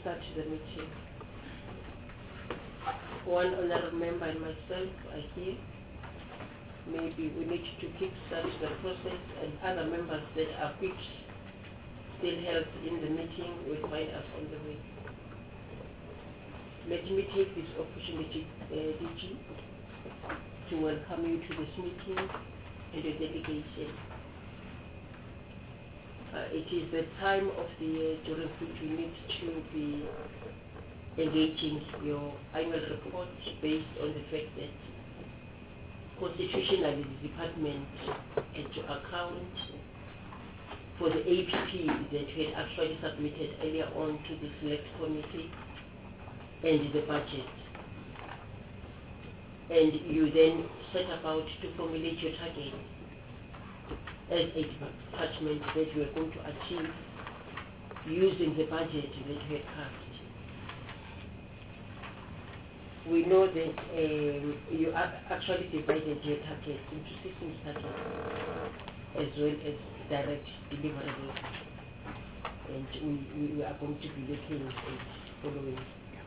start the meeting. One honorable member and myself are here. Maybe we need to kickstart the process, and other members that are still held in the meeting will find us on the way. Let me take this opportunity, DG, to welcome you to this meeting and your delegation. It is the time of the year during which we need to be engaging your annual report based on the fact that constitutionally the department had to account for the APP that we had actually submitted earlier on to the select committee and the budget. And you then set about to formulate your target as a department that we are going to achieve using the budget that we had passed. We know that you actually divided your targets into systems targets as well as direct deliverables. And we are going to be looking at following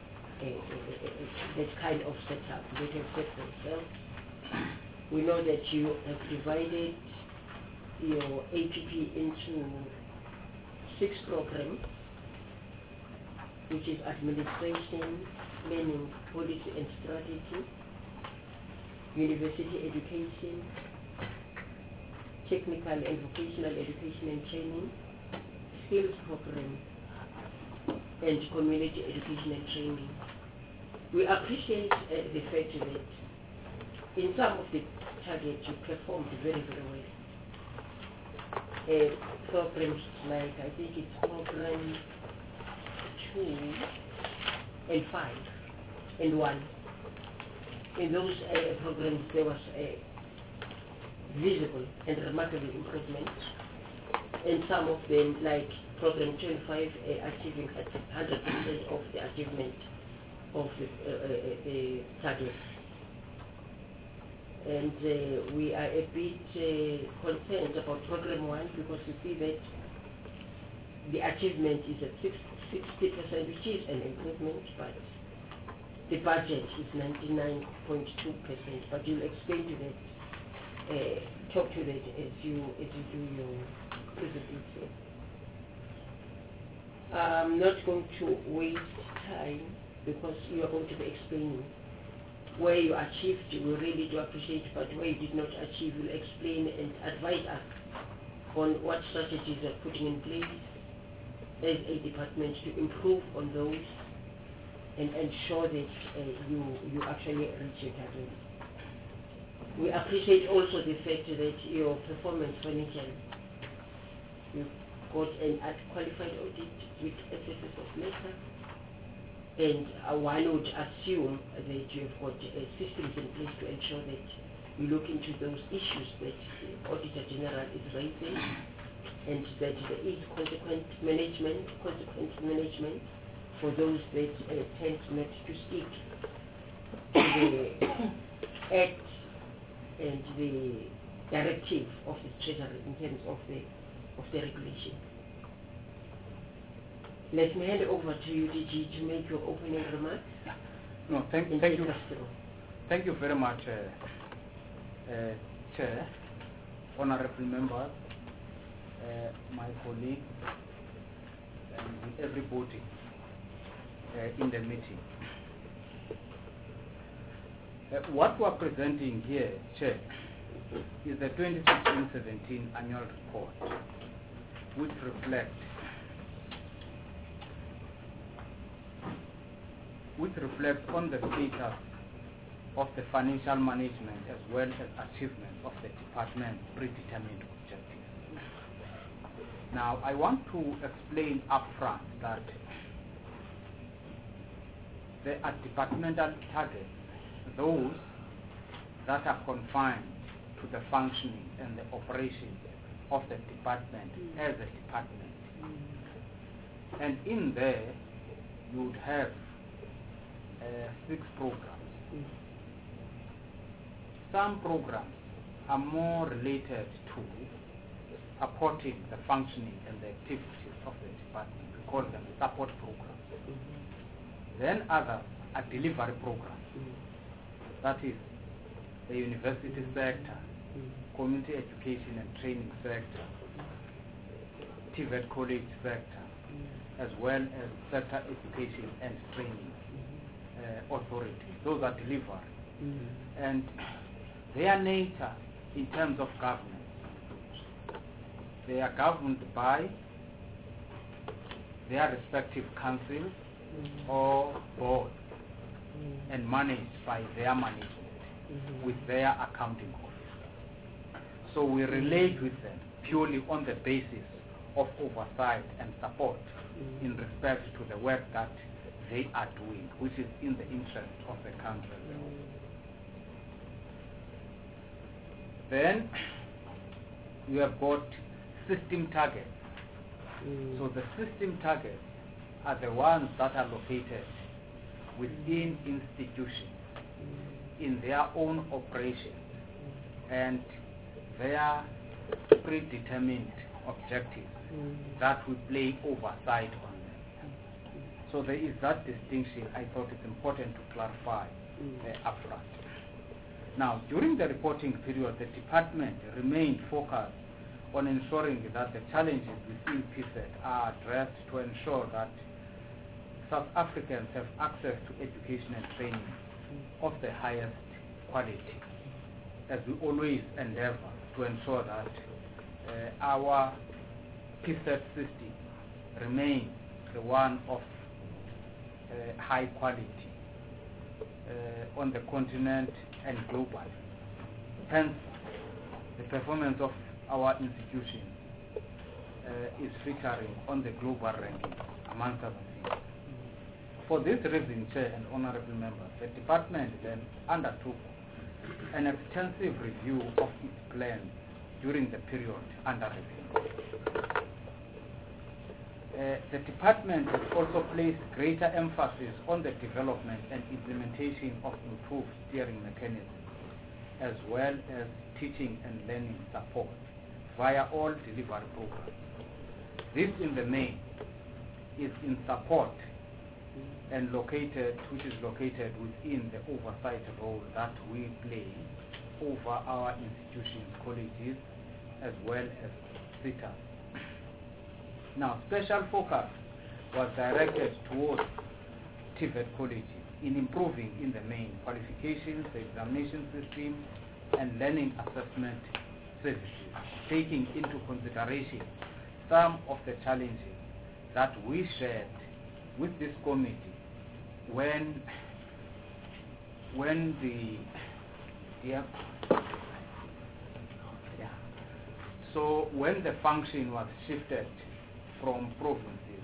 that kind of setup that have set themselves. We know that you have divided your APP into 6 programs, which is administration, planning, policy and strategy, university education, technical and vocational education and training, skills program, and community education and training. We appreciate the fact that in some of the targets you performed very, very well. Programs like, I think it's program 2 and 5 and 1. In those programs there was a visible and remarkable improvement. And some of them, like program 25, achieving 100% of the achievement of the target. And we are a bit concerned about program 1 because we see that the achievement is at 60%, which is an improvement, but the budget is 99.2%. But you'll explain to that, talk to that as you do your presentation. I'm not going to waste time because you are going to be explaining. Where you achieved, we really do appreciate, but where you did not achieve, you'll explain and advise us on what strategies are putting in place as a department to improve on those and ensure that you actually reach your target. We appreciate also the fact that your performance financially, you got an qualified audit with SSS of Meta, and one would assume that you have got systems in place to ensure that you look into those issues that the Auditor General is raising, and that there is consequent management for those that tend not to stick to the Act and the directive of the Treasury in terms of the regulation. Let me hand over to you, DG, to make your opening remarks. No, thank you. Thank you very much, Chair, honorable members, my colleagues, and everybody in the meeting. What we are presenting here, Chair, is the 2016-17 annual report, which reflects on the status of the financial management as well as achievement of the department's predetermined objectives. Now, I want to explain upfront that there are departmental targets, those that are confined to the functioning and the operation of the department as a department. And in there, you would have 6 programs. Some programs are more related to supporting the functioning and the activities of the department. We call them support programs. Then others are delivery programs. That is the university sector, community education and training sector, TVET college sector, as well as sector education and training authorities. Those are delivery. And their nature in terms of governance, they are governed by their respective councils or boards and managed by their management with their accounting officer. So we relate with them purely on the basis of oversight and support in respect to the work that they are doing, which is in the interest of the country. Then you have got system targets. So the system targets are the ones that are located within institutions in their own operations and their predetermined objectives that we play oversight on them. So there is that distinction I thought it's important to clarify upfront. Now, during the reporting period, the department remained focused on ensuring that the challenges within PSET are addressed to ensure that South Africans have access to education and training of the highest quality, as we always endeavor to ensure that our PSET system remains the one of high quality on the continent and globally. Hence, the performance of our institution is featuring on the global ranking, amongst other things. For this reason, Chair and Honorable Members, the department then undertook an extensive review of its plans during the period under review. The department has also placed greater emphasis on the development and implementation of improved steering mechanisms, as well as teaching and learning support via all delivery programs. This, in the main, is in support and which is located within the oversight role that we play over our institutions, colleges, as well as SETAs. Now, special focus was directed towards TVET colleges in improving, in the main, qualifications, the examination system, and learning assessment services, taking into consideration some of the challenges that we shared with this committee when the function was shifted from provinces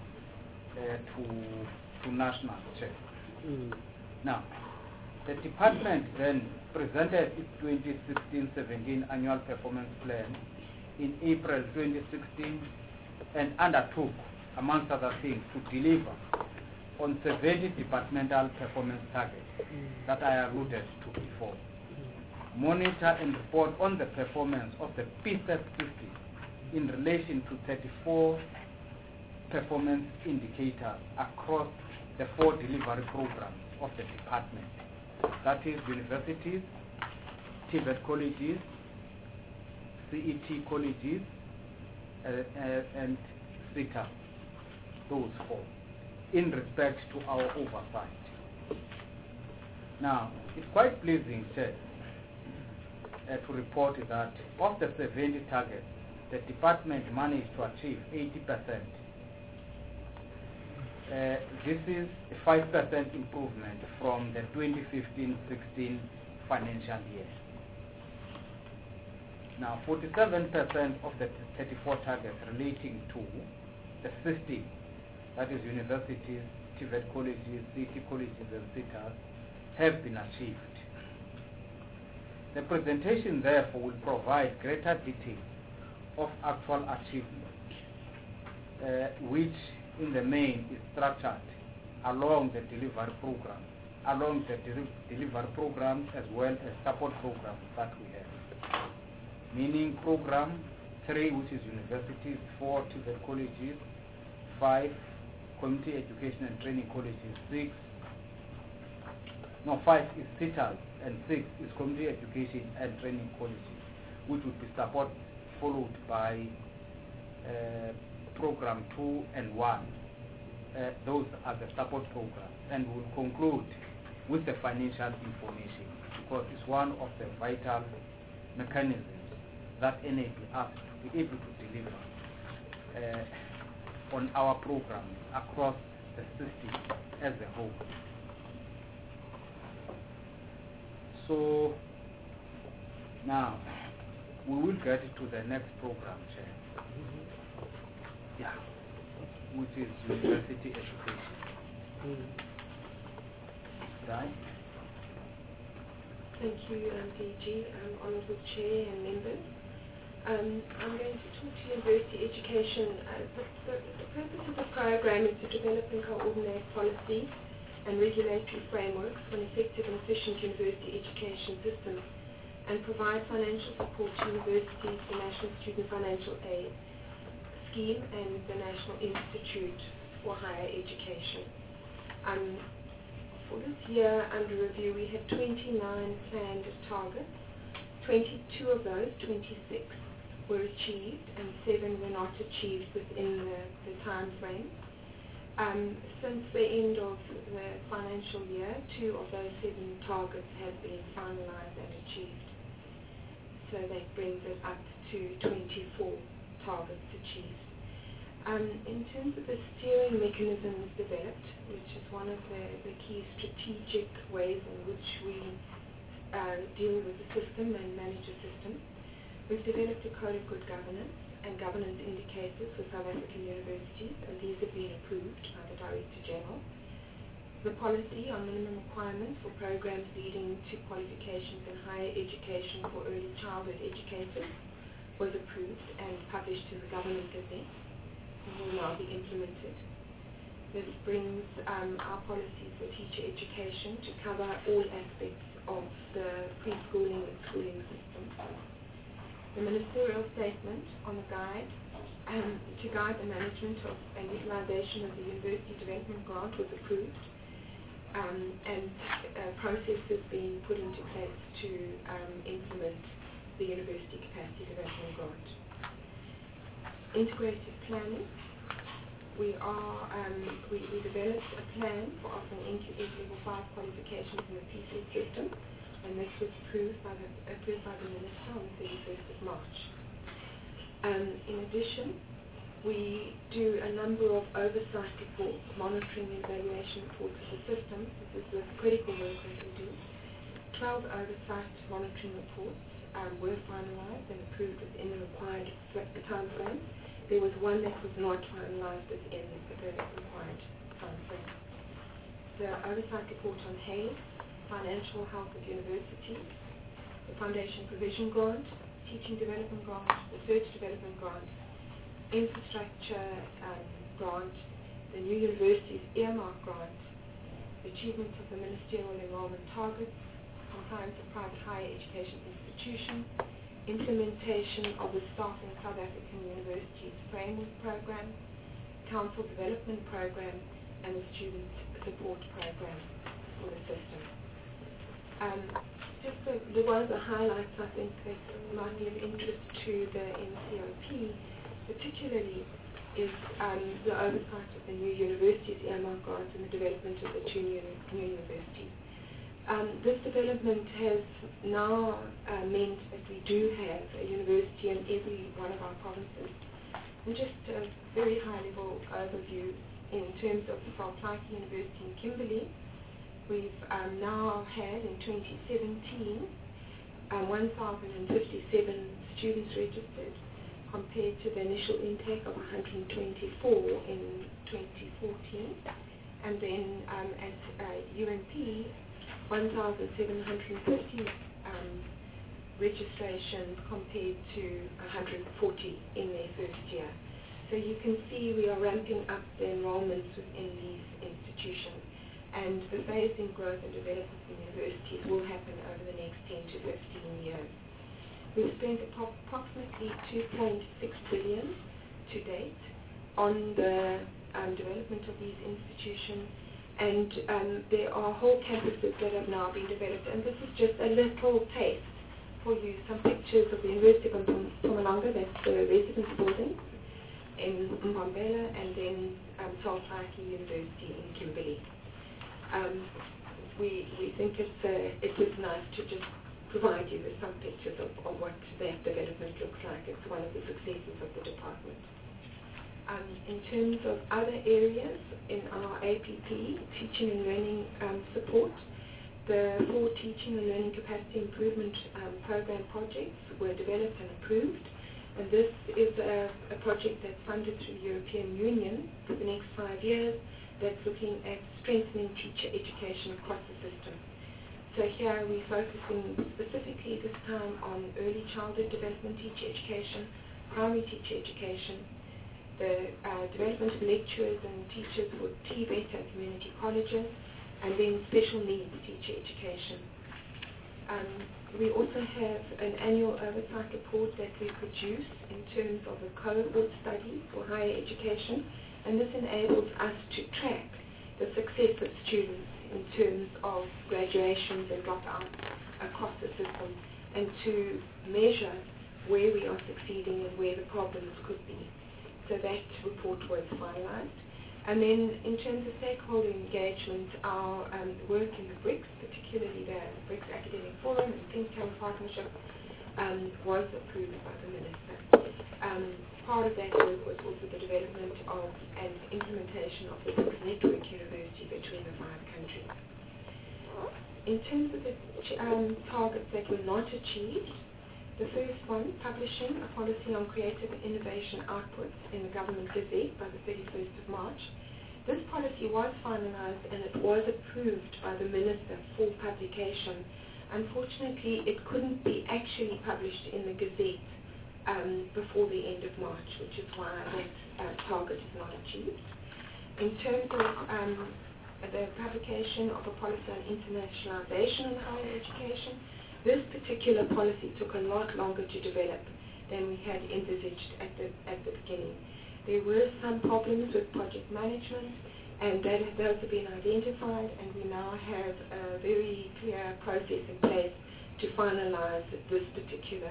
to national check. Now, the department then presented its 2016-17 annual performance plan in April 2016 and undertook, amongst other things, to deliver on 70 departmental performance targets that I alluded to before. Monitor and report on the performance of the PSET system in relation to 34 performance indicators across the 4 delivery programs of the department. That is universities, TVET colleges, CET colleges, and SETA, those 4, in respect to our oversight. Now, it's quite pleasing, Chair, to report that of the 70 targets, the department managed to achieve 80%. This is a 5% improvement from the 2015-16 financial year. Now, 47% of the 34 targets relating to the system, that is universities, TVET colleges, city colleges, and SETAs, have been achieved. The presentation, therefore, will provide greater detail of actual achievement, which in the main is structured along the delivery programs as well as support programs that we have. Meaning program 3, which is universities, 4 TVET colleges, 5 community education and training colleges, 6 No, 5 is teachers, and 6 is community education and training policy, which would be support followed by program 2 and 1. Those are the support programs, and we'll conclude with the financial information, because it's one of the vital mechanisms that enable us to be able to deliver on our programs across the system as a whole. So now we will get to the next program, Chair. Yeah, which is university education. Right? Thank you, DG, Honourable Chair and members. I'm going to talk to university education. The purpose of the program is to develop and coordinate policy and regulatory frameworks for an effective and efficient university education system, and provide financial support to universities, the National Student Financial Aid Scheme and the National Institute for Higher Education. For this year under review, we have 29 planned targets. 22 of those, 26, were achieved, and 7 were not achieved within the time frame. Since the end of the financial year, 2 of those 7 targets have been finalized and achieved. So that brings it up to 24 targets achieved. In terms of the steering mechanisms developed, which is one of the key strategic ways in which we deal with the system and manage the system, we've developed a code of good governance and governance indicators for South African universities, and these have been approved by the Director General. The policy on minimum requirements for programs leading to qualifications in higher education for early childhood educators was approved and published to the Government Gazette and will now be implemented. This brings our policies for teacher education to cover all aspects of the preschooling and schooling system. The ministerial statement on the guide to guide the management of and utilization of the University Development Grant was approved, and processes being put into place to implement the University Capacity Development Grant. Integrated planning. We developed a plan for offering NQS Level 5 qualifications in the PCET system, and this was approved by the Minister on the 31st of March. In addition, we do a number of oversight reports, monitoring and evaluation reports of the system. This is the critical work that we do. 12 oversight monitoring reports were finalized and approved within the required time frame. There was one that was not finalized within the required time frame. The oversight report on HALE, Financial Health of Universities, the Foundation Provision Grant, Teaching Development Grant, Research Development Grant, Infrastructure Grant, the New Universities Earmark Grant, achievement of the ministerial enrollment targets, compliance of private higher education institutions, implementation of the Staffing South African Universities Framework Program, Council Development Program, and the Student Support Program for the system. Just one of the highlights I think that might be of interest to the NCOP particularly is the oversight of the New Universities Earmark Grant and the development of the 2 new universities. This development has now meant that we do have a university in every one of our provinces. And just a very high-level overview in terms of the Saltlyke University in Kimberley, we've now had in 2017 1,057 students registered compared to the initial intake of 124 in 2014. And then at UNP, 1,750 registrations compared to 140 in their first year. So you can see we are ramping up the enrollments within these institutions, and the phased in growth and development in universities will happen over the next 10 to 15 years. We've spent approximately 2.6 billion to date on the development of these institutions, And there are whole campuses that have now been developed, and this is just a little taste for you, some pictures of the University of Mpumalanga, that's the residence building in Mbombela, and then Saltaki University in Kimberley. We think it is nice to just provide you with some pictures of what that development looks like. It's one of the successes of the department. In terms of other areas in our APP, teaching and learning support, the 4 teaching and learning capacity improvement program projects were developed and approved. And this is a project that's funded through the European Union for the next 5 years, that's looking at strengthening teacher education across the system. So here we're focusing specifically this time on early childhood development teacher education, primary teacher education, the development of lecturers and teachers for TVET and community colleges, and then special needs teacher education. We also have an annual oversight report that we produce in terms of a cohort study for higher education, and this enables us to track the success of students in terms of graduations and dropouts across the system, and to measure where we are succeeding and where the problems could be. So that report was finalized. And then in terms of stakeholder engagement, our work in the BRICS, particularly the BRICS Academic Forum and Think Tank Partnership, was approved by the Minister. Part of that work was also the development of and implementation of the BRICS Network University between the 5 countries. In terms of the targets that were not achieved, the first one, publishing a policy on creative and innovation outputs in the Government Gazette by the 31st of March. This policy was finalized and it was approved by the Minister for publication. Unfortunately, it couldn't be actually published in the Gazette before the end of March, which is why that target is not achieved. In terms of the publication of a policy on internationalization in higher education, this particular policy took a lot longer to develop than we had envisaged at the beginning. There were some problems with project management, and those have been identified, and we now have a very clear process in place to finalize this particular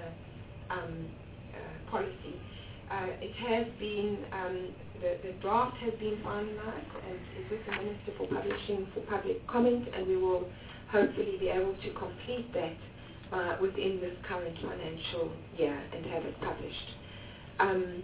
policy. It has been, the draft has been finalized and is with the Minister for Publishing for public comment, and we will hopefully be able to complete that within this current financial year and have it published.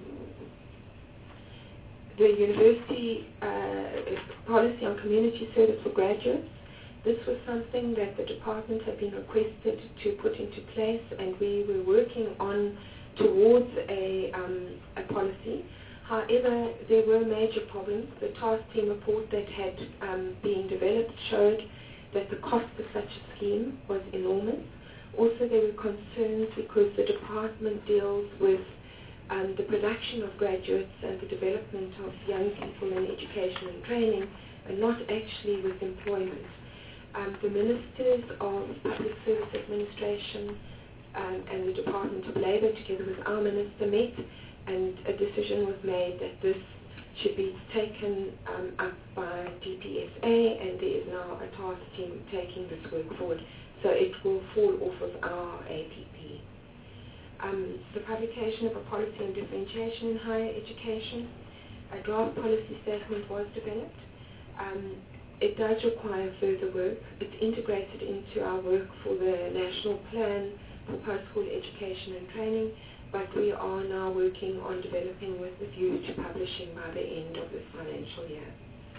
The university policy on community service for graduates, this was something that the department had been requested to put into place, and we were working on towards a policy. However, there were major problems. The task team report that had been developed showed that the cost of such a scheme was enormous. Also, there were concerns because the department deals with the production of graduates and the development of young people in education and training, and not actually with employment. The Ministers of Public Service Administration and the Department of Labour, together with our Minister, met, and a decision was made that this should be taken up by DPSA, and there is now a task team taking this work forward. So it will fall off of our APP. The publication of a policy on differentiation in higher education, a draft policy statement was developed. It does require further work. It's integrated into our work for the National Plan for Post-School Education and Training, but we are now working on developing with a view to publishing by the end of this financial year.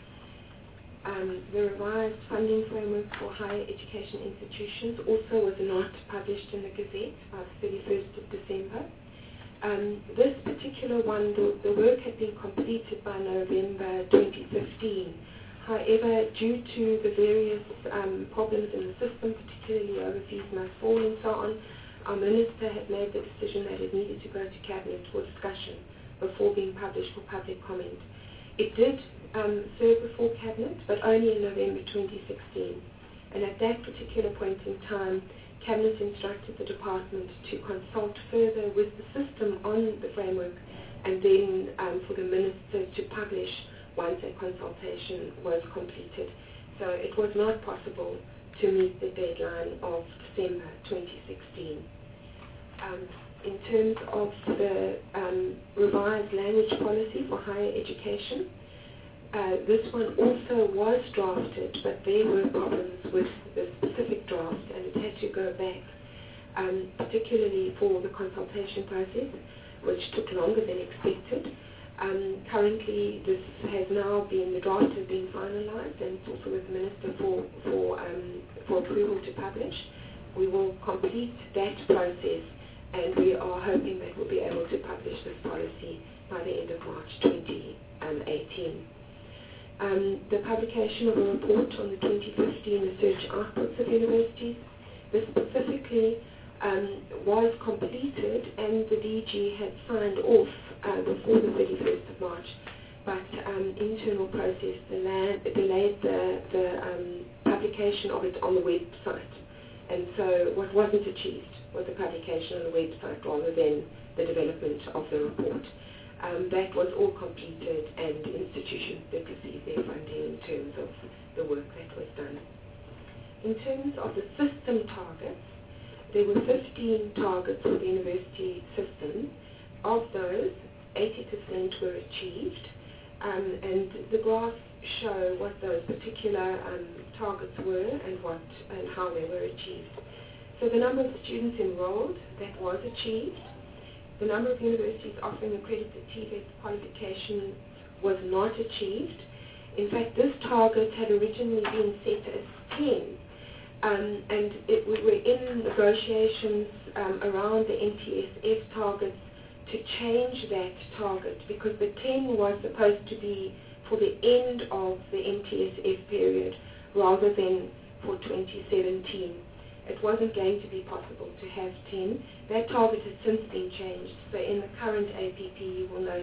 The revised funding framework for higher education institutions also was not published in the Gazette by the 31st of December. This particular one, the work had been completed by November 2015. However, due to the various problems in the system, particularly overseas must fall and so on, our Minister had made the decision that it needed to go to Cabinet for discussion before being published for public comment. It did serve before Cabinet, but only in November 2016. And at that particular point in time, Cabinet instructed the department to consult further with the system on the framework, and then for the Minister to publish once a consultation was completed. So it was not possible to meet the deadline of December 2016. In terms of the revised language policy for higher education, this one also was drafted, but there were problems with the specific draft, and it had to go back, particularly for the consultation process, which took longer than expected. Currently, this has now been, the draft has been finalized, and it's also with the Minister for approval to publish. We will complete that process, and we are hoping that we'll be able to publish this policy by the end of March 2018. The publication of a report on the 2015 research outputs of universities, this specifically was completed, and the DG had signed off before the 31st of March, but internal process delayed the publication of it on the website. And so what wasn't achieved was the publication on the website rather than the development of the report. That was all completed, and institutions did receive their funding in terms of the work that was done. In terms of the system targets, there were 15 targets for the university system. Of those, 80% were achieved, and the graphs show what those particular targets were and how they were achieved. So the number of students enrolled, that was achieved. The number of universities offering accredited TVET qualifications was not achieved. In fact, this target had originally been set as 10, and we were in negotiations around the NTSF targets to change that target, because the 10 was supposed to be for the end of the NTSF period rather than for 2017. It wasn't going to be possible to have 10. That target has since been changed. So in the current APP, you will note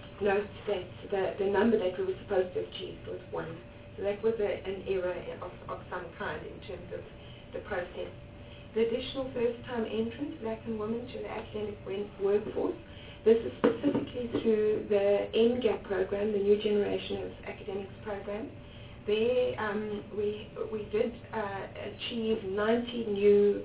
that the number that we were supposed to achieve was 1. So that was an error of some kind in terms of the process. The additional first-time entrants, black and women, to the academic workforce, this is specifically through the NGAP program, the New Generation of Academics program. There we did achieve 90 new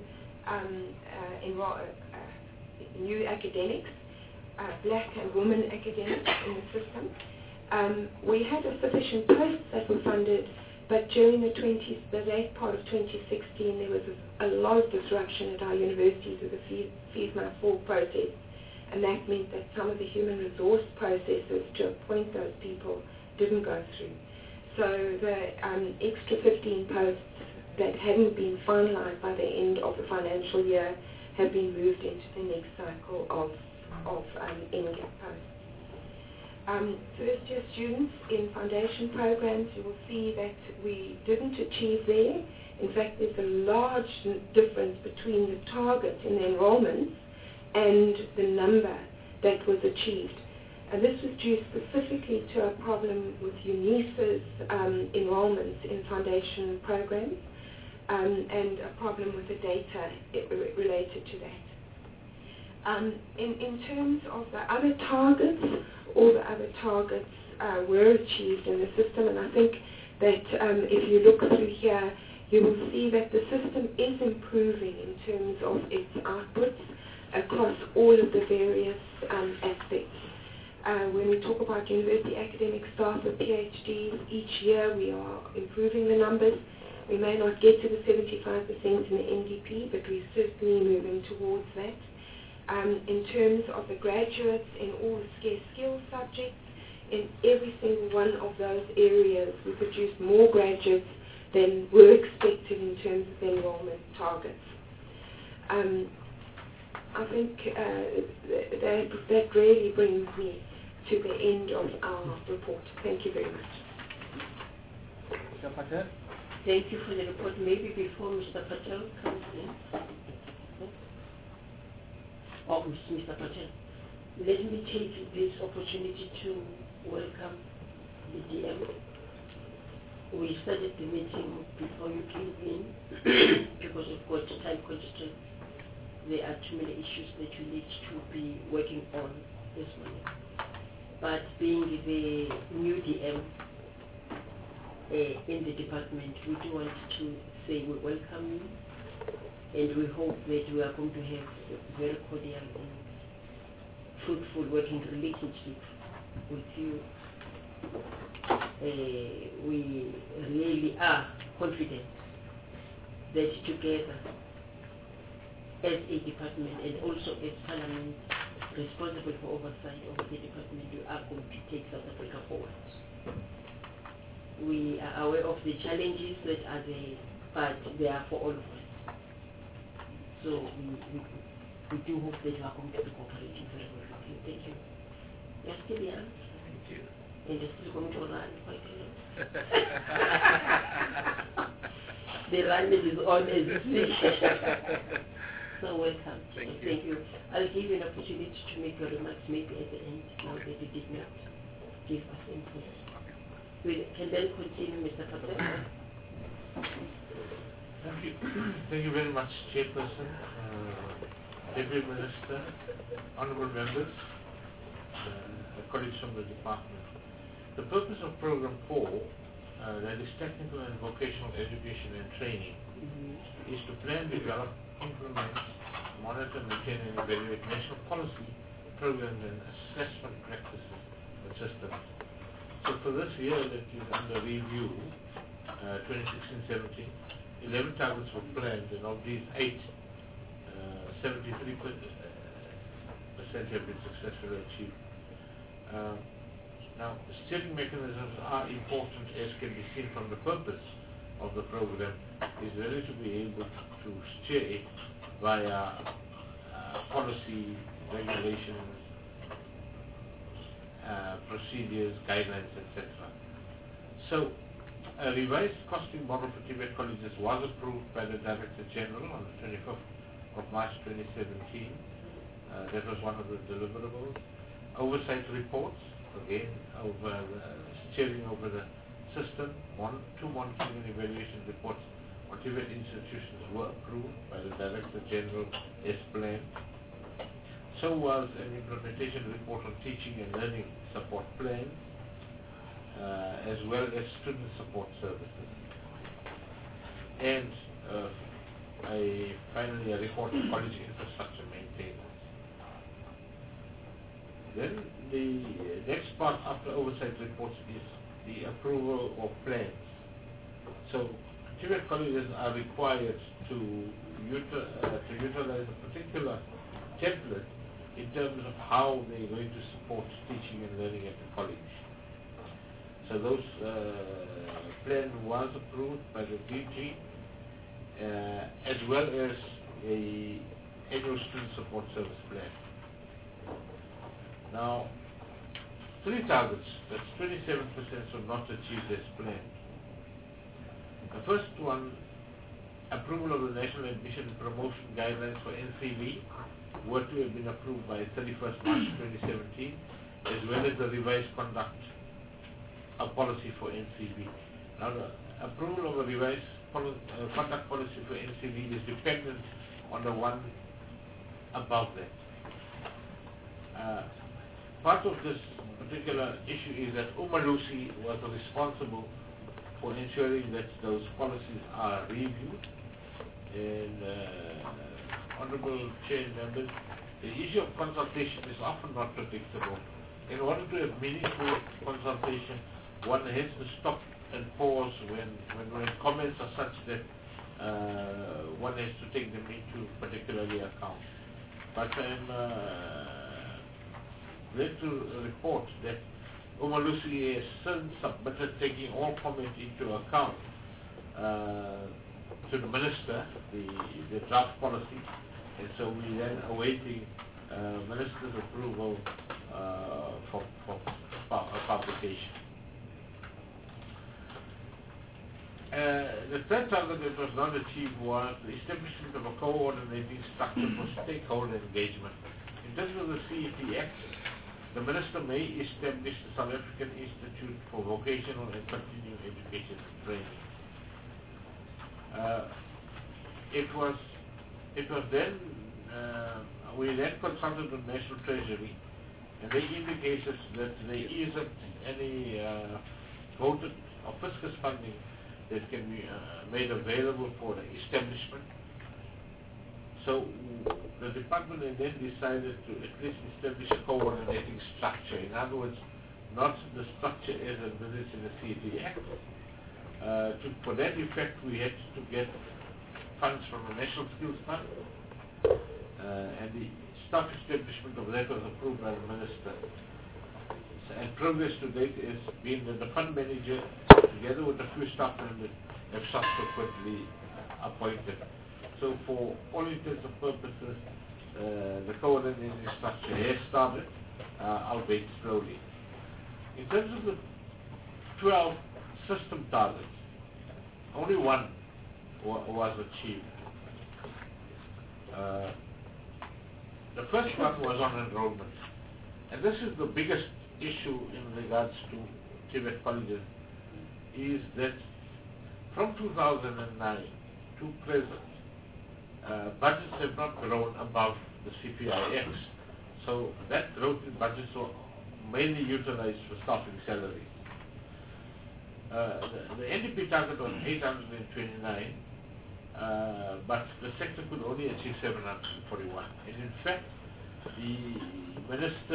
new academics, black and women academics in the system. We had sufficient posts that were funded, but during the late part of 2016, there was a lot of disruption at our universities with the Fees My Fall process, and that meant that some of the human resource processes to appoint those people didn't go through. So the extra 15 posts that hadn't been finalized by the end of the financial year have been moved into the next cycle of NGAP posts. First-year students in foundation programs, you will see that we didn't achieve there. In fact, there's a large difference between the target in the enrollments and the number that was achieved. And this was due specifically to a problem with UNISA's enrollments in foundation programs, and a problem with the data related to that. In terms of the other targets, all the other targets were achieved in the system, and I think that if you look through here, you will see that the system is improving in terms of its outputs across all of the various aspects. When we talk about university academic staff with PhDs, each year we are improving the numbers. We may not get to the 75% in the NDP, but we're certainly moving towards that. In terms of the graduates in all the scarce skills subjects, in every single one of those areas we produced more graduates than were expected in terms of the enrollment targets. I think that really brings me to the end of our report. Thank you very much. Mr. Patel? Thank you for the report. Maybe before Mr. Patel comes in, Mr. Patel, let me take this opportunity to welcome the DM. We started the meeting before you came in because we've got time constraints. There are too many issues that we need to be working on this morning. But being the new DM, in the department. We do want to say we welcome you, and we hope that we are going to have a very cordial and fruitful working relationship with you. We really are confident that together as a department and also as Parliament responsible for oversight of the department, we are going to take South Africa forward. We are aware of the challenges that are there, but they are for all of us. So we do hope that we are going to be cooperating very well with you. Thank you. You're still young. Thank you. And you're still going to run quite a lot. The running is on as you see. So welcome. Thank you. I'll give you an opportunity to make your remarks maybe at the end, now that you did not give us input. We can then continue, Mr. Patel. Thank you. Thank you very much, Chairperson, Deputy Minister, Honourable Members, colleagues from the Department. The purpose of Program 4, that is Technical and Vocational Education and Training, is to plan, develop, implement, monitor, maintain and evaluate national policy, programs and assessment practices and systems. So for this year that is under review, 2016-17, 11 targets were planned, and of these 8, 73% have been successfully achieved. Now, steering mechanisms are important, as can be seen from the purpose of the program, is really to be able to steer it via policy, regulations, procedures, guidelines, etc. So, a revised costing model for TVET colleges was approved by the Director General on the 25th of March 2017. That was one of the deliverables. Oversight reports, again, over steering over the system. 2 monitoring and evaluation reports on TVET institutions were approved by the Director General as planned. So was an implementation report on teaching and learning support plans, as well as student support services. And finally a report on college infrastructure maintenance. Then the next part after oversight reports is the approval of plans. So TVET colleges are required to utilize a particular template in terms of how they're going to support teaching and learning at the college. So those plan was approved by the DG, as well as a annual student support service plan. Now, 3 targets, that's 27%, were not achieved as planned. The first one, approval of the National Admission and Promotion Guidelines for NCV, were to have been approved by 31st March 2017, as well as the revised conduct policy for NCV. Now, the approval of a revised conduct policy for NCV is dependent on the one above that. Part of this particular issue is that Umalusi was responsible for ensuring that those policies are reviewed. And Honourable Chair and members, the issue of consultation is often not predictable. In order to have meaningful consultation, one has to stop and pause when comments are such that one has to take them into particularly account. But I'm glad to report that Umalusi has since submitted taking all comments into account to the Minister, the draft policy, and so we then awaiting Minister's approval for publication. The third target that was not achieved was the establishment of a coordinating structure for stakeholder engagement. In terms of the CET Act, the Minister may establish the South African Institute for Vocational and Continuing Education and Training. We then consulted the National Treasury, and they indicated that there isn't any voted of fiscus funding that can be made available for the establishment. So the department then decided to at least establish a coordinating structure. In other words, not the structure as envisaged in the CET Act. For that effect, we had to get funds from the National Skills Fund, and the staff establishment of that was approved by the Minister. And progress to date has been that the fund manager, together with a few staff members, have subsequently appointed. So for all intents and purposes, the coordinating structure has started, albeit slowly. In terms of the 12 system targets, only one was achieved. The first one was on enrollment. And this is the biggest issue in regards to TVET colleges, is that from 2009 to present, budgets have not grown above the CPIX. So that growth in budgets were mainly utilized for staffing salaries. The NDP target was 829, but the sector could only achieve 741. And in fact, the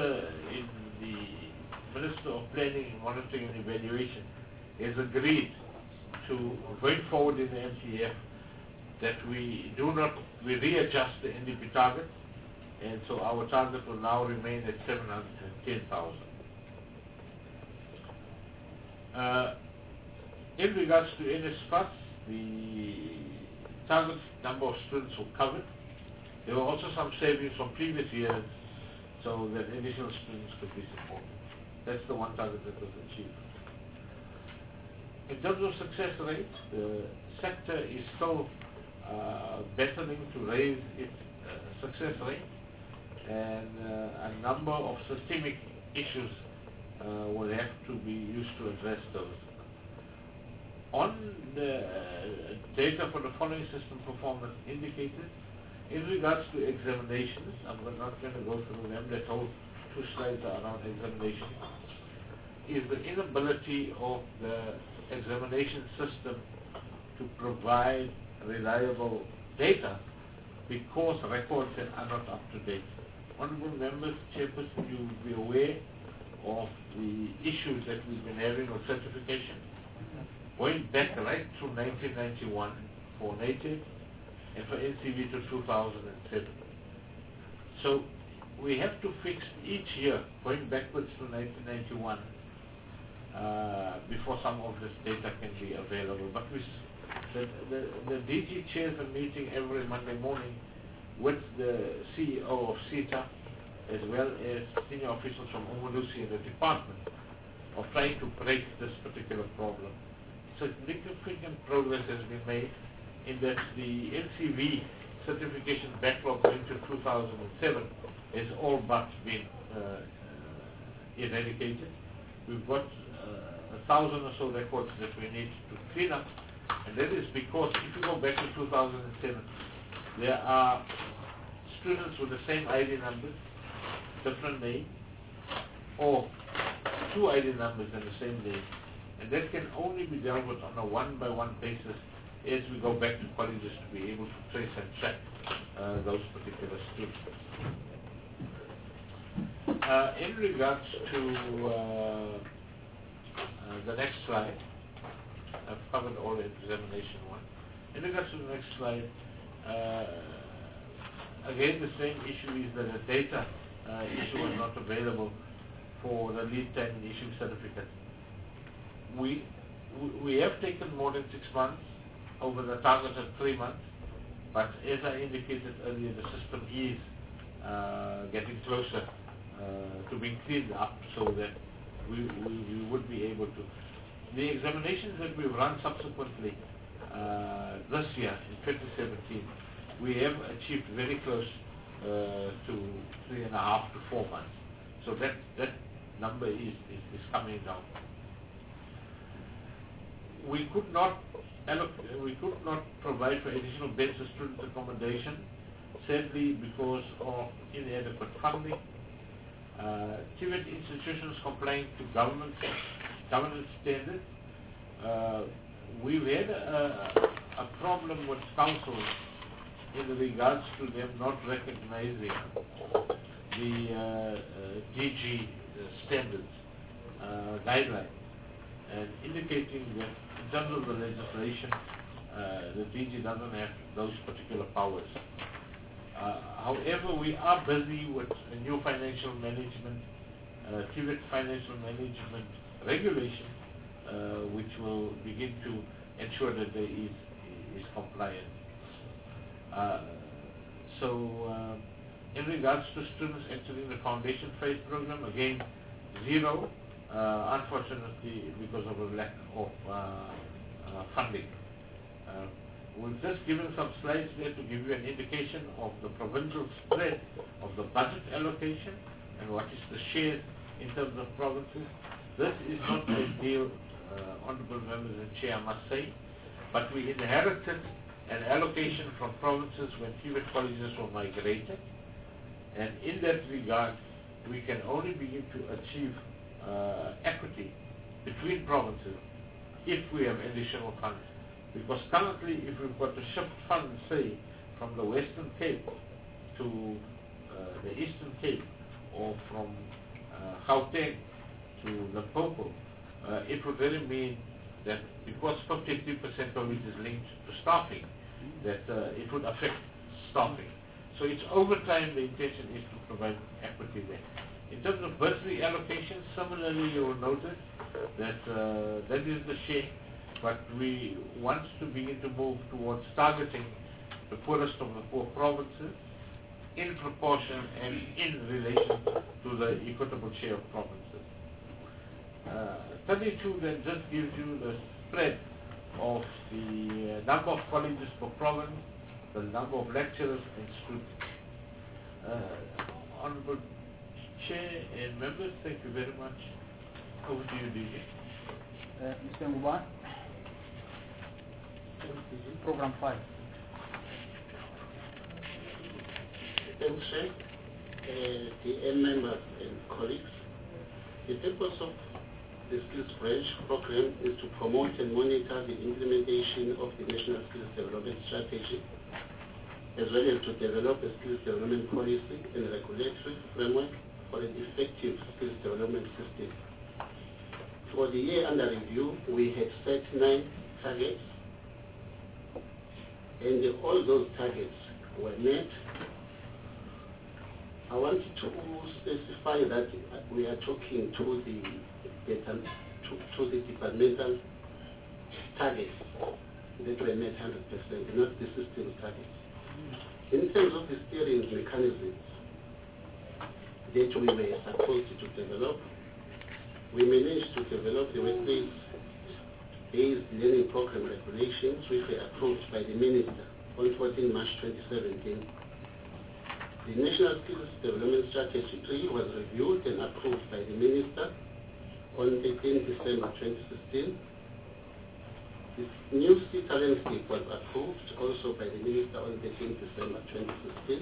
Minister of Planning, Monitoring and Evaluation has agreed to, going forward in the MTF, that we readjust the NDP target, and so our target will now remain at 710,000. In regards to NSFAS, the target number of students were covered. There were also some savings from previous years so that additional students could be supported. That's the one target that was achieved. In terms of success rate, the sector is still battling to raise its success rate, and a number of systemic issues will have to be used to address those. On the data for the following system performance indicators, in regards to examinations, I'm not going to go through them, that whole 2 slides are around examinations, is the inability of the examination system to provide reliable data because records are not up to date. Honorable members, Chairperson, you will be aware of the issues that we've been having with certification, going back right to 1991 for native and for NCV to 2007. So we have to fix each year, going backwards to 1991, before some of this data can be available. But the DG chairs a meeting every Monday morning with the CEO of CETA, as well as senior officials from Umalusi in the department, of trying to break this particular problem. Significant progress has been made in that the NCV certification backlog going to 2007 has all but been eradicated. We've got 1,000 or so records that we need to clean up, and that is because if you go back to 2007, there are students with the same ID numbers, different name, or 2 ID numbers and the same name, and that can only be dealt with on a one-by-one basis as we go back to colleges to be able to trace and track those particular students. In regards to the next slide, I've covered all the examination one. In regards to the next slide, again the same issue is that the data issue was not available for the lead time in issuing certificates. We have taken more than 6 months over the target of 3 months, but as I indicated earlier, the system is getting closer to being cleaned up so that we would be able to. The examinations that we've run subsequently this year in 2017, we have achieved very close to 3.5 to 4 months. So that number is coming down. We could not provide for additional beds of student accommodation, sadly because of inadequate funding. TVET institutions complying to government standards we've had a problem with councils in regards to them not recognizing the DG standards guideline and indicating that in terms of the legislation, the DG doesn't have those particular powers. However, we are busy with a new financial management, TVET financial management regulation, which will begin to ensure that there is compliance. In regards to students entering the foundation phase program, again, 0, unfortunately, because of a lack of funding. We've just given some slides there to give you an indication of the provincial spread of the budget allocation and what is the share in terms of provinces. This is not ideal, honorable members and chair, I must say, but we inherited an allocation from provinces when TVET colleges were migrated, and in that regard, we can only begin to achieve equity between provinces if we have additional funds. Because currently, if we've got to shift funds, say, from the Western Cape to the Eastern Cape, or from Gauteng to Limpopo, it would really mean that because 53% of it is linked to staffing, that it would affect staffing. So it's over time the intention is to provide equity there. In terms of bursary allocation, similarly you will notice that that is the share, but we want to begin to move towards targeting the poorest of the poor provinces in proportion and in relation to the equitable share of provinces. 32 then just gives you the spread of the number of colleges per province, the number of lecturers and students. Honorable Chair and members, thank you very much. Over to you, DJ. Mr. Nguban, Program 5. Thanks, Chair. The members and colleagues, the purpose of the Skills Branch program is to promote and monitor the implementation of the National Skills Development Strategy, as well as to develop a skills development policy and regulatory framework for an effective skills development system. For the year under review, we had set 9 targets, and all those targets were met. I want to specify that we are talking to the departmental targets that were met 100%, not the system targets. In terms of the steering mechanisms that we were supposed to develop, we managed to develop the workplace-based learning program regulations, which were approved by the Minister on 14 March 2017. The National Skills Development Strategy 3 was reviewed and approved by the Minister on 18 December 2016. The new SETA landscape was approved also by the Minister on 13 December 2016.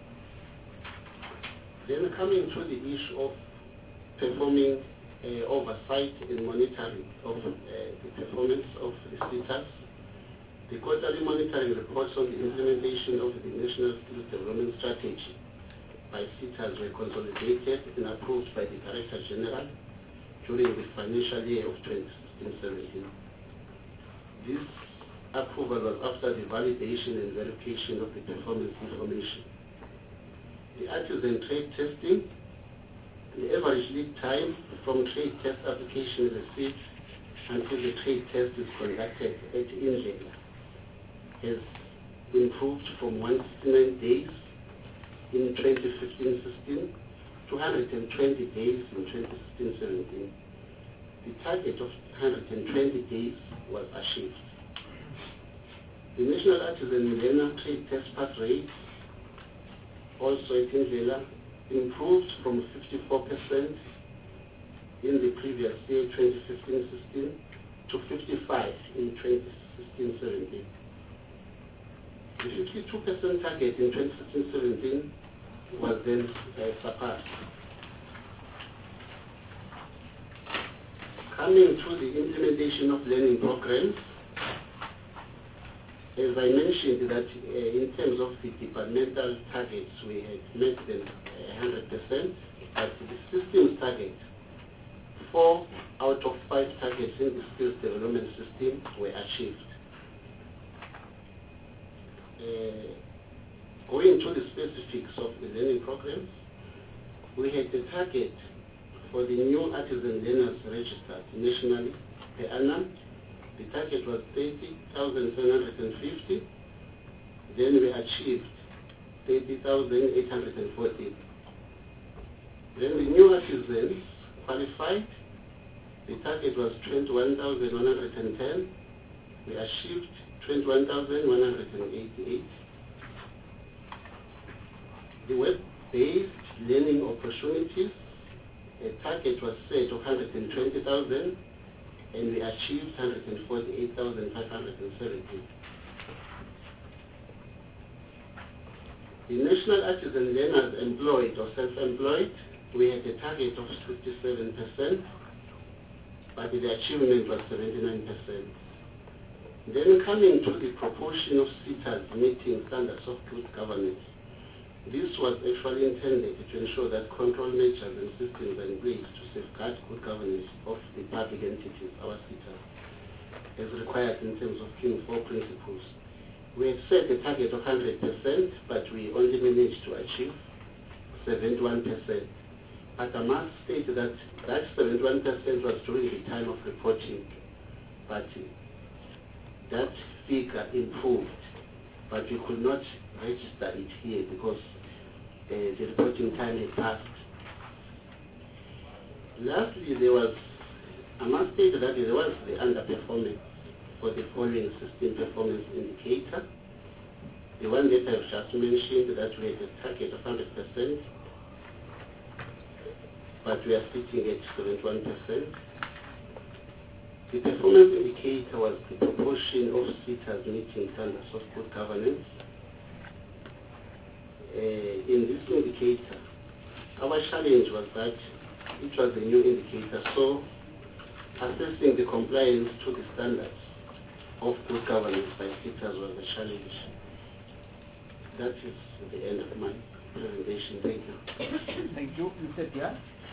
Then coming to the issue of performing oversight and monitoring of the performance of the SETAs, the quarterly monitoring reports on the implementation of the National Skills Development Strategy by SETAs were consolidated and approved by the Director General during the financial year of 2016-17. This approval was after the validation and verification of the performance information. The artisan trade testing, the average lead time from trade test application received until the trade test is conducted at Indlela has improved from 169 days in 2015-16 to 120 days in 2016-17. The target of 120 days was achieved. The National Artisan Millennium Trade Test Pass rate also at Indlela improved from 54% in the previous year, 2015-16, to 55% in 2016-17. The 52% target in 2016-17 was then surpassed. Coming to the implementation of learning programs, as I mentioned that in terms of the departmental targets, we had met them 100%, but the systems target, 4 out of 5 targets in the skills development system were achieved. Going to the specifics of the learning programs, we had the target for the new artisan learners registered nationally per annum. The target was 30,750. Then we achieved 30,840. Then the new artisans qualified. The target was 21,110. We achieved 21,188. The web-based learning opportunities, a target was set of 120,000, and we achieved 148,570. The national artisan learners employed or self-employed, we had a target of 67%, but the achievement was 79%. Then coming to the proportion of SETAs meeting standards of good governance, this was actually intended to ensure that control measures and systems are in place to safeguard good governance of the public entities, our SETAs, as required in terms of King 4 principles. We had set a target of 100%, but we only managed to achieve 71%. But I must state that that 71% was during the time of reporting, but that figure improved, but we could not register it here because the reporting time had passed. Lastly, I must state that there was the underperformance for the following system performance indicator. The one that I've just mentioned, that we had a target of 100%, but we are sitting at 71%. The performance indicator was the proportion of SETAs meeting standards of good governance. In this indicator, our challenge was that it was a new indicator, so assessing the compliance to the standards of good governance by SETAs was a challenge. That is the end of my presentation. Thank you. Thank you. Mr. Dia.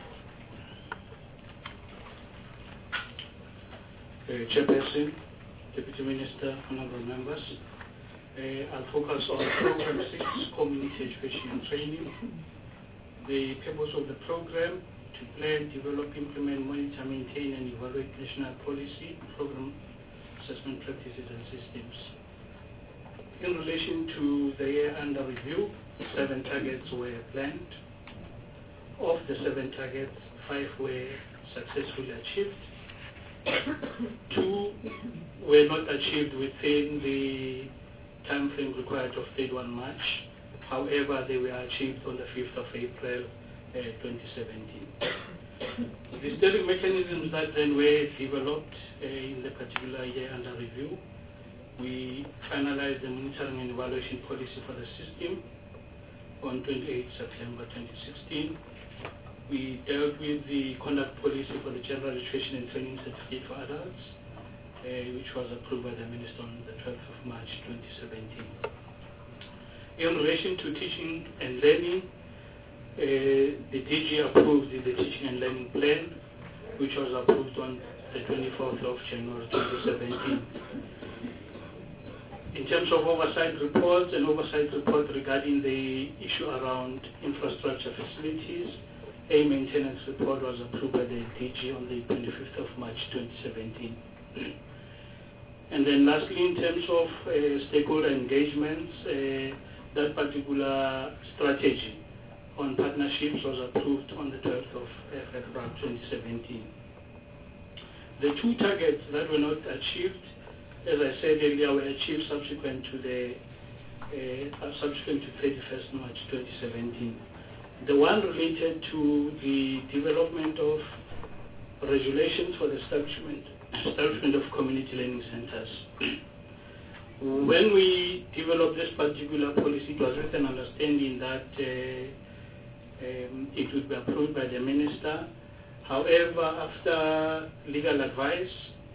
Chairperson, Deputy Minister, honorable members, I'll focus on Program 6, Community Education and Training. The purpose of the program, to plan, develop, implement, monitor, maintain, and evaluate national policy, program, assessment practices, and systems. In relation to the year under review, 7 targets were planned. Of the 7 targets, 5 were successfully achieved. 2 were not achieved within the time frame required of 31 March. However, they were achieved on the 5th of April 2017. The steering mechanisms that then were developed in the particular year under review, we finalized the monitoring and evaluation policy for the system on 28 September 2016. We dealt with the conduct policy for the General Education and Training Certificate for Adults, which was approved by the Minister on the 12th of March 2017. In relation to teaching and learning, the DG approved the teaching and learning plan, which was approved on the 24th of January 2017. In terms of oversight reports, an oversight report regarding the issue around infrastructure facilities, a maintenance report was approved by the DG on the 25th of March 2017. And then lastly, in terms of stakeholder engagements, that particular strategy on partnerships was approved on the 12th of February 2017. The 2 targets that were not achieved, as I said earlier, were achieved subsequent to 31st March 2017. The one related to the development of regulations for the establishment of community learning centers. When we developed this particular policy, it was with an understanding that it would be approved by the Minister However, after legal advice,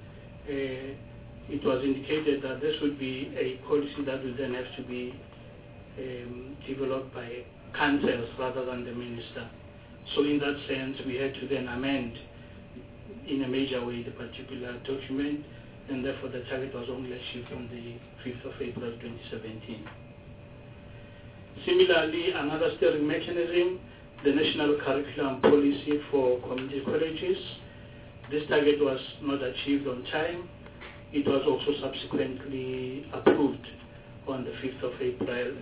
it was indicated that this would be a policy that would then have to be developed by councils rather than the minister. So in that sense, we had to then amend in a major way the particular document, and therefore the target was only achieved on the 5th of April 2017. Similarly, another steering mechanism, the National Curriculum Policy for Community Colleges. This target was not achieved on time. It was also subsequently approved on the 5th of April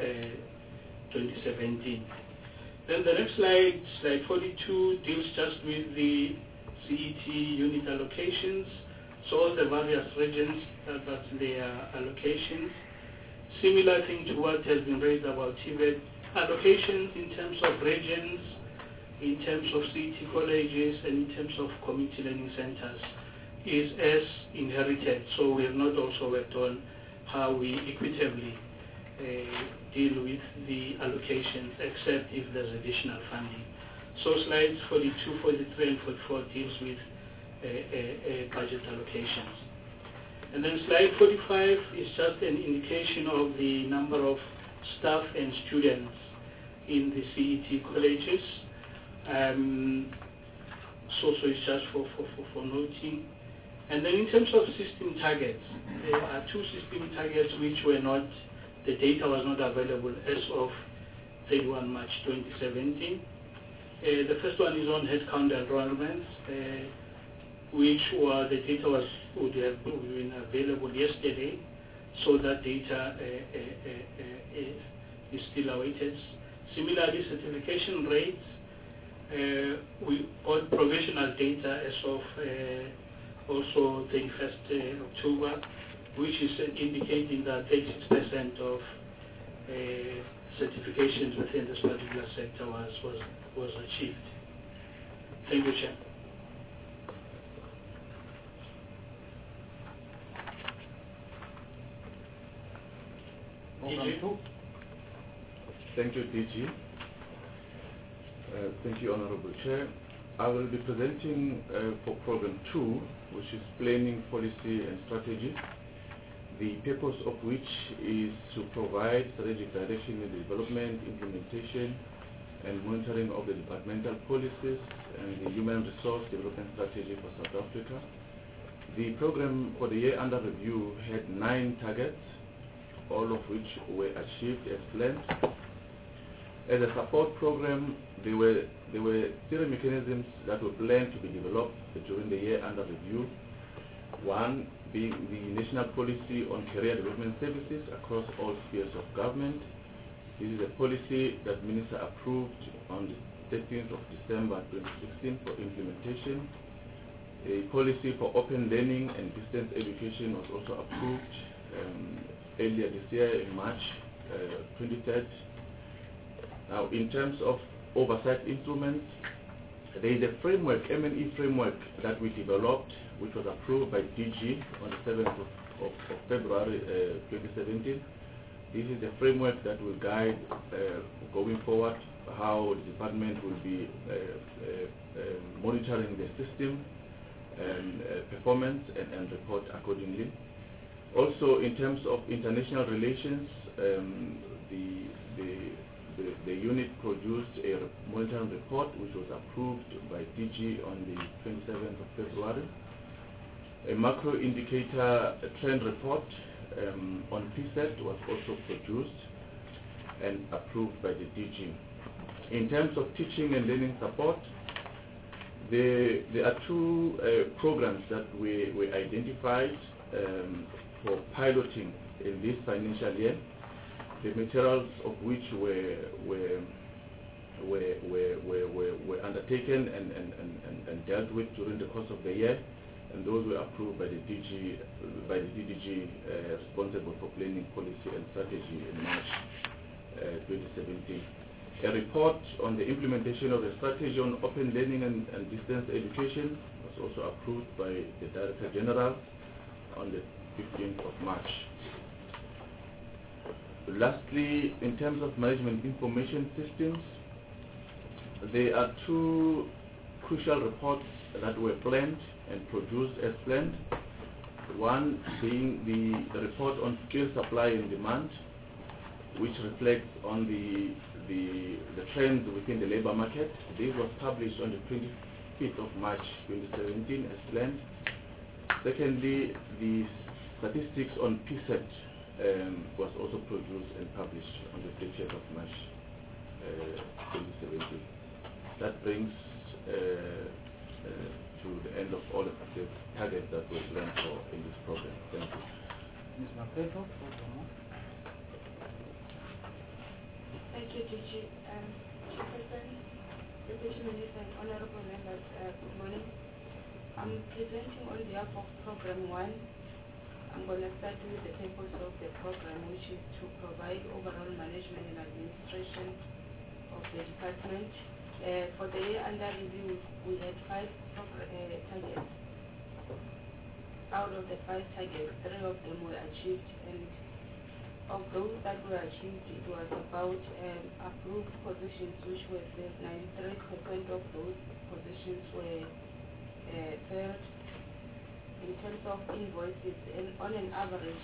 2017. Then the next slide, slide 42, deals just with the CET unit allocations. So all the various regions, that's their allocations. Similar thing to what has been raised about TVET, allocations in terms of regions, in terms of CET colleges, and in terms of community learning centers is as inherited. So we have not also worked on how we equitably deal with the allocations, except if there's additional funding. So slides 42, 43, and 44 deals with budget allocations. And then slide 45 is just an indication of the number of staff and students in the CET colleges. So it's just for noting. And then in terms of system targets, there are two system targets which were not, the data was not available as of 31 March 2017. The first one is on headcount enrollments, which were, the data would have been available yesterday, so that data is still awaited. Similarly, certification rates, we got provisional data as of also 31st October, which is indicating that 86% of certifications within this particular sector was achieved. Thank you, Chair. Thank you, DG. Thank you, Honorable Chair. I will be presenting for Program 2, which is Planning, Policy and Strategy, the purpose of which is to provide strategic direction in the development, implementation, and monitoring of the departmental policies and the human resource development strategy for South Africa. The program for the year under review had 9 targets, all of which were achieved as planned. As a support program, there were steering mechanisms that were planned to be developed during the year under review. One being the National Policy on Career Development Services across all spheres of government. This is a policy that Minister approved on the 13th of December 2016 for implementation. A policy for open learning and distance education was also approved earlier this year in March 23rd. Now, in terms of oversight instruments, there is a framework, M&E framework, that we developed, which was approved by DG on the 7th of February 2017. This is a framework that will guide going forward how the department will be monitoring the system and performance and report accordingly. Also, in terms of international relations, the unit produced a monitoring report which was approved by DG on the 27th of February. A macro indicator trend report on PSET was also produced and approved by the DG. In terms of teaching and learning support, there are 2 programs that we identified for piloting in this financial year, the materials of which were undertaken and dealt with during the course of the year, and those were approved by the DG, by the DDG responsible for planning, policy and strategy in March 2017. A report on the implementation of the strategy on open learning and distance education was also approved by the Director General on the 15th of March. Lastly, in terms of management information systems, there are 2 crucial reports that were planned and produced as planned. One being the report on skill supply and demand, which reflects on the trends within the labor market. This was published on the 25th of March 2017 as planned. Secondly, the statistics on PSET was also produced and published on the 30th of March 2017. That brings to the end of all of the targets that were planned for in this program. Thank you. Ms. Mapeto, Thank you, DG. Chairperson, Deputy Minister, and Honorable Members, good morning. I'm presenting on behalf of Program 1. I'm going to start with the purpose of the program, which is to provide overall management and administration of the department. For the year under review, we had 5 targets. Out of the 5 targets, 3 of them were achieved, and of those that were achieved, it was about approved positions which were filled. 93% of those positions were filled. In terms of invoices, and on an average,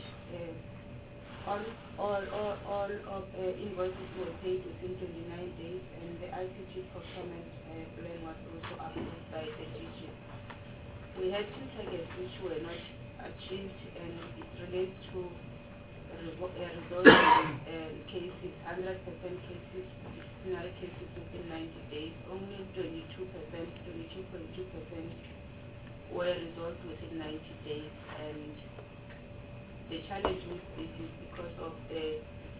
all of invoices were paid within 29 days, and the ICT procurement plan was also approved by the DG. We had 2 targets which were not achieved, and it relates to resolving cases, 100% cases, disciplinary cases within 90 days. Only 22.2% were resolved within 90 days, and the challenge with this is because of the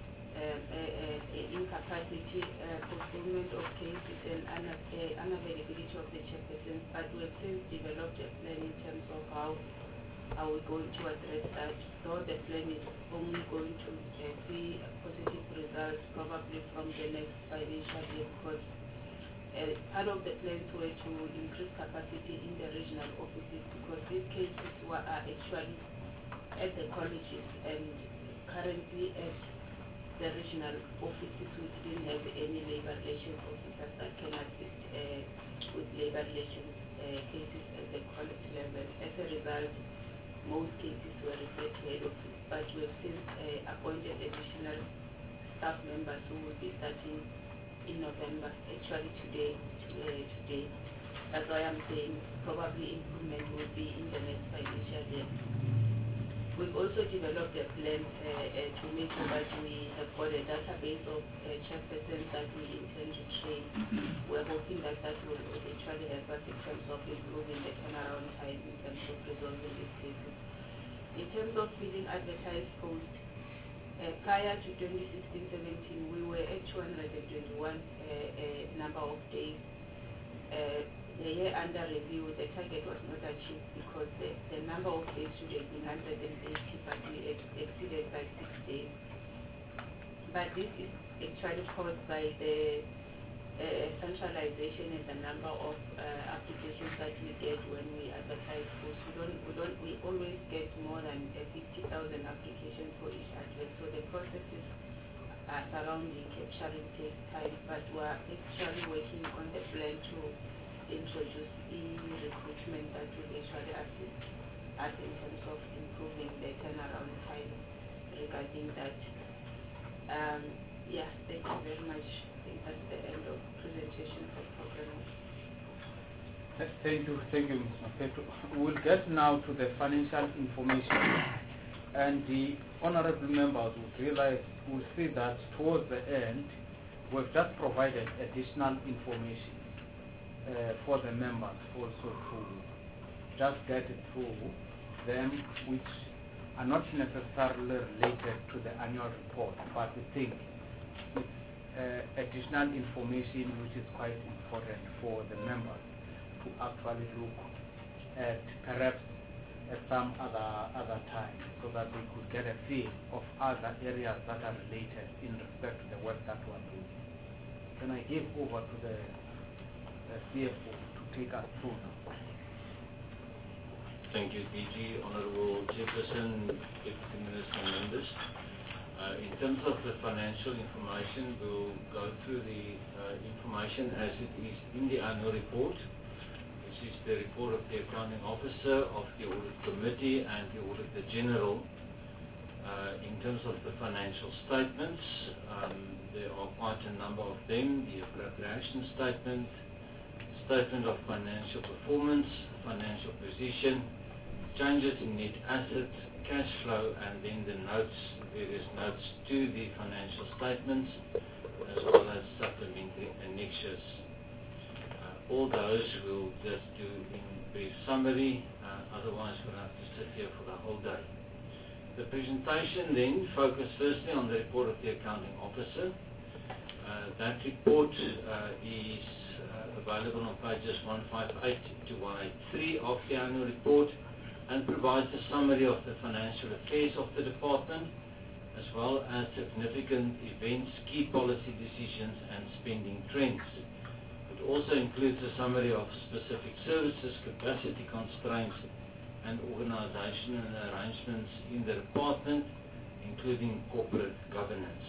incapacity, postponement of cases, and unavailability of the chairperson. But we have since developed a plan in terms of how are we going to address that. So the plan is only going to see positive results probably from the next financial year, because part of the plans were to increase capacity in the regional offices, because these cases are actually at the colleges, and currently at the regional offices we didn't have any labor relations officers that can assist with labor relations cases at the college level. As a result, most cases were referred to head office, but we have since appointed additional staff members who will be starting in November, actually today. That's why I'm saying probably improvement will be in the next financial year. We've also developed a plan to make sure that we have got a database of chairpersons that we intend to train. We're hoping that will eventually help us in terms of improving the turnaround time in terms of resolving these cases. In terms of filling advertised posts, prior to 2016-17, we were at 221 number of days. The year under review, the target was not achieved because the number of days should have been 180, but we exceeded by 6 days. But this is actually caused by the centralization in the number of applications that we get when we advertise posts. We always get more than 50,000 applications for each advert. So the processes surrounding capturing takes time, but we are actually working on the plan to introduce e-recruitment that will actually assist us in terms of improving the turnaround time regarding that. Yeah, thank you very much. I think that's the end of presentation for program. Thank you, Ms. Mapeto. We'll get now to the financial information, and the honorable members will see that towards the end, we've just provided additional information for the members also to just get through them, which are not necessarily related to the annual report, but we think it's additional information which is quite important for the members to actually look at perhaps at some other time, so that we could get a feel of other areas that are related in respect to the work that we're doing. Can I give over to the CFO to take us through now? Thank you, DG, Honorable Chairperson, Deputy Minister, and members. In terms of the financial information, we'll go through the information as it is in the annual report, which is the report of the accounting officer, of the audit committee and the auditor general. In terms of the financial statements, there are quite a number of them: the appropriation statement, statement of financial performance, financial position, changes in net assets, cash flow, and then the notes, various notes to the financial statements, as well as supplementary annexures. All those we'll just do in brief summary, otherwise we'll have to sit here for the whole day. The presentation then focused firstly on the report of the accounting officer. That report is available on pages 158 to 183 of the annual report and provides a summary of the financial affairs of the department, as well as significant events, key policy decisions and spending trends. It also includes a summary of specific services, capacity constraints and organizational arrangements in the department, including corporate governance.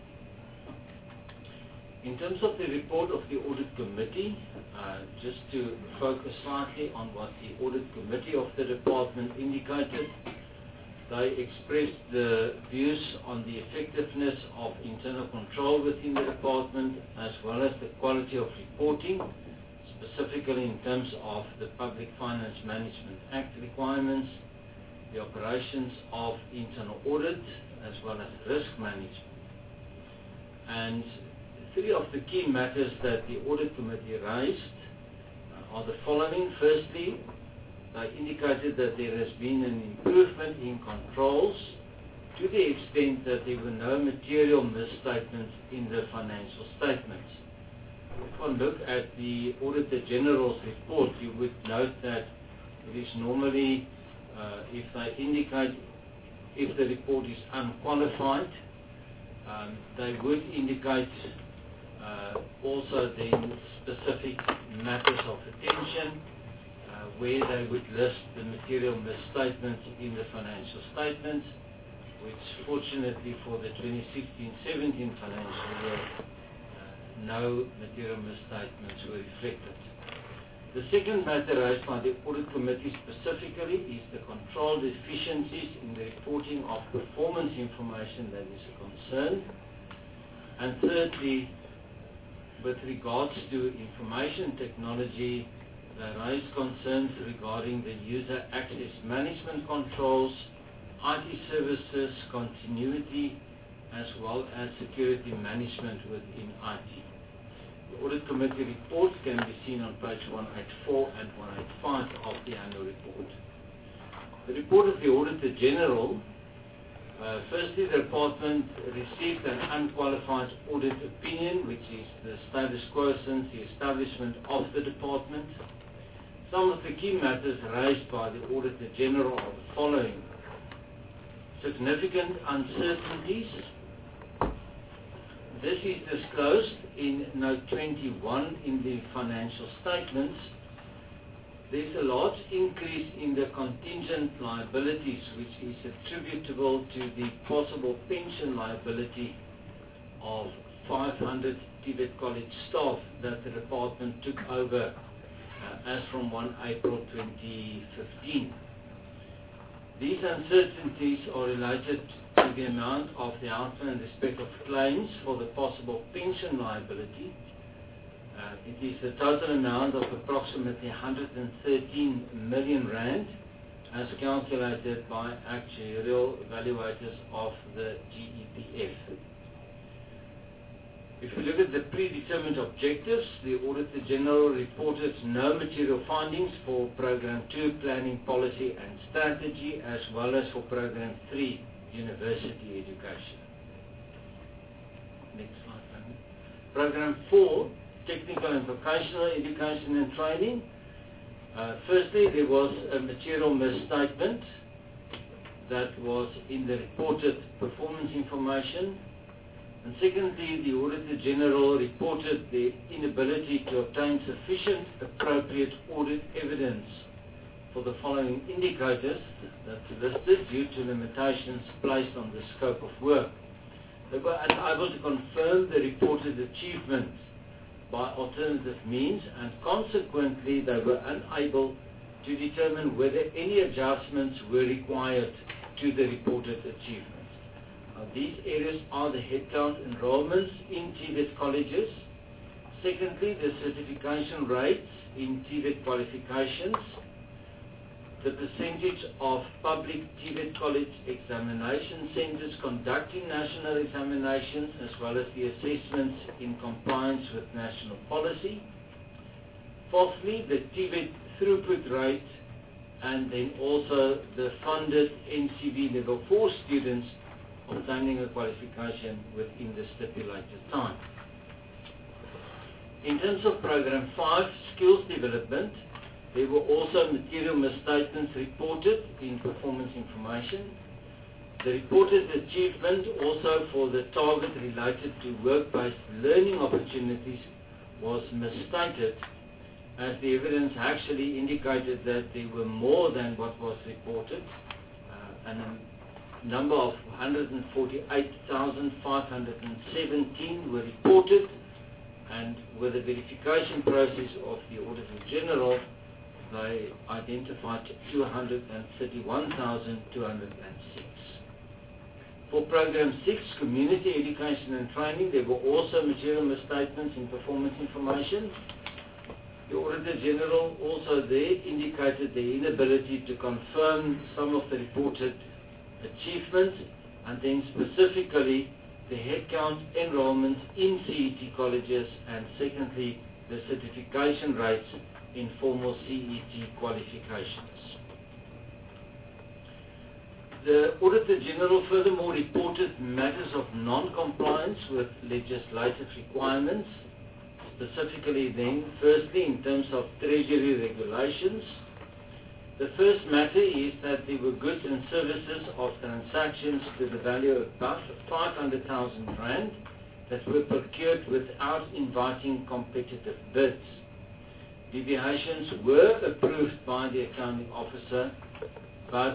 In terms of the report of the audit committee, just to focus slightly on what the audit committee of the department indicated, they expressed the views on the effectiveness of internal control within the department, as well as the quality of reporting, specifically in terms of the Public Finance Management Act requirements, the operations of internal audit, as well as risk management. And three of the key matters that the audit committee raised are the following. Firstly, they indicated that there has been an improvement in controls to the extent that there were no material misstatements in the financial statements. If one look at the Auditor General's report, you would note that it is normally, if they indicate if the report is unqualified, they would indicate also then specific matters of attention, where they would list the material misstatements in the financial statements, which fortunately for the 2016-17 financial year, no material misstatements were reflected. The second matter raised by the audit committee specifically is the control deficiencies in the reporting of performance information that is a concern. And thirdly, with regards to information technology, they raised concerns regarding the user access management controls, IT services, continuity, as well as security management within IT. The Audit Committee report can be seen on page 184 and 185 of the annual report. The report of the Auditor General, firstly the department received an unqualified audit opinion, which is the status quo since the establishment of the department. Some of the key matters raised by the Auditor General are the following. Significant uncertainties. This is disclosed in note 21 in the financial statements. There's a large increase in the contingent liabilities, which is attributable to the possible pension liability of 500 Tibet College staff that the department took over as from 1 April 2015. These uncertainties are related to the amount of the outflow in respect of claims for the possible pension liability. It is the total amount of approximately 113 million rand as calculated by actuarial evaluators of the GEPF. If we look at the predetermined objectives, the Auditor General reported no material findings for Program 2, Planning, Policy and Strategy, as well as for Program 3, University Education. Next slide, please. Program 4, Technical and Vocational Education and Training. Firstly, there was a material misstatement that was in the reported performance information. And secondly, the Auditor General reported the inability to obtain sufficient appropriate audit evidence for the following indicators that's listed due to limitations placed on the scope of work. They were unable to confirm the reported achievement by alternative means, and consequently they were unable to determine whether any adjustments were required to the reported achievements. These areas are the headcount enrollments in TVET colleges. Secondly, the certification rates in TVET qualifications, the percentage of public TVET college examination centers conducting national examinations, as well as the assessments in compliance with national policy. Fourthly, the TVET throughput rate, and then also the funded NCV level 4 students obtaining a qualification within the stipulated time. In terms of Program 5, Skills Development, there were also material misstatements reported in performance information. The reported achievement also for the target related to work-based learning opportunities was misstated, as the evidence actually indicated that there were more than what was reported, and a number of 148,517 were reported, and with the verification process of the Auditor General, they identified 231,206. For Program 6, Community Education and Training, there were also material misstatements in performance information. The Auditor General also there indicated the inability to confirm some of the reported achievements, and then specifically the headcount enrollment in CET colleges, and secondly the certification rates in formal CET qualifications. The Auditor General furthermore reported matters of non-compliance with legislative requirements, specifically then, firstly, in terms of Treasury regulations. The first matter is that there were goods and services of transactions to the value of above 500,000 rand that were procured without inviting competitive bids. Deviations were approved by the accounting officer, but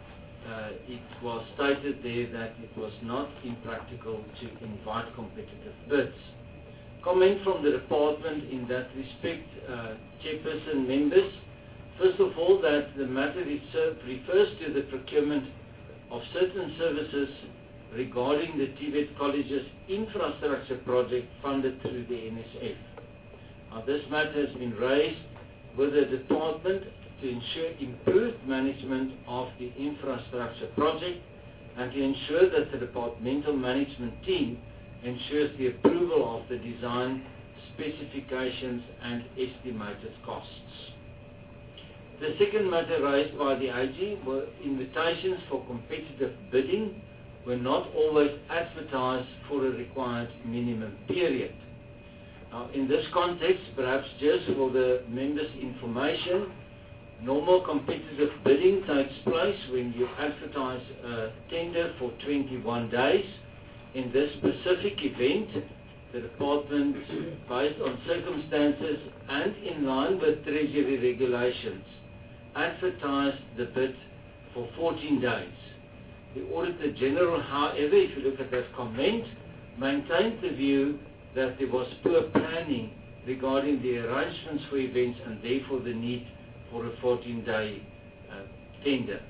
it was stated there that it was not impractical to invite competitive bids. Comment from the department in that respect, Chairperson, members. First of all, that the matter refers to the procurement of certain services regarding the TVET College's infrastructure project funded through the NSF. Now, this matter has been raised with the department to ensure improved management of the infrastructure project and to ensure that the departmental management team ensures the approval of the design, specifications and estimated costs. The second matter raised by the AG were invitations for competitive bidding were not always advertised for a required minimum period. Now, in this context, perhaps just for the members' information, normal competitive bidding takes place when you advertise a tender for 21 days. In this specific event, the department, based on circumstances and in line with Treasury regulations, advertised the bid for 14 days. The Auditor General, however, if you look at that comment, maintained the view that there was poor planning regarding the arrangements for events and therefore the need for a 14-day tender.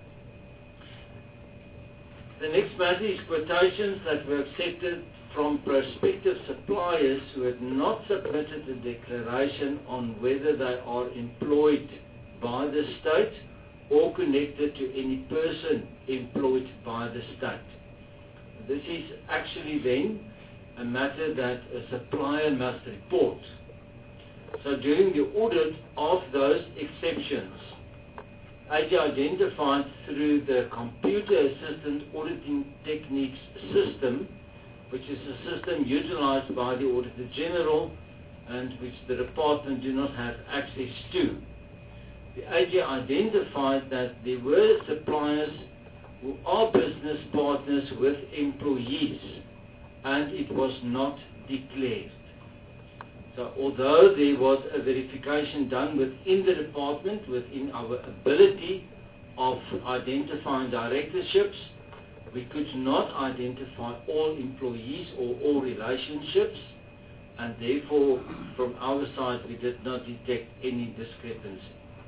The next matter is quotations that were accepted from prospective suppliers who had not submitted a declaration on whether they are employed by the state or connected to any person employed by the state. This is actually then a matter that a supplier must report. So during the audit of those exceptions, AG identified through the Computer Assistant Auditing Techniques system, which is a system utilized by the Auditor General and which the department do not have access to. The AG identified that there were suppliers who are business partners with employees, and it was not declared. So although there was a verification done within the department, within our ability of identifying directorships, we could not identify all employees or all relationships, and therefore from our side we did not detect any discrepancy.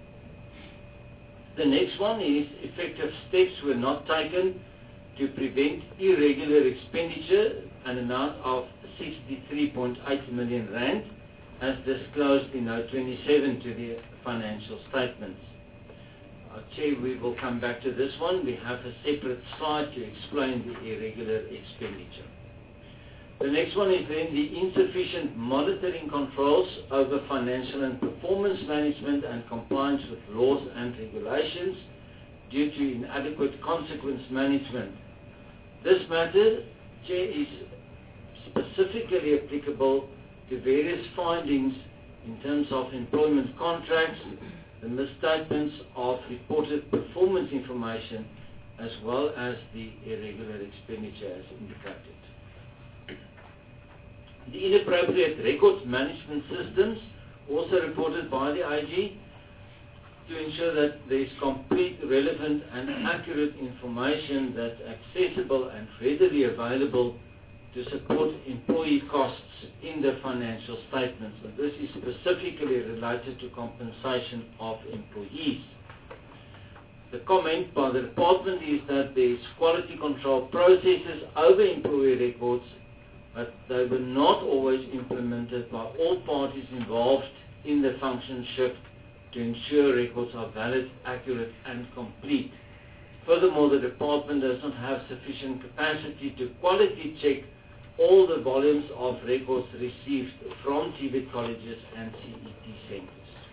The next one is effective steps were not taken to prevent irregular expenditure, an amount of 63.8 million rand as disclosed in note 27 to the financial statements. Chair, we will come back to this one. We have a separate slide to explain the irregular expenditure. The next one is then the insufficient monitoring controls over financial and performance management and compliance with laws and regulations due to inadequate consequence management. This matter, Chair, is specifically applicable to various findings in terms of employment contracts, the misstatements of reported performance information, as well as the irregular expenditure as indicated. The inappropriate records management systems, also reported by the IG, to ensure that there is complete, relevant and accurate information that's accessible and readily available to support employee costs in the financial statements. And this is specifically related to compensation of employees. The comment by the department is that there is quality control processes over employee records, but they were not always implemented by all parties involved in the function shift to ensure records are valid, accurate and complete. Furthermore, the department does not have sufficient capacity to quality check all the volumes of records received from TVET colleges and CET centres.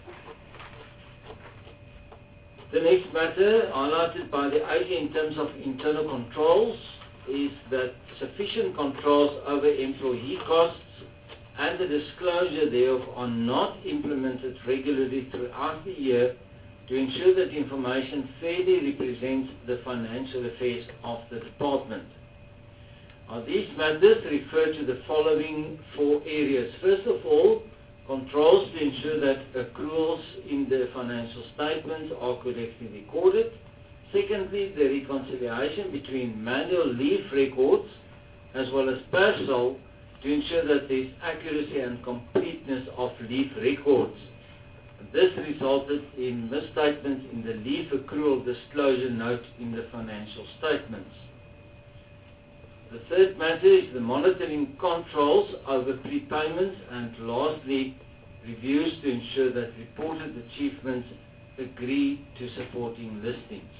The next matter highlighted by the IG in terms of internal controls is that sufficient controls over employee costs and the disclosure thereof are not implemented regularly throughout the year to ensure that information fairly represents the financial affairs of the department. These matters refer to the following four areas. First of all, controls to ensure that accruals in the financial statements are correctly recorded. Secondly, the reconciliation between manual leave records as well as PERSOL to ensure that there is accuracy and completeness of leave records. This resulted in misstatements in the leave accrual disclosure note in the financial statements. The third matter is the monitoring controls over prepayments, and lastly, reviews to ensure that reported achievements agree to supporting listings.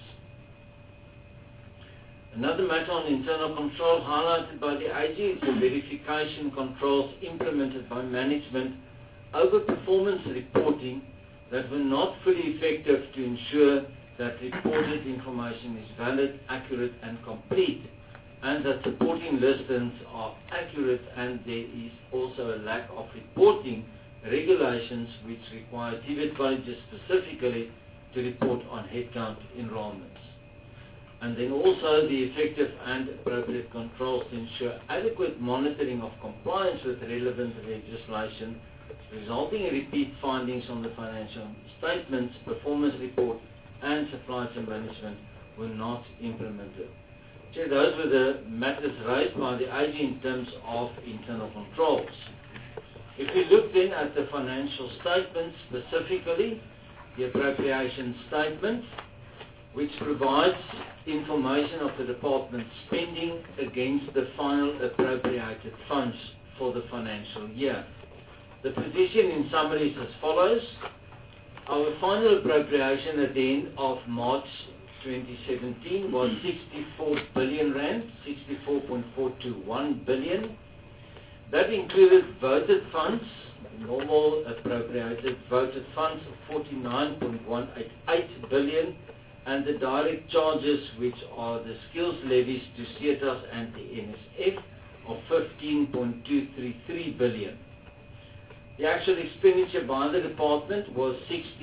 Another matter on internal control highlighted by the IG is the verification controls implemented by management over performance reporting that were not fully effective to ensure that reported information is valid, accurate and complete, and that supporting listings are accurate, and there is also a lack of reporting regulations which require TVET colleges specifically to report on headcount enrollments. And then also the effective and appropriate controls to ensure adequate monitoring of compliance with relevant legislation, resulting in repeat findings on the financial statements, performance report and supply chain management were not implemented. So those were the matters raised by the IG in terms of internal controls. If we look then at the financial statements, specifically the appropriation statement, which provides information of the department's spending against the final appropriated funds for the financial year. The position in summary is as follows. Our final appropriation at the end of March 2017 was 64 billion rand, 64.421 billion. That included voted funds, normal appropriated voted funds of 49.188 billion, and the direct charges, which are the skills levies to CETAS and the NSF, of 15.233 billion. The actual expenditure by the department was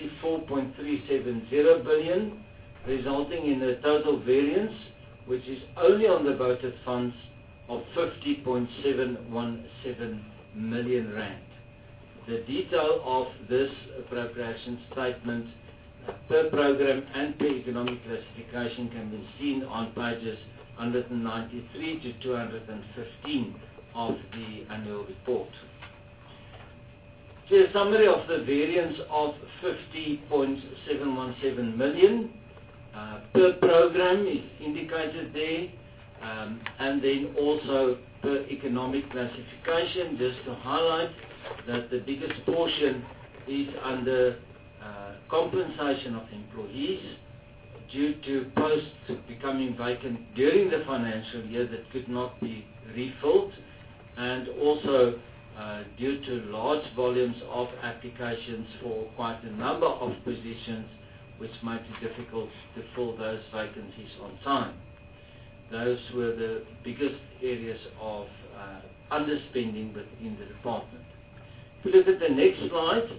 64.370 billion, resulting in a total variance, which is only on the voted funds, of 50.717 million rand. The detail of this appropriation statement per program and per economic classification can be seen on pages 193 to 215 of the annual report. Here a summary of the variance of 50.717 million per program is indicated there, and then also per economic classification, just to highlight that the biggest portion is under compensation of employees due to posts becoming vacant during the financial year that could not be refilled, and also due to large volumes of applications for quite a number of positions, which made it difficult to fill those vacancies on time. Those were the biggest areas of underspending within the department. If you look at the next slide,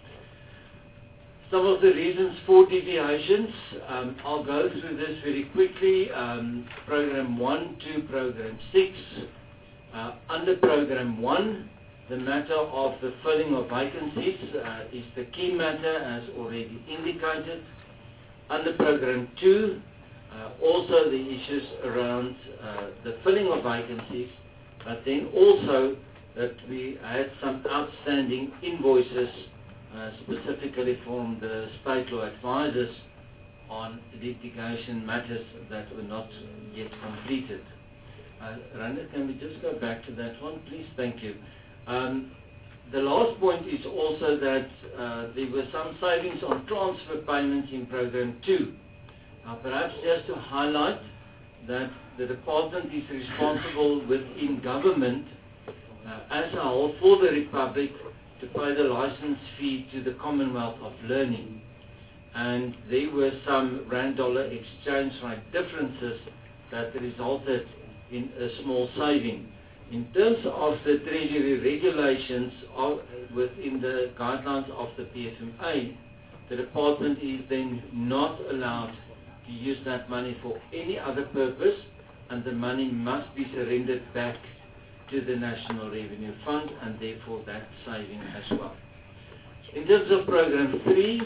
some of the reasons for deviations. I'll go through this very quickly. Program 1 to Program 6. Under Program 1, the matter of the filling of vacancies is the key matter, as already indicated. Under Program 2, also the issues around the filling of vacancies, but then also that we had some outstanding invoices, specifically from the state law advisors on litigation matters that were not yet completed. Randa, can we just go back to that one, please? Thank you. The last point is also that there were some savings on transfer payments in Program 2. Now, perhaps just to highlight that the department is responsible within government as a whole for the Republic to pay the license fee to the Commonwealth of Learning. And there were some rand-dollar exchange rate differences that resulted in a small saving. In terms of the Treasury regulations within the guidelines of the PFMA, the department is then not allowed to use that money for any other purpose, and the money must be surrendered back to the National Revenue Fund, and therefore that saving as well. In terms of Program 3,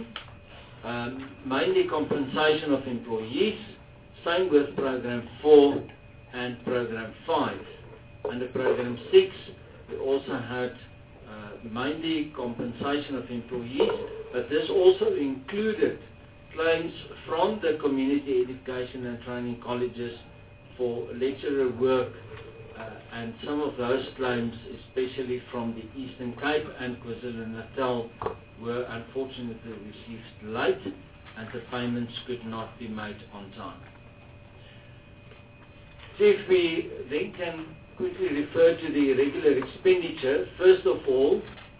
mainly compensation of employees, same with Program 4 and Program 5. Under Program 6, we also had mainly compensation of employees, but this also included claims from the community education and training colleges for lecturer work, and some of those claims, especially from the Eastern Cape and KwaZulu-Natal, were unfortunately received late, and the payments could not be made on time. So if we then can quickly refer to the irregular expenditure, first of all,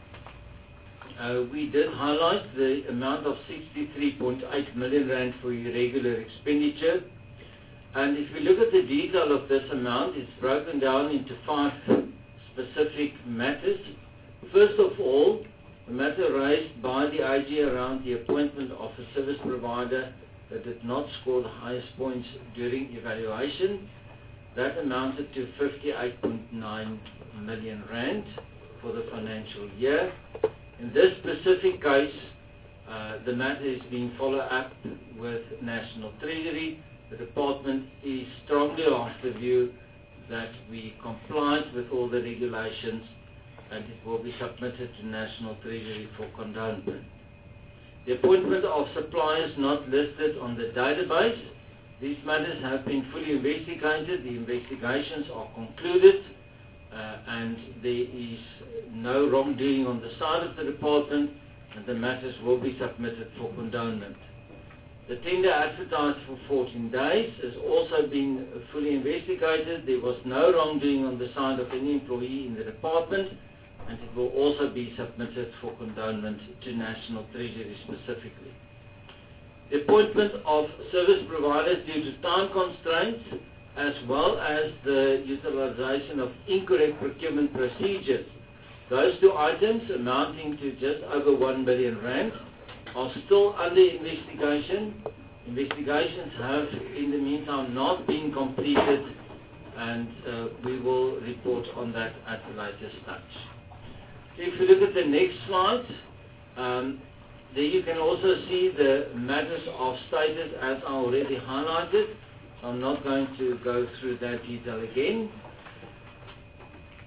we did highlight the amount of 63.8 million rand for irregular expenditure. And if we look at the detail of this amount, it's broken down into 5 specific matters. First of all, the matter raised by the IG around the appointment of a service provider that did not score the highest points during evaluation. That amounted to 58.9 million rand for the financial year. In this specific case, the matter is being followed up with National Treasury. The department is strongly of the view that we complied with all the regulations, and it will be submitted to National Treasury for condonement. The appointment of suppliers not listed on the database. These matters have been fully investigated. The investigations are concluded, and there is no wrongdoing on the side of the department, and the matters will be submitted for condonement. The tender advertised for 14 days has also been fully investigated. There was no wrongdoing on the side of any employee in the department, and it will also be submitted for condonement to National Treasury specifically. The appointment of service providers due to time constraints, as well as the utilization of incorrect procurement procedures. Those 2 items, amounting to just over 1 billion rand, are still under investigation. Investigations have, in the meantime, not been completed, and we will report on that at a later stage. If you look at the next slide, there you can also see the matters of status as I already highlighted. I'm not going to go through that detail again.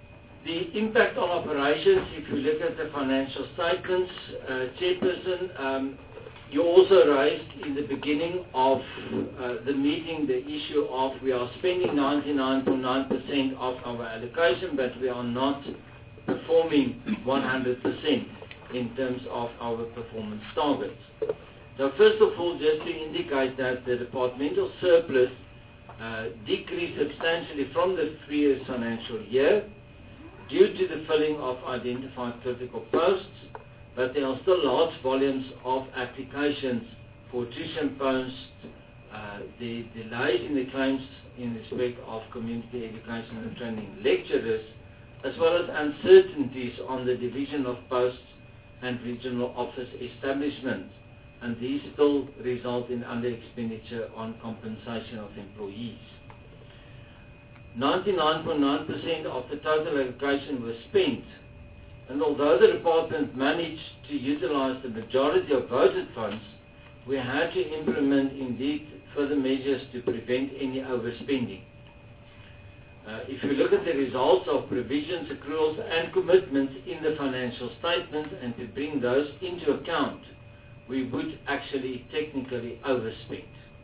The impact on operations, if you look at the financial statements, Chairperson, you also raised in the beginning of the meeting the issue of we are spending 99.9% of our allocation, but we are not performing 100% in terms of our performance targets. So first of all, just to indicate that the departmental surplus decreased substantially from the previous financial year due to the filling of identified critical posts, but there are still large volumes of applications for tuition posts, the delays in the claims in respect of community education and training lecturers, as well as uncertainties on the division of posts and regional office establishments, and these still result in under expenditure on compensation of employees. 99.9% of the total allocation was spent, and although the department managed to utilize the majority of voted funds, we had to implement indeed further measures to prevent any overspending. If you look at the results of provisions, accruals and commitments in the financial statements and to bring those into account, we would actually technically overspend.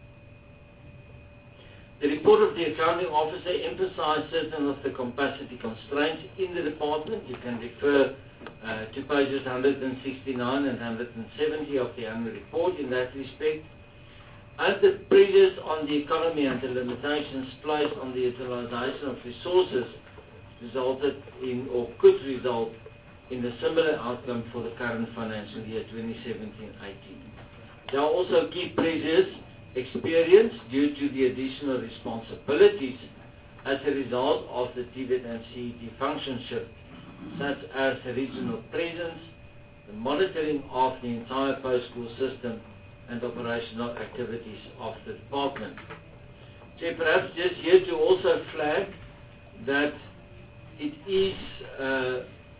The report of the accounting officer emphasized certain of the capacity constraints in the department. You can refer to pages 169 and 170 of the annual report in that respect. As the pressures on the economy and the limitations placed on the utilization of resources resulted in or could result in a similar outcome for the current financial year 2017-18. There are also key pressures experienced due to the additional responsibilities as a result of the TVET and CET function shift, such as the regional presence, the monitoring of the entire post-school system, and operational activities of the department. So perhaps just here to also flag that it is a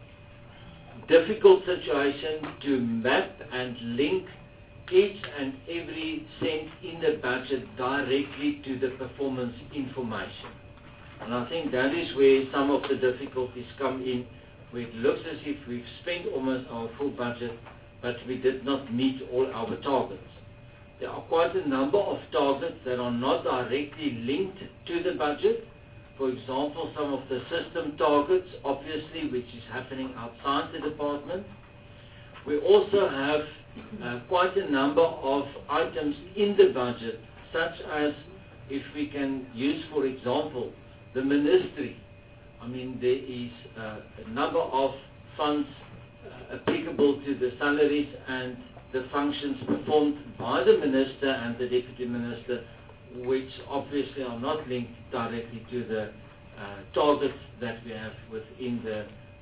difficult situation to map and link each and every cent in the budget directly to the performance information. And I think that is where some of the difficulties come in, where it looks as if we've spent almost our full budget, but we did not meet all our targets. There are quite a number of targets that are not directly linked to the budget. For example, some of the system targets, obviously, which is happening outside the department. We also have quite a number of items in the budget, such as if we can use, for example, the ministry. I mean, there is a number of funds applicable to the salaries and the functions performed by the minister and the deputy minister, which obviously are not linked directly to the targets that we have within the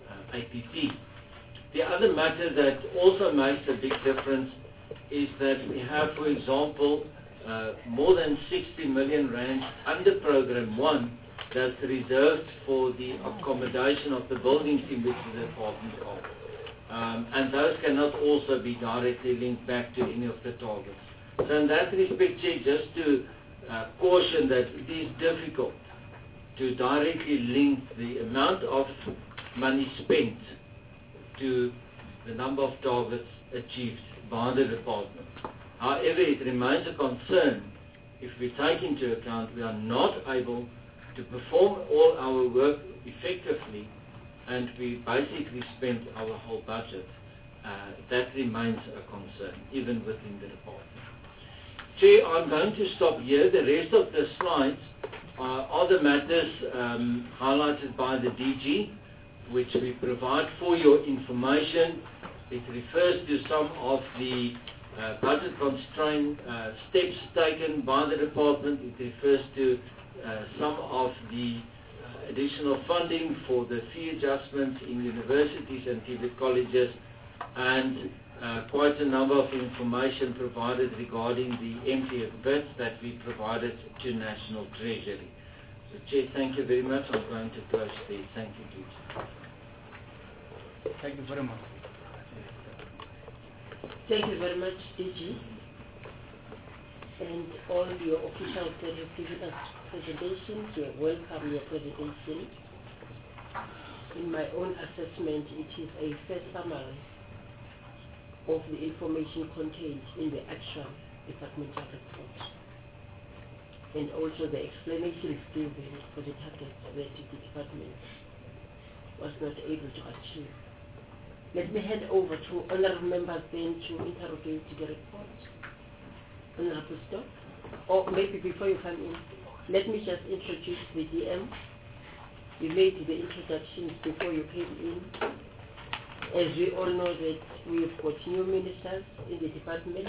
APP. The other matter that also makes a big difference is that we have, for example, more than 60 million rand under Program 1 that's reserved for the accommodation of the buildings in which the department are. And those cannot also be directly linked back to any of the targets. So in that respect, just to caution that it is difficult to directly link the amount of money spent to the number of targets achieved by the department. However, it remains a concern if we take into account we are not able to perform all our work effectively and we basically spent our whole budget. That remains a concern, even within the department. Chair, I'm going to stop here. The rest of the slides are the matters highlighted by the DG, which we provide for your information. It refers to some of the budget constraint steps taken by the department. It refers to some of the additional funding for the fee adjustments in universities and TVET colleges, and quite a number of information provided regarding the MTF bids that we provided to National Treasury. So, Chair, thank you very much. I'm going to close there. Thank you, Chair. Thank you very much. Thank you very much, DG, and all your officials that have given us presentations. We welcome your presentation. in my own assessment, it is a fair summary of the information contained in the actual departmental report. And also the explanations given for the targets that the department was not able to achieve. Let me hand over to honorable members then to interrogate the report. Honorable Stock. Or maybe before you come in, let me just introduce the DM. We made the introductions before you came in. As we all know that we've got new ministers in the department.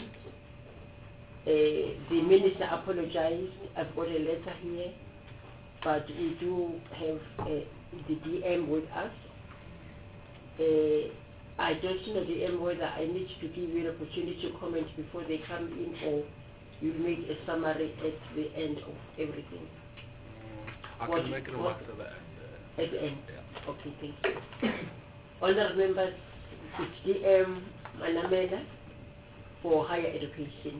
The minister apologized. I've got a letter here, but we do have the DM with us. I don't know, DM, whether I need to give you an opportunity to comment before they come in, or you make a summary at the end of everything. I can make remarks at the end. At the end? Yeah. Okay, thank you. Honourable members, it's DM Manamela for higher education.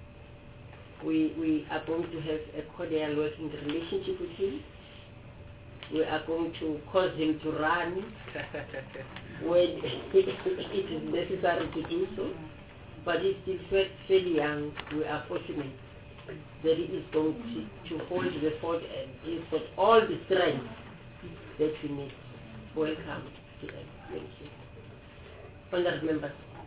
We are going to have a cordial working relationship with him. We are going to cause him to run when it is necessary to do so. But he's still fairly young. We are fortunate that he is going to hold the fort, and he's got all the strength that we need. Welcome to them. Thank you. Honourable members.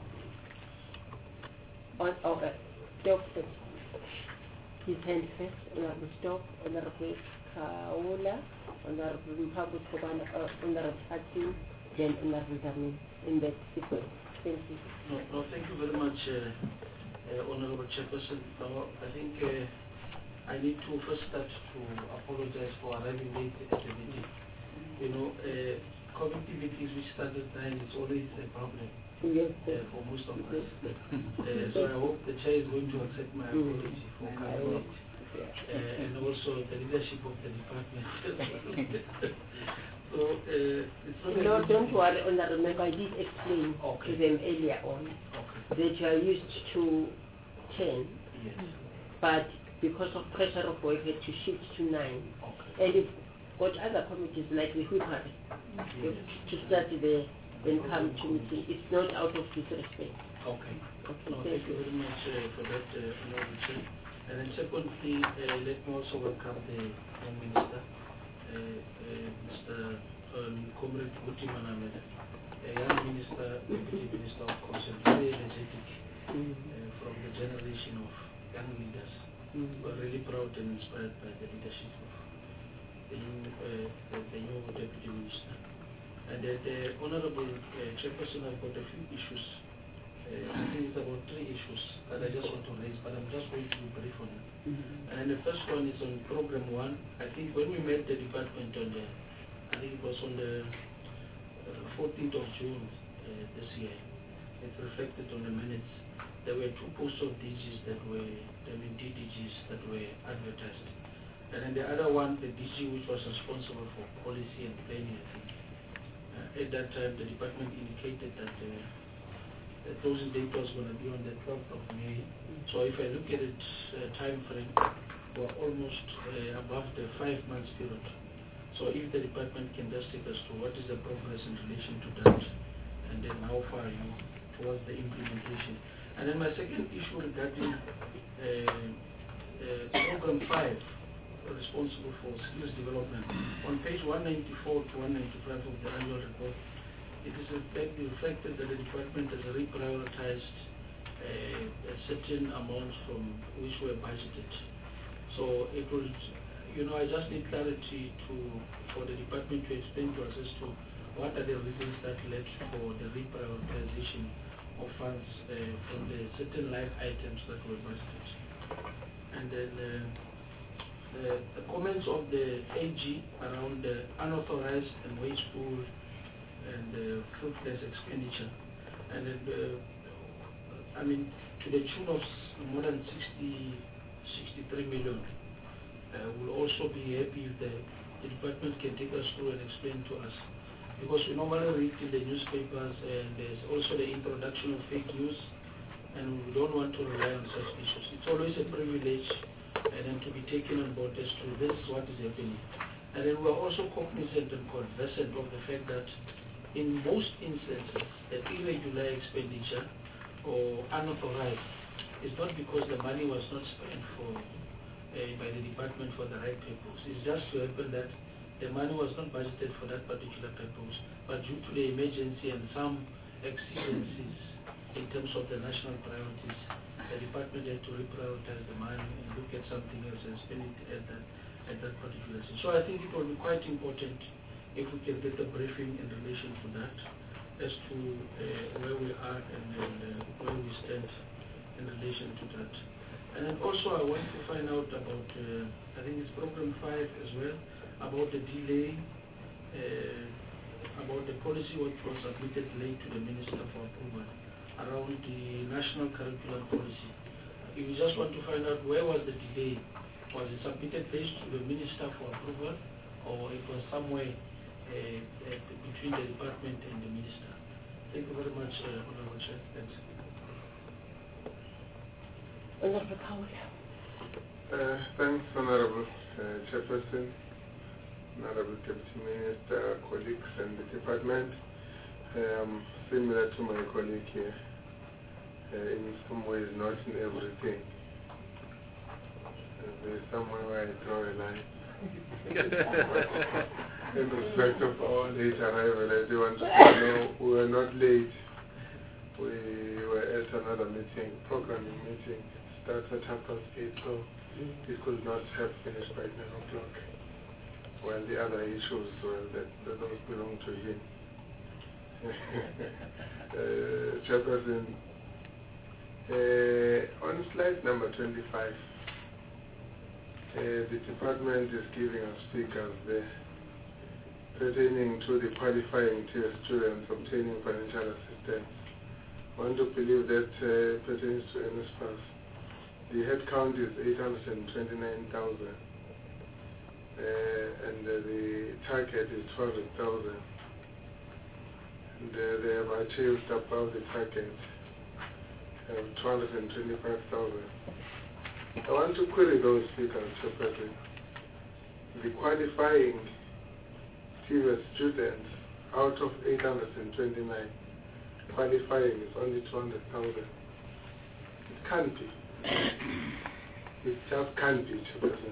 Stop. His hand first. Honourable Stop. Honourable Kaola. Honourable Mpabu Kobana. Honourable Hatim. Then Honourable Damin. In that sequence. Thank you. No, thank you very much, Honourable Chairperson. I think I need to first start to apologize for arriving late at the meeting. You know, COVID activities which start at 9 is always a problem for most of us. So I hope the chair is going to accept my apology for coming late. And also the leadership of the department. So, no, don't worry, Honourable Member. I did explain to them earlier on that you are used to 10, but because of pressure of work, had to shift to 9. And you've got other committees like the Whipper to start there and come to meeting. It's not out of disrespect. Okay. No, thank you very much for that, Honourable Chair. And then secondly, let me also welcome the Young Minister, Mr. Comrade Buti Manamela, a young minister, Deputy Minister, of course, and very energetic from the generation of young leaders. We're really proud and inspired by the leadership of the new Deputy Minister. And the Honourable Chairperson, I've got a few issues. I think it's about 3 issues that I just want to raise, but I'm just going to be brief on it. And the first one is on Program 1. I think when we met the department on I think it was on the 14th of June this year, it reflected on the minutes. There were 2 posts of DGs that were, DDGs that were advertised. And then the other one, the DG which was responsible for policy and planning, I think. At that time, the department indicated that the closing date was going to be on the 12th of May. So if I look at it, time frame, we're almost above the 5 months period. So if the department can just take us to what is the progress in relation to that, and then how far are you towards the implementation. And then my second issue regarding Program 5, responsible for skills development. On page 194 to 195 of the annual report, it is reflected that the department has reprioritized a certain amounts from which were budgeted. So it will, I just need clarity for the department to explain to us as to what are the reasons that led for the reprioritization of funds from the certain life items that were budgeted. And then the comments of the AG around the unauthorized and wasteful and fruitless expenditure, and then to the tune of more than 63 million. We'll also be happy if the department can take us through and explain to us, because we normally read in the newspapers and there's also the introduction of fake news, and we don't want to rely on such issues. It's always a privilege and then to be taken on board as to this is what is happening. And then we are also cognizant and conversant of the fact that in most instances, the irregular expenditure or unauthorized is not because the money was not spent by the department for the right purpose. It's just to happen that the money was not budgeted for that particular purpose, but due to the emergency and some exigencies in terms of the national priorities, the department had to reprioritize the money and look at something else and spend it at that particular time. So I think it will be quite important if we can get a briefing in relation to that as to where we are and where we stand in relation to that. And then also I want to find out about, I think it's problem 5 as well, about the delay, about the policy which was submitted late to the Minister for approval around the national curriculum policy. We just want to find out where was the delay. Was it submitted late to the Minister for approval, or it was somewhere between the department and the Minister? Thank you very much, Honorable Chair. Thanks. Honorable Kaula. Thanks, Honorable Chairperson, Honorable Deputy Minister, colleagues and the department. Similar to my colleague here, in some ways not in everything. There's somewhere where I draw a line. In respect of our late arrival, I do want to know we were not late. We were at another meeting, programming meeting. It starts at 8:30, so it could not have finished by 9 o'clock. While the other issues, well, that those belong to him. Chairperson, on slide number 25, the department is giving us figures there pertaining to the qualifying tier students obtaining financial assistance. I want to believe that pertains to NSFAS. The head count is 829,000 and the target is 200,000. And they have achieved above the target, 225,000. I want to query those figures, Chairperson. The qualifying TVET students out of 829, qualifying is only 200,000. It can't be. It just can't be, Chairperson.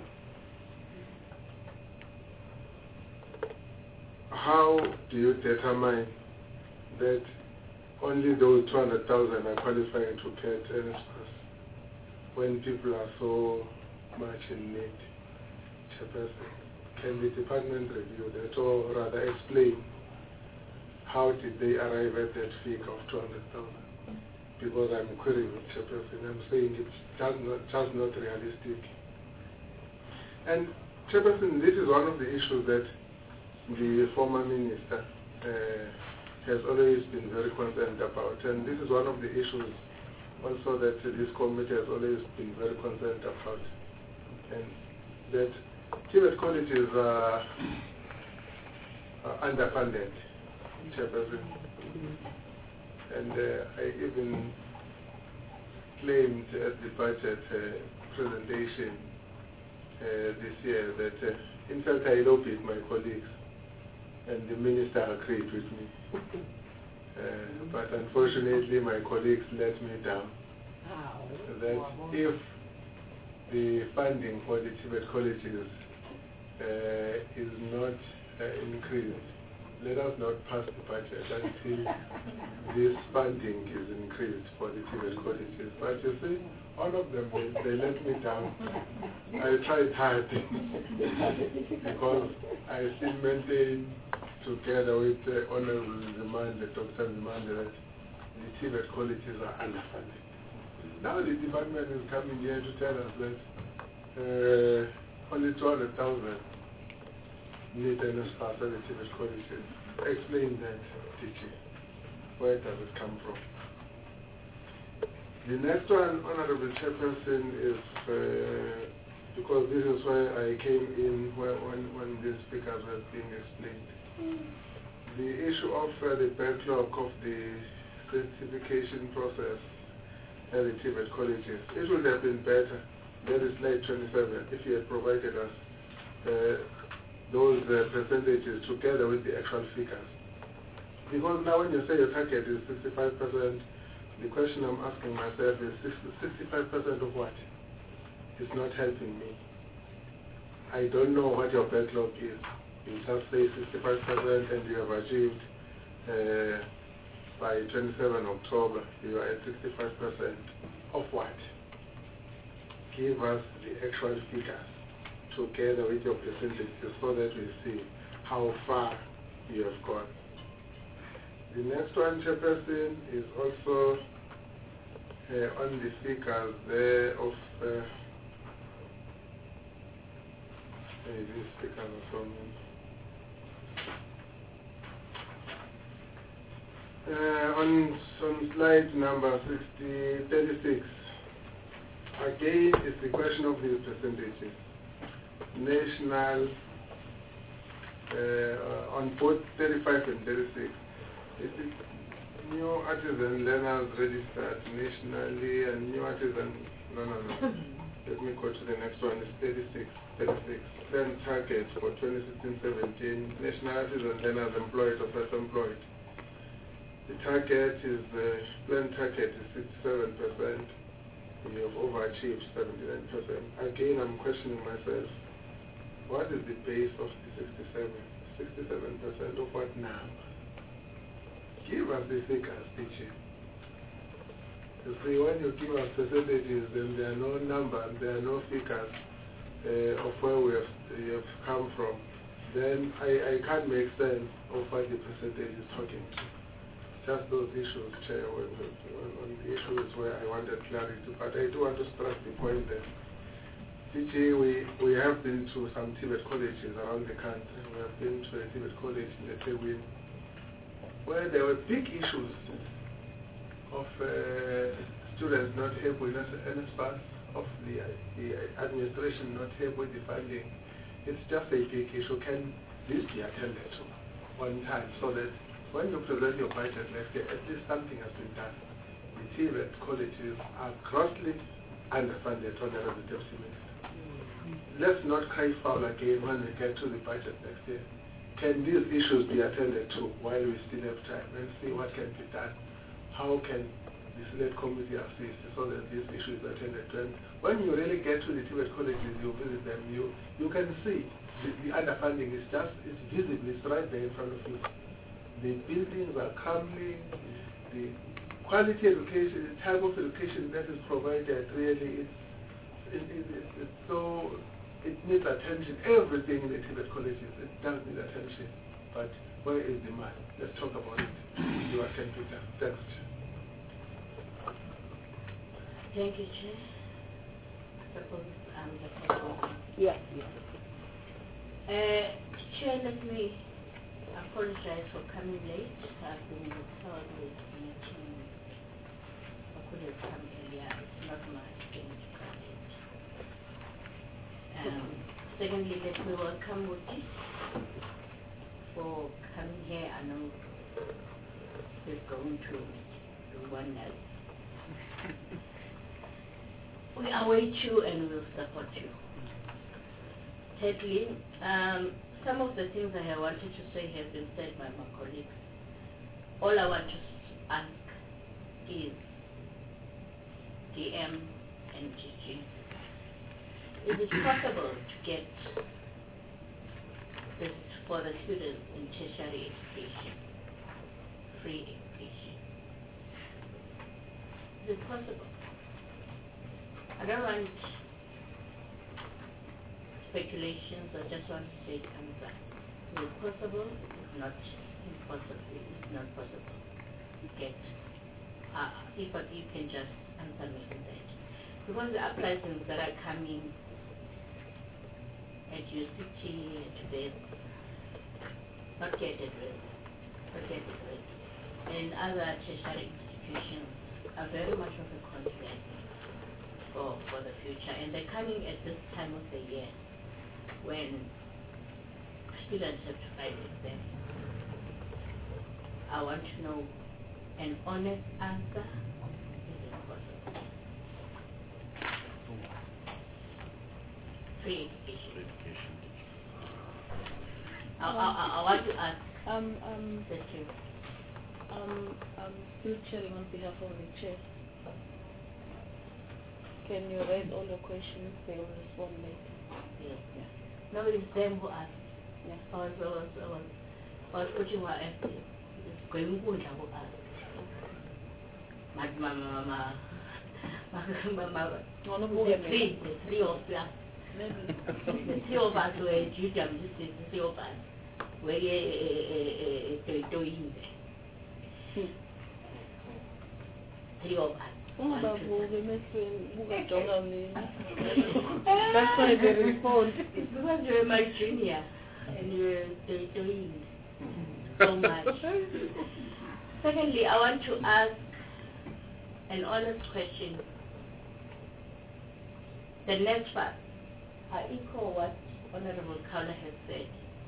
How do you determine that only those 200,000 are qualifying to get NSFAS when people are so much in need? Chairperson, can the department review that, or rather explain how did they arrive at that figure of 200,000? Because I'm querying with Chairperson, I'm saying it's just not realistic. And Chairperson, this is one of the issues that the former minister has always been very concerned about, and this is one of the issues also that this committee has always been very concerned about, and that TVET colleges are underfunded, Chairperson. And I even claimed at the budget presentation this year that in fact I lobbied my colleagues and the minister agreed with me. But unfortunately my colleagues let me down. That if the funding for the TVET colleges is not increased, let us not pass the budget until this funding is increased for the TVET colleges. But you see, all of them, they let me down. I tried hard because I still maintain, together with Honorable Zimande, Dr. Zimande, that the TVET colleges are underfunded. Now the department is coming here to tell us that only 200,000 need NSFAS at the TVET colleges. Explain that, teacher. Where does it come from? The next one, Honorable Chairperson, is because this is where I came in when these figures were being explained. The issue of the backlog of the certification process at the TVET colleges. It would have been better, that is slide 27, if you had provided us those percentages together with the actual figures. Because now when you say your target is 65%, the question I'm asking myself is 65% of what? It's not helping me. I don't know what your backlog is. You just say 65% and you have achieved by 27 October, you are at 65% of what? Give us the actual figures together with your percentages so that we see how far you have gone. The next one, Chairperson, is also on the figures there of these figures are so many. On slide number 36, again it's the question of these percentages. National, on both 35 and 36, it is new artisan learners registered nationally and new artisan, no. Let me go to the next one, it's 36. Then targets for 2016-17, national artisan learners employed or self-employed. The target is, planned target is 67%. You have overachieved 79%. Again, I'm questioning myself. What is the base of the 67? 67% of what now? Give us the figures, teacher. You see, when you give us percentages, then there are no numbers, there are no figures of where we have come from. Then I can't make sense of what the percentage is talking to. Just those issues, Chair, on the issues where I wanted clarity. But I do want to stress the point that CG, we have been to some Tibet colleges around the country. We have been to a Tibet college in the Tewin, where there were big issues of students not help with NSPAS, of the administration not help with the funding. It's just a big issue. Can this be attended to one time so that when you present your budget next year, at least something has been done? The Tibet colleges are grossly underfunded on the Deputy Minister. Let's not cry foul again when we get to the budget next year. Can these issues be attended to while we still have time and see what can be done? How can the Select Committee assist so that this issue is attended to? And when you really get to the Tibet colleges, you visit them, you can see the underfunding is it's visible, it's right there in front of you. The buildings are crumbling, the quality education, the type of education that is provided really it's so, it needs attention. Everything in the Tibet colleges, it does need attention. But where is the man? Let's talk about it. You are St. Peter. Thanks, Chair. Thank you, Chair. I suppose I'm the first one. Yes. Chair, let me apologize for coming late. I've been told with meeting. I could have come earlier. It's not my thing to come late. Secondly, let me welcome Muti for coming here. I know he's going to do wonders. We await you and we'll support you. Thirdly, some of the things I wanted to say have been said by my colleagues. All I want to ask is DM and GG, is it possible to get this for the students in tertiary education, free education? Is it possible? I don't want speculations, I just want to say answer. Is it possible? It's not impossible. It's not possible to get. If you can just answer me on that. Because the uprisings that are coming at UCT, at this, not yet addressed, and other tertiary institutions are very much of a concern for the future. And they're coming at this time of the year when students have to write exams. I want to know an honest answer. Is it possible? Free education. I want to ask. Thank you. Still chairing on behalf of the chair. Can you raise all your questions? They will respond later. Yes. Yeah. No, it's them who asked. Yeah. I was putting what asked. It's going good, I will ask. The three of us. The three of us were GWC, the three of us were doing three of us. That's why they respond. It's because you were my junior and you were doing so much. Secondly, I want to ask an honest question. The next part, I echo what Honorable Kaula has said.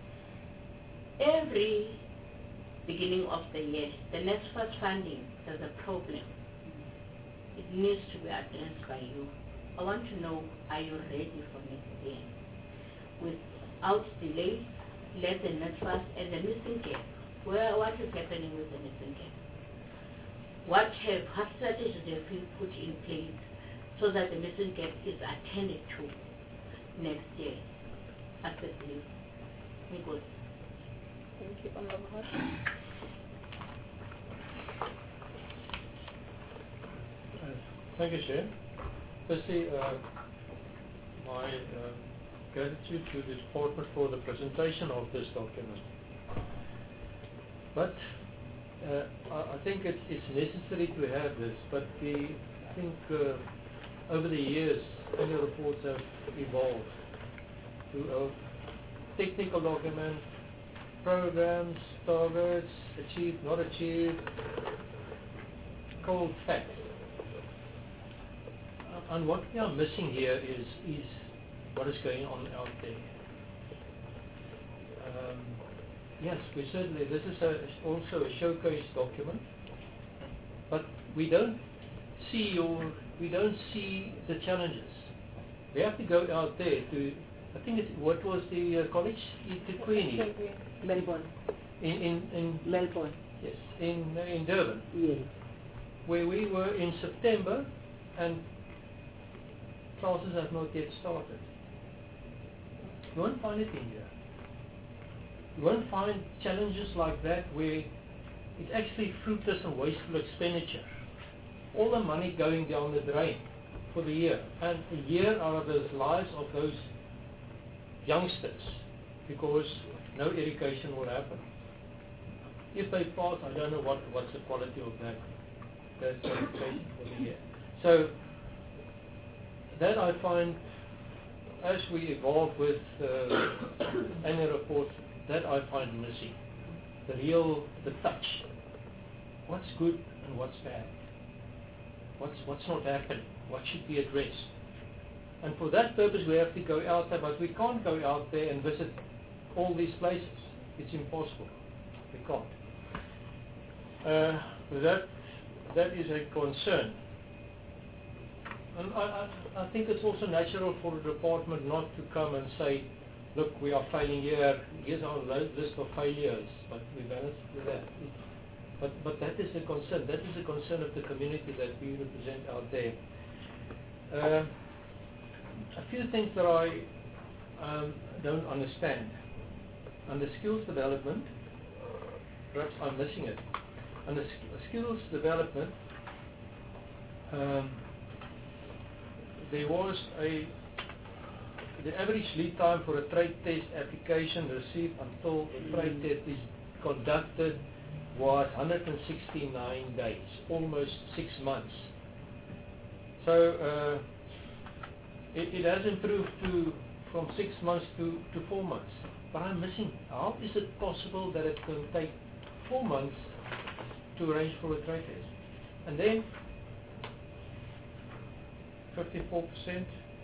Every beginning of the year, the next part funding, there's a problem. It needs to be addressed by you. I want to know, are you ready for next year? Without delay, let the NSFAS and the missing gap. What is happening with the missing gap? What strategies have been put in place so that the missing gap is attended to next year? Acceptably. Good. Thank you, Honorable Hart. Thank you, Chair. Firstly, my gratitude to the department for the presentation of this document. But I think it's necessary to have this, but I think over the years, annual reports have evolved to a technical document, programs, targets, achieved, not achieved, cold facts. And what we are missing here is what is going on out there. Yes, this is also a showcase document, but we don't see the challenges. We have to go out there to, I think what was the college? eThekwini. Melbourne. In Melbourne. Yes, in Durban. Yes. Where we were in September and classes have not yet started. You won't find it in here. You won't find challenges like that where it's actually fruitless and wasteful expenditure. All the money going down the drain for the year, and a year out of the lives of those youngsters, because no education will happen. If they pass, I don't know what's the quality of that education for the year. So that I find, as we evolve with annual reports, that I find missing. The touch. What's good and what's bad? What's not happening? What should be addressed? And for that purpose we have to go out there, but we can't go out there and visit all these places. It's impossible. We can't. That is a concern. And I think it's also natural for the department not to come and say, look, we are failing here, here's our list of failures, but we managed with that. But that is a concern. That is a concern of the community that we represent out there. A few things that I don't understand. On the skills development, perhaps I'm missing it. On the skills development, there was the average lead time for a trade test application received until the trade test is conducted was 169 days, almost 6 months. So it has improved from 6 months to 4 months. But I'm missing, how is it possible that it can take 4 months to arrange for a trade test? And then 54%,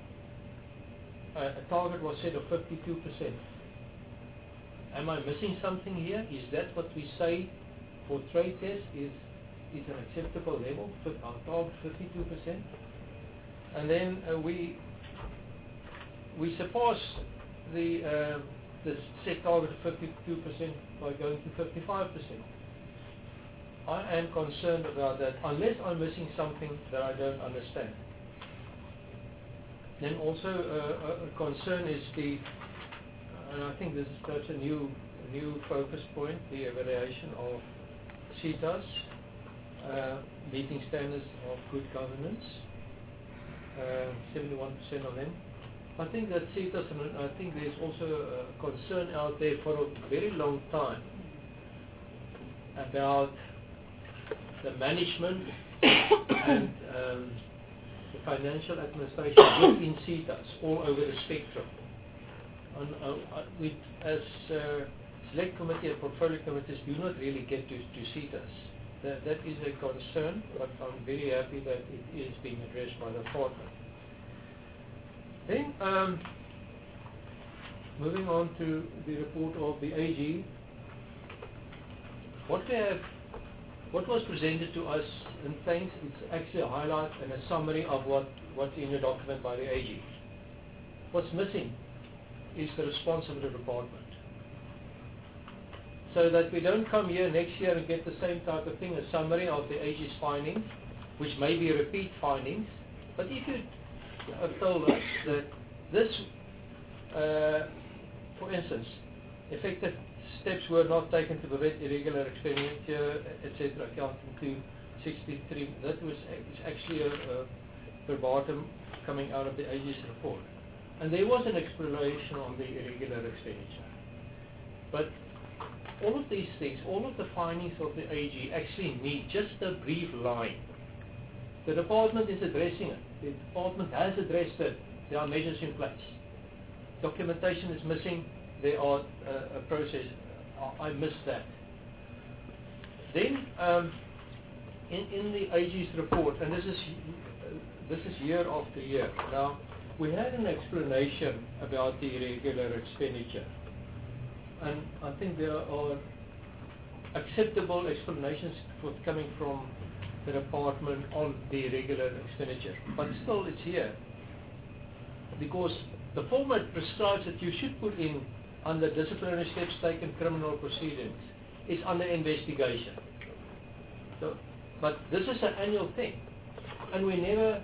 a target was set of 52%. Am I missing something here? Is that what we say for trade tests is an acceptable level, our target 52%? And then we surpass the this set target of 52% by going to 55%. I am concerned about that unless I'm missing something that I don't understand. Then also a concern is and I think this is perhaps a new focus point, the evaluation of CETAs, meeting standards of good governance, 71% of them. I think that CETAs, and I think there's also a concern out there for a very long time about the management and the financial administration within CETAs all over the spectrum. We, as select committee and portfolio committees, do not really get to CETAs. That is a concern, but I'm very happy that it is being addressed by the department. Then, moving on to the report of the AG, what was presented to us, and thanks, it's actually a highlight and a summary of what's in the document by the AG. What's missing is the response of the department. So that we don't come here next year and get the same type of thing, a summary of the AG's findings, which may be repeat findings. But if you have told us that this, for instance, effective steps were not taken to prevent irregular expenditure, etc., accounting to 63, that is actually a verbatim coming out of the AG's report. And there was an explanation on the irregular expenditure. But all of these things, all of the findings of the AG actually need just a brief line. The department is addressing it. The department has addressed it. There are measures in place. Documentation is missing. There are a process. I missed that. Then, in the AG's report, and this is year after year. Now, we had an explanation about the irregular expenditure. And I think there are acceptable explanations coming from the department on the irregular expenditure. But still it's here. Because the format prescribes that you should put in under disciplinary steps taken criminal proceedings. It's under investigation. So, but this is an annual thing. And we never,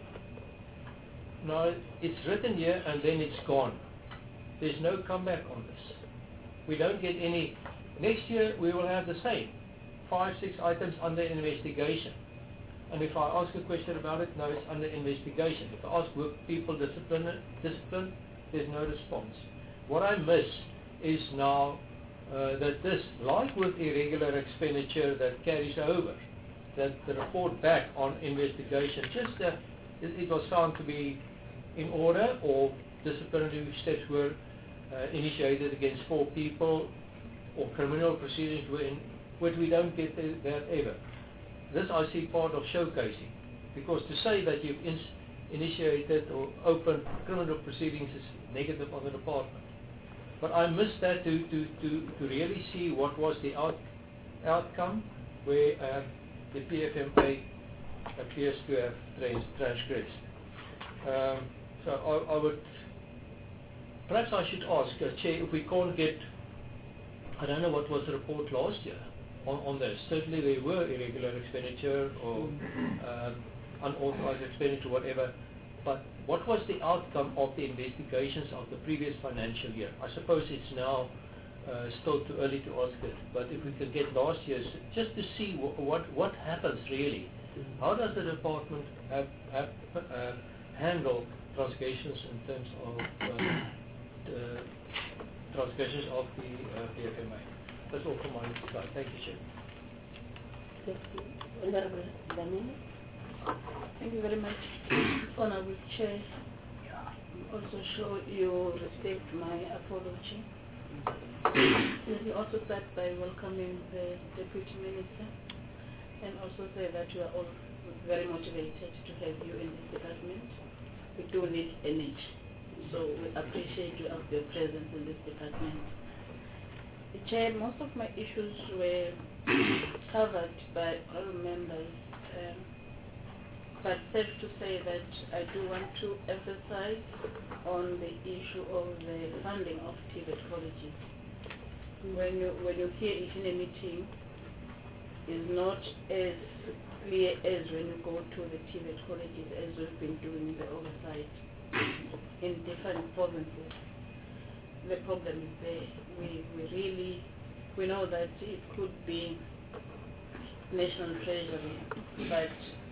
no, it's written here and then it's gone. There's no comeback on this. We don't get any. Next year we will have the same 5, 6 items under investigation. And if I ask a question about it, no, it's under investigation. If I ask were people disciplined, there's no response. What I miss is now that this, like with irregular expenditure that carries over, that the report back on investigation, just that it was found to be in order or disciplinary steps were initiated against 4 people or criminal proceedings were in, which we don't get that ever. This I see part of showcasing, because to say that you've initiated or opened criminal proceedings is negative on the department. But I missed that to really see what was the outcome where the PFMA appears to have transgressed. So I would, perhaps I should ask, Chair, if we can't get, I don't know what was the report last year on this. Certainly there were irregular expenditure or unauthorized expenditure, whatever. But what was the outcome of the investigations of the previous financial year? I suppose it's now still too early to ask it, but if we could get last year's, just to see what happens really. How does the department handle transgressions in terms of transgressions of the PFMA? That's all from my side. Thank you, Chair. Thank you. Honorable Dlamini. Thank you very much, Honorable Chair. Also show you respect my apology. Let me also start by welcoming the Deputy Minister and also say that you are all very motivated to have you in this department. We do need energy, so we appreciate your presence in this department. Chair, most of my issues were covered by all members. But safe to say that I do want to emphasize on the issue of the funding of TVET colleges. When you hear it in a meeting, it's not as clear as when you go to the TVET colleges as we've been doing the oversight in different provinces. The problem is there. We know that it could be national treasury, but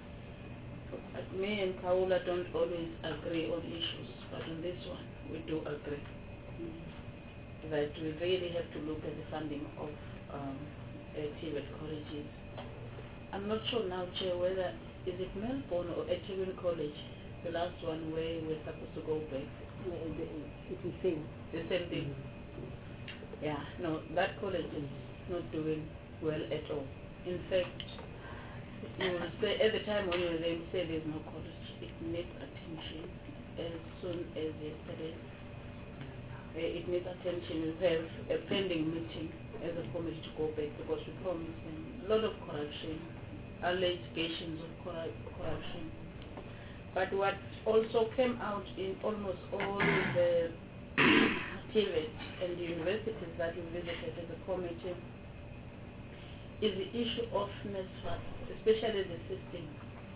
me and Kaula don't always agree on issues, but on this one we do agree that we really have to look at the funding of TVET colleges. I'm not sure now, Chair, whether is it Melbourne or Etienne College, the last one where we're supposed to go back. It's the same. The same thing. Yeah, no, that college is not doing well at all. In fact, you will say at the time when you were there, you say there's no college. It needs attention as soon as yesterday. It needs attention. We have a pending meeting as a committee to go back because we promised them a lot of corruption, allegations of corruption. But what also came out in almost all the TVET and the universities that we visited as a committee is the issue of NSFAS, especially the system.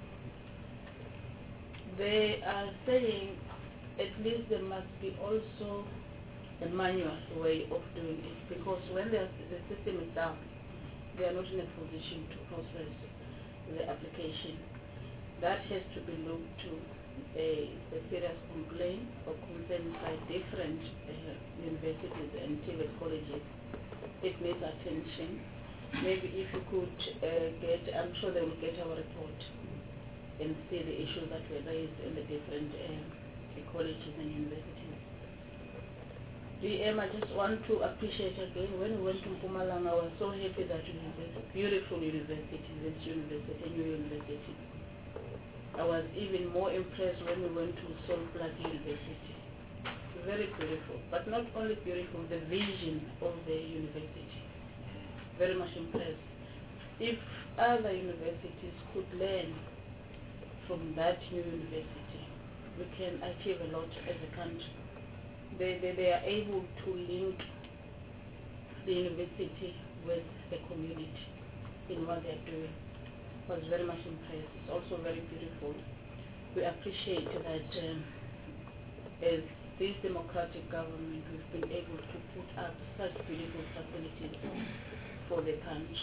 They are saying at least there must be also a manual way of doing it, because when the system is down, they are not in a position to process the application. That has to be looked to a serious complaint or concern by different universities and TVET colleges. It needs attention. Maybe if you could I'm sure they will get our report and see the issues that were raised in the different colleges and universities. DM, I just want to appreciate again, when we went to Mpumalanga, I was so happy that we have this beautiful university, this university, a new university. I was even more impressed when we went to Sol Plaatje University. Very beautiful, but not only beautiful, the vision of the university. Very much impressed. If other universities could learn from that new university, we can achieve a lot as a country. They are able to link the university with the community in what they are doing. I was very much impressed. It's also very beautiful. We appreciate that as this democratic government, we've been able to put up such beautiful facilities for the country.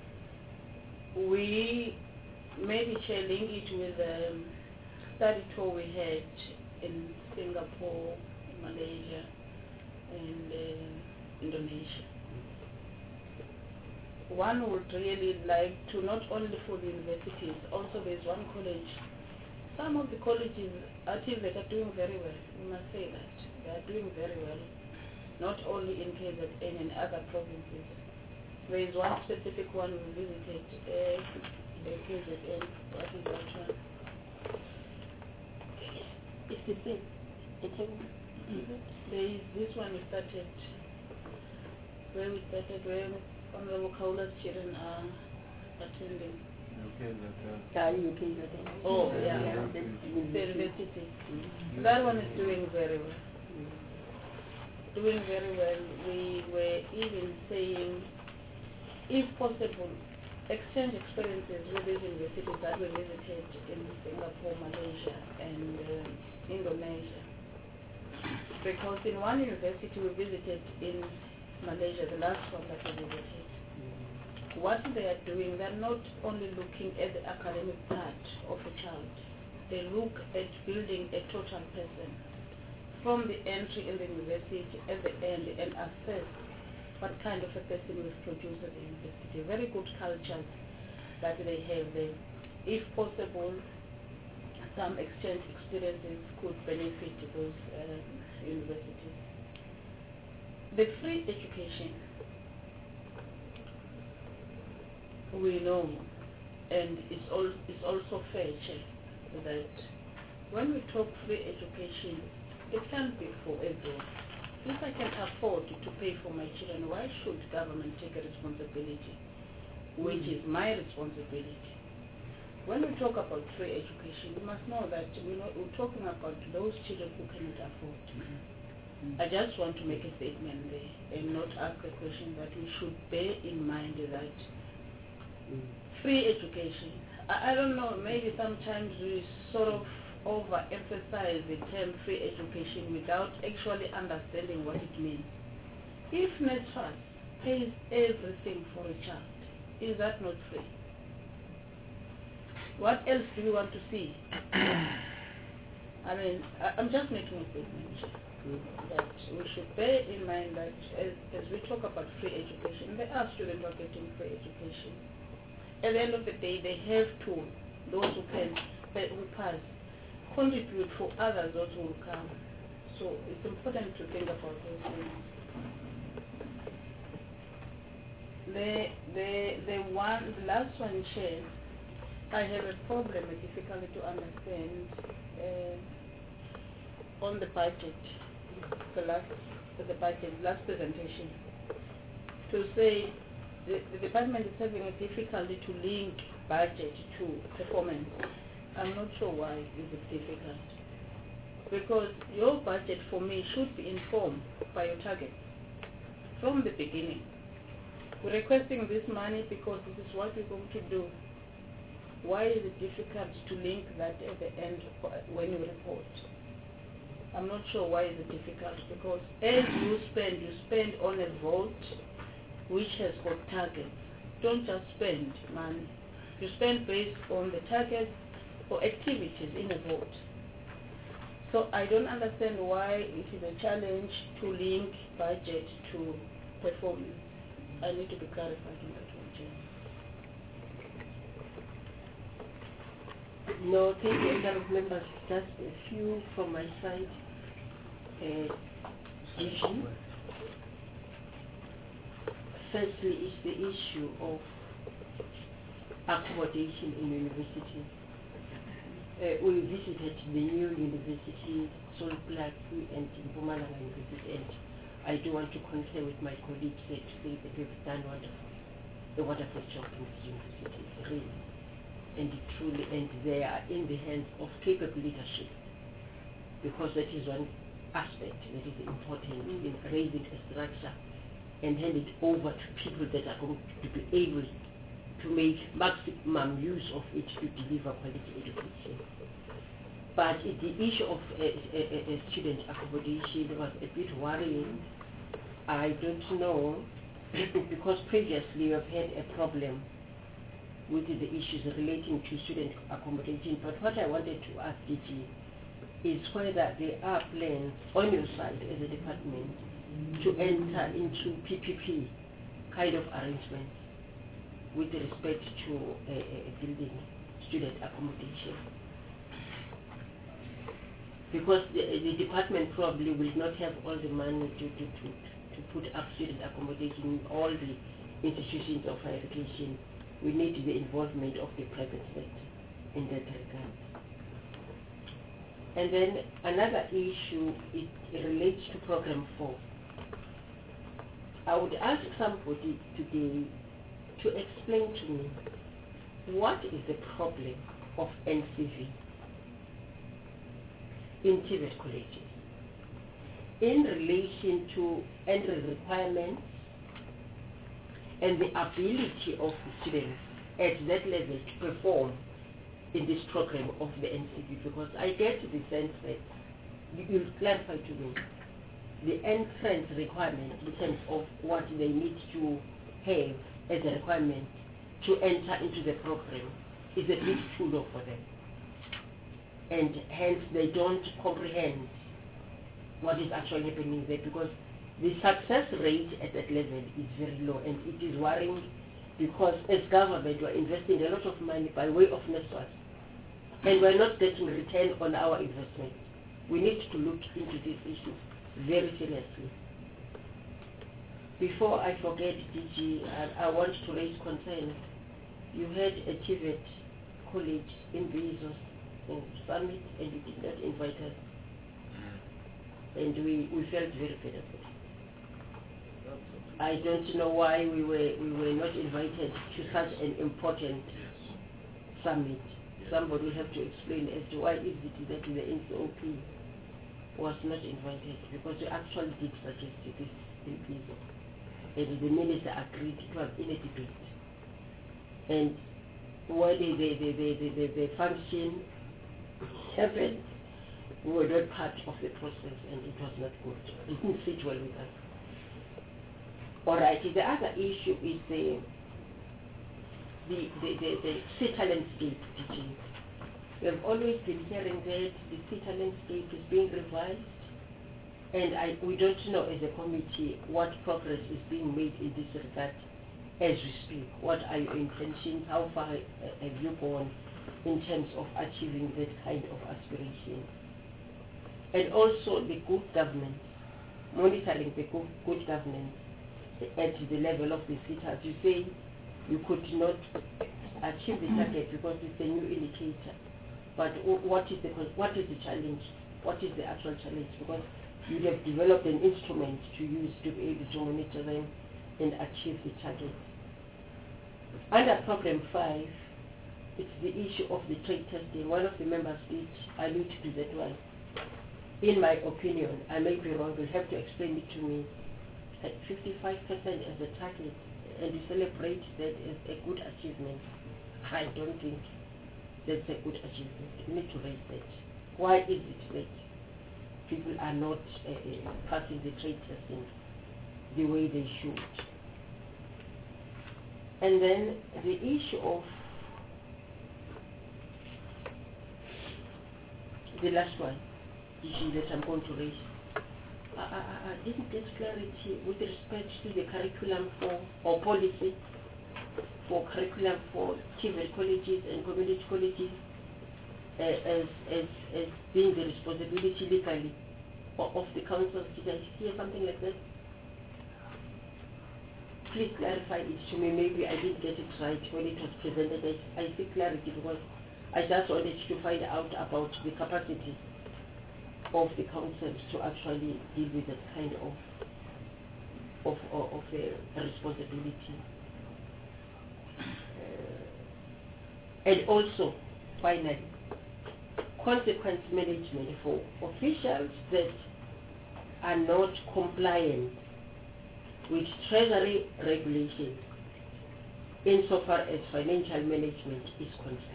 We maybe shall link it with a study tour we had in Singapore, Malaysia, and Indonesia. One would really like to, not only for the universities, also there's one college. Some of the colleges at TVET are doing very well, we must say that. They are doing very well, not only in KZN and other provinces. There is one specific one we visited, KZN, what is that one? It's the same. There is this one we started, where Honorable Kaula's children are attending. Oh, yeah, the university. That one is doing very well. Doing very well. We were even saying, if possible, exchange experiences with these universities that we visited in Singapore, Malaysia, and Indonesia. Because in one university we visited in Malaysia, the last one that we visited, what they are doing, they're not only looking at the academic part of a child, they look at building a total person from the entry in the university at the end and assess what kind of a person we've produced at the university. Very good cultures that they have there. If possible, some exchange experiences could benefit those universities. The free education, we know, and it's also fair, Chair, that when we talk free education, it can't be for everyone. If I can afford to pay for my children, why should government take a responsibility, which is my responsibility? when we talk about free education, we must know that we're talking about those children who cannot afford. I just want to make a statement there and not ask a question that we should bear in mind that free education, I don't know, maybe sometimes we sort of overemphasize the term free education without actually understanding what it means. If NSFAS pays everything for a child, is that not free? What else do we want to see? I mean, I'm just making a statement that we should bear in mind that as we talk about free education, there are students who are getting free education. At the end of the day, they have to, those who can, who pass, contribute for others, those who will come. So it's important to think about those things. The last one, Chair, I have a problem, a difficulty to understand on the budget, the last presentation, to say the department is having a difficulty to link budget to performance. I'm not sure why is it difficult. Because your budget for me should be informed by your target from the beginning. We're requesting this money because this is what we're going to do. Why is it difficult to link that at the end when you report? I'm not sure why is it difficult, because as you spend on a vote which has got targets. Don't just spend money. You spend based on the targets or activities in a vote. So I don't understand why it is a challenge to link budget to performance. I need to be clarified on that one, Chair. No, thank you, number of members. Just a few from my side. Issue. Firstly, is the issue of accommodation in university. We visited the new university, Solplaatsi and Mpumalanga University, and I do want to concur with my colleagues there to say that they've done a wonderful job in this university, really. And truly, and they are in the hands of capable leadership, because that is one aspect that is important in raising a structure and hand it over to people that are going to be able to make maximum use of it to deliver quality education. But the issue of student accommodation was a bit worrying. I don't know, because previously we have had a problem with the issues relating to student accommodation. But what I wanted to ask DG is whether there are plans on your side as a department to enter into PPP kind of arrangements with respect to building student accommodation. Because the department probably will not have all the money to put up student accommodation in all the institutions of higher education. We need the involvement of the private sector in that regard. And then another issue, it relates to Program 4. I would ask somebody today to explain to me what is the problem of NCV in TVET colleges in relation to entry requirements and the ability of the students at that level to perform in this program of the NCV, because I get the sense that you will clarify to me the entrance requirement in terms of what they need to have as a requirement to enter into the program is a bit too low for them, and hence they don't comprehend what is actually happening there, because the success rate at that level is very low, and it is worrying, because as government we are investing a lot of money by way of NSFAS, and we are not getting return on our investment. We need to look into these issues very seriously. Before I forget, DG, I want to raise concern. You had a TVET college in Bezos in Summit, and you did not invite us. And we felt very bad about it. I don't know why we were not invited to such an important summit. somebody will have to explain as to why is it that the NCOP was not invited, because we actually did suggest this increase, and the minister agreed to have in a debate. And when the function happened, we were not part of the process, and it was not good. It didn't sit well with us. All right. The other issue is the CETA landscape teaching. We have always been hearing that the CETA landscape is being revised, and we don't know as a committee what progress is being made in this regard as we speak. What are your intentions? How far have you gone in terms of achieving that kind of aspiration? And also the good governance, monitoring the good governance at the level of the CETA. You say you could not achieve the target because it's a new indicator. But what is the challenge? What is the actual challenge? Because you have developed an instrument to use to be able to monitor them and achieve the target. Under problem 5, it's the issue of the trade testing. One of the members did allude to that one. In my opinion, I may be wrong, you'll have to explain it to me, at 55% as a target, and you celebrate that as a good achievement. I don't think that's a good achievement. We need to raise that. Why is it that people are not passing the trade testing the way they should? And then the issue of the last one, issue that I'm going to raise. I didn't get clarity with respect to the curriculum or policy for curriculum for TVET colleges and community colleges as being the responsibility legally of the council. Did I hear something like that? Please clarify it to me. Maybe I didn't get it right when it was presented. I seek clarity because I just wanted to find out about the capacity of the council to actually deal with that kind of a responsibility. And also, finally, consequence management for officials that are not compliant with Treasury regulations insofar as financial management is concerned.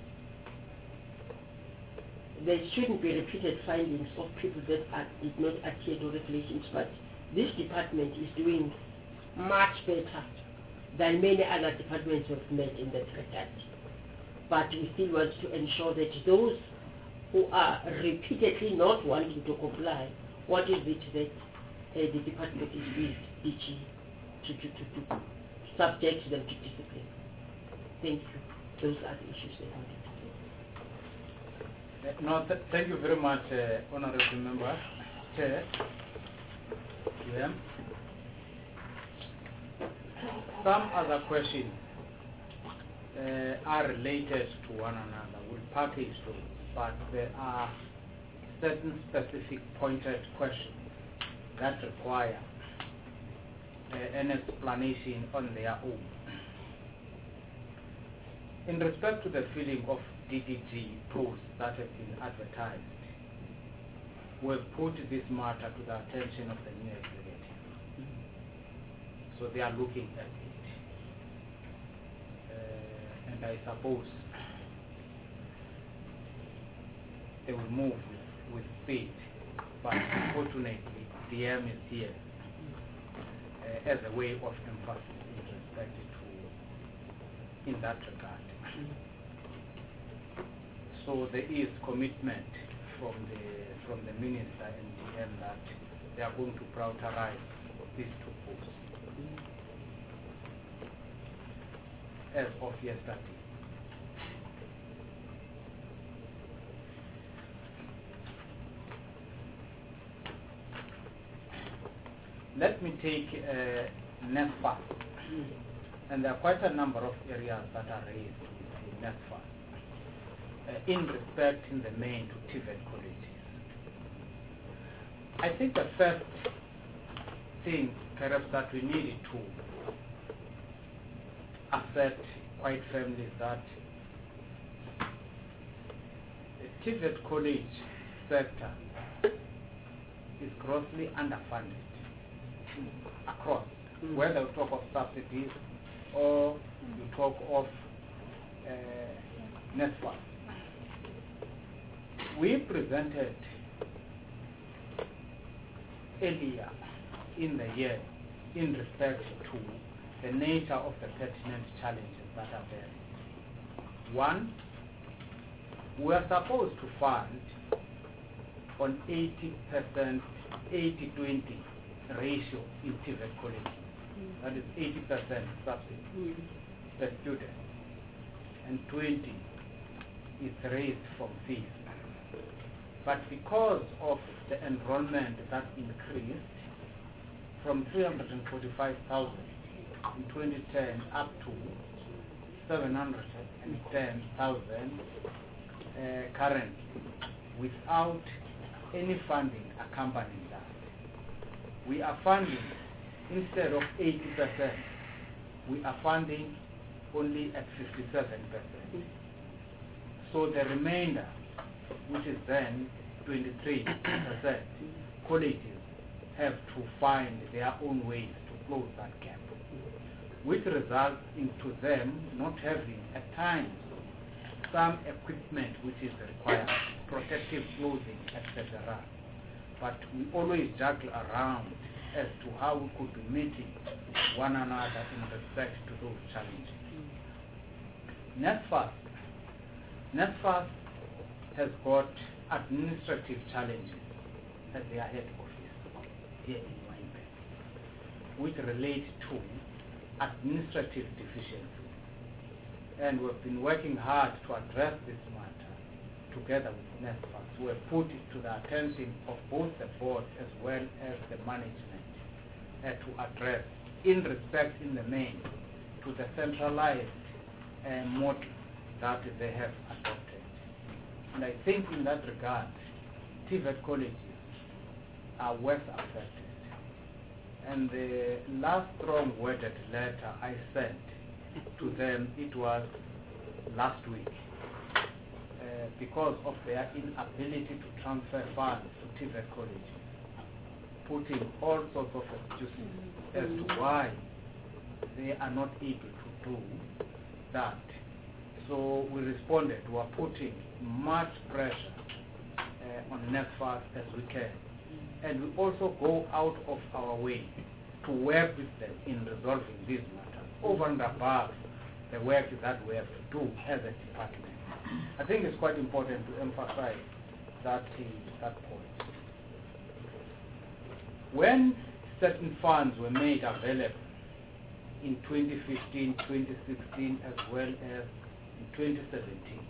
There shouldn't be repeated findings of people that did not adhere to regulations, but this department is doing much better than many other departments have made in that regard. But we still want to ensure that those who are repeatedly not wanting to comply, what is it that the department is teaching to subject them to discipline? Thank you. Those are the issues that I wanted to say. No, thank you very much, Honorable Member. Chair, UM. Some other questions are related to one another. We'll package those, but there are certain specific pointed questions that require an explanation on their own. In respect to the filling of DDG posts that have been advertised, we've put this matter to the attention of the new executive. So they are looking at it. And I suppose they will move with speed. But unfortunately, DM is here as a way of emphasis with respect to in that regard. So there is commitment from the minister and DM that they are going to prioritize these two posts as of yesterday. Let me take NESFA, and there are quite a number of areas that are raised in NESFA in respect in the main to TVET colleges. I think the first thing perhaps that we needed to assert quite firmly is that TVET college sector is grossly underfunded across, whether you talk of subsidies or you talk of NSFAS. We presented earlier in the year in respect to the nature of the pertinent challenges that are there. One, we are supposed to fund on 80%, 80-20 ratio in TVET college. That is 80% subsidy per student, and 20 is raised from fees. But because of the enrollment that increased from 345,000 in 2010 up to 710,000 currently, without any funding accompanying that, we are funding, instead of 80%, we are funding only at 57%. So the remainder, which is then 23%, colleges have to find their own ways to close that gap, which results into them not having at times some equipment which is required, protective clothing, etc. But we always juggle around as to how we could be meeting one another in respect to those challenges. NSFAS has got administrative challenges at their head office here in Wynberg, which relate to administrative deficiency. And we've been working hard to address this matter together with NSFAS. We have put it to the attention of both the board as well as the management to address, in respect in the main, to the centralized model that they have adopted. And I think in that regard, TVET colleges are worse affected. And the last strong-worded letter I sent to them, it was last week, because of their inability to transfer funds to TVET colleges, putting all sorts of excuses as to why they are not able to do that. So we responded, we are putting much pressure on NSFAS as we can. And we also go out of our way to work with them in resolving these matters, over and above the work that we have to do as a department. I think it's quite important to emphasize that point. When certain funds were made available in 2015, 2016, as well as in 2017,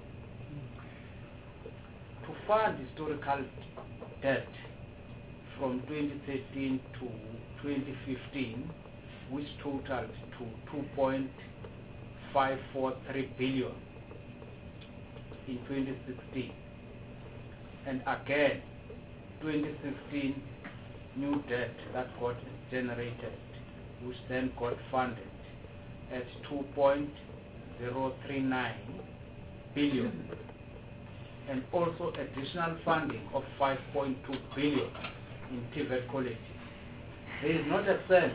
to fund historical debt from 2013 to 2015, which totaled to 2.543 billion in 2016, and again 2016 new debt that got generated, which then got funded at 2.039 billion, and also additional funding of 5.2 billion in TVET colleges. There is not a cent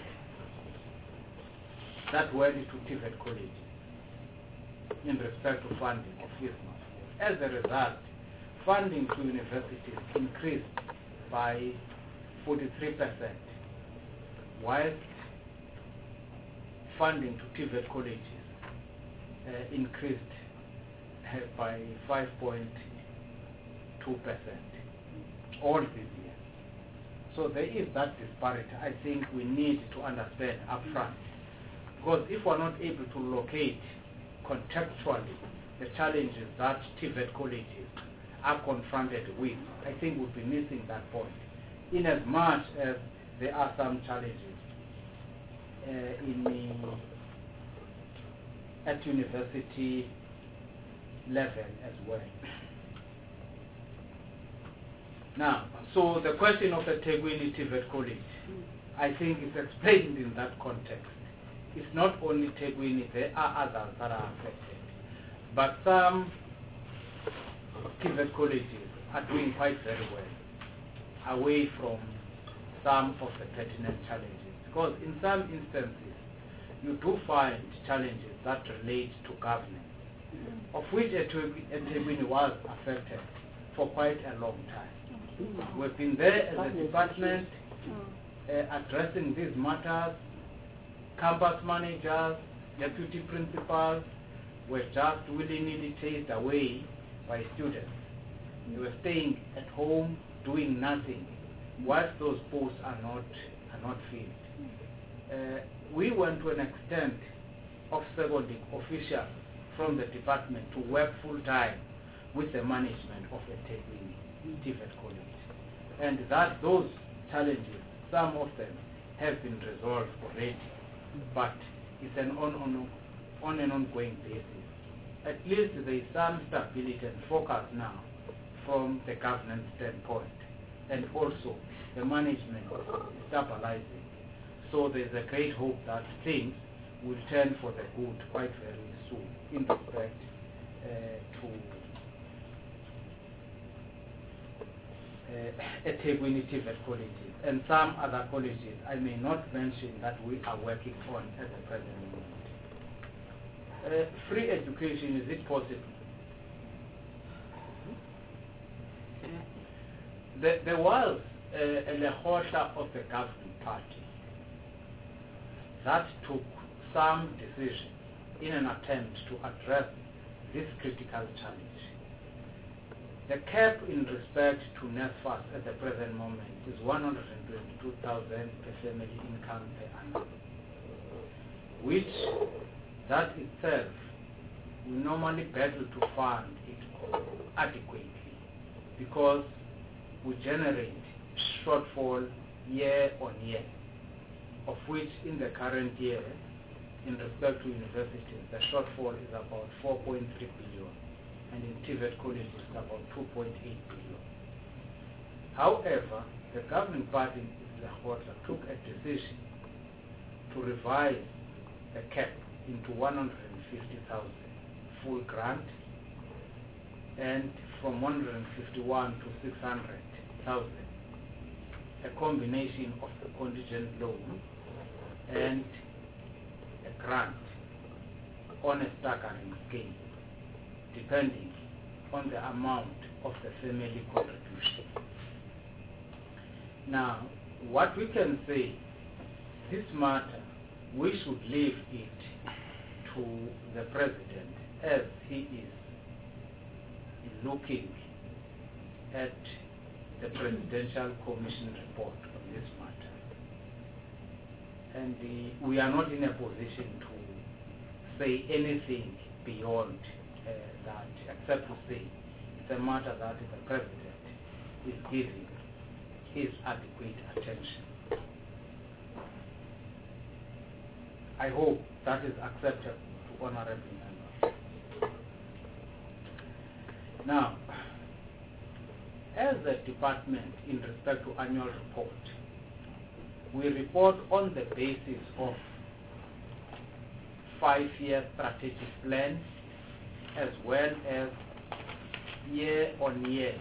that went into TVET colleges in respect to funding of ISMA. As a result, funding to universities increased by 43%, whilst funding to TVET colleges increased by 5.2% all this year. So there is that disparity. I think we need to understand upfront, because if we're not able to locate contextually the challenges that TVET colleges are confronted with, I think we'll be missing that point, in as much as there are some challenges at university level as well. Now, so the question of the Thekwini TVET college, I think is explained in that context. It's not only Thekwini, there are others that are affected. But some TVET colleges are doing quite very well, away from some of the pertinent challenges. Because in some instances, you do find challenges that relate to governance, of which eThekwini was affected for quite a long time. We've been there as a department addressing these matters. Campus managers, deputy principals were just willy-nilly chased away by students. They were staying at home doing nothing whilst those posts are not filled. We went to an extent of seconding officials from the department to work full-time with the management of the TVET college. And that those challenges, some of them have been resolved already, but it's an on an ongoing basis. At least there is some stability and focus now from the governance standpoint, and also the management is stabilizing. So there's a great hope that things will turn for the good quite very soon in respect to eThekwini TVET colleges and some other colleges I may not mention that we are working on at the present moment. Free education, is it possible? There was a lehotla of the governing party that took some decision in an attempt to address this critical challenge. The cap in respect to NSFAS at the present moment is 122,000 per family income per annum, which that itself we normally battle to fund it adequately because we generate shortfall year on year, of which in the current year, in respect to universities, the shortfall is about 4.3 billion, and in TVET colleges it's about 2.8 billion. However, the governing party in Lahore took a decision to revise the cap into 150,000 full grant, and from 151 to 600,000, a combination of the contingent loan and a grant on a staggering scale, depending on the amount of the family contribution. Now, what we can say, this matter, we should leave it to the President as he is looking at the Presidential Commission report on this matter. And we are not in a position to say anything beyond that, except to say it's a matter that the President is giving his adequate attention. I hope that is acceptable to honorable members. Now, as a department in respect to annual report, we report on the basis of 5-year strategic plan as well as year-on-year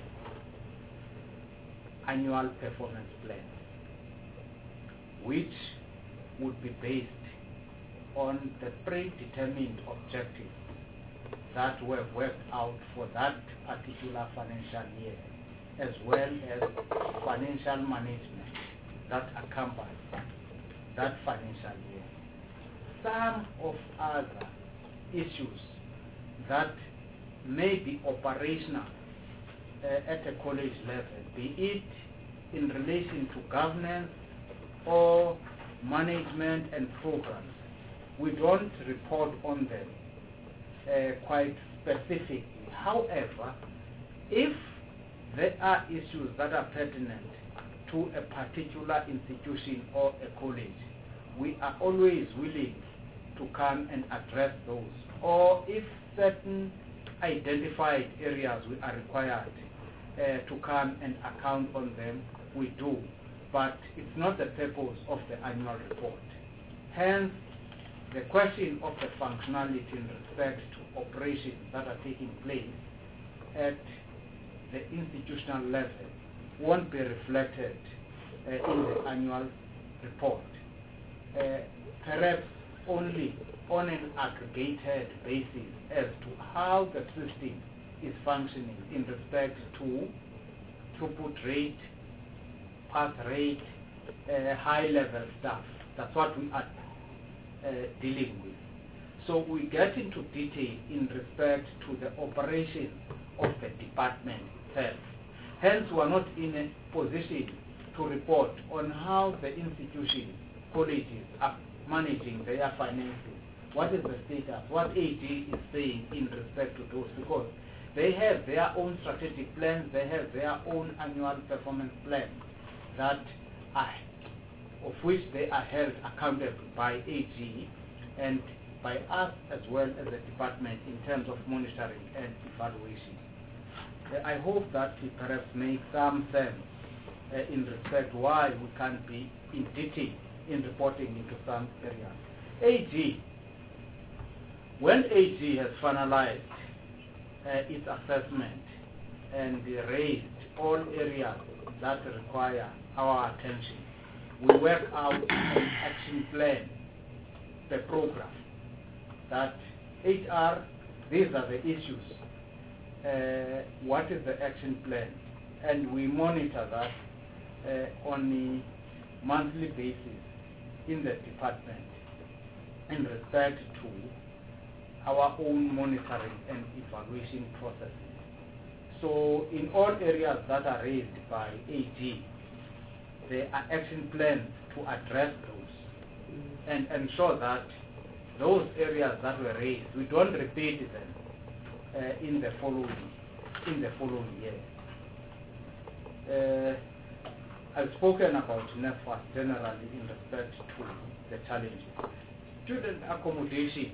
annual performance plan, which would be based on the predetermined objectives that were worked out for that particular financial year, as well as financial management that accompanies that financial year. Some of other issues that may be operational at a college level, be it in relation to governance or management and programs, we don't report on them quite specifically. However, if there are issues that are pertinent to a particular institution or a college, we are always willing to come and address those. Or if certain identified areas we are required to come and account on them, we do. But it's not the purpose of the annual report. Hence, the question of the functionality in respect to operations that are taking place at the institutional level won't be reflected in the annual report. Perhaps only on an aggregated basis as to how the system is functioning in respect to throughput rate, pass rate, high-level stuff. That's what we are dealing with. So we get into detail in respect to the operation of the department itself. Hence, we are not in a position to report on how the institutions, colleges are managing their finances. What is the status? What AG is saying in respect to those? Because they have their own strategic plans, they have their own annual performance plans that are, of which they are held accountable by AG and by us as well as the department in terms of monitoring and evaluation. I hope that it perhaps makes some sense in respect why we can't be in detail in reporting into some areas. AG, when AG has finalized its assessment and raised all areas that require our attention, we work out an action plan, the program, that HR, these are the issues, what is the action plan, and we monitor that on a monthly basis in the department in respect to our own monitoring and evaluation processes. So in all areas that are raised by AG, there are action plans to address those and ensure that those areas that were raised, we don't repeat them in the following year. I've spoken about NEFAS generally in respect to the challenges. Student accommodation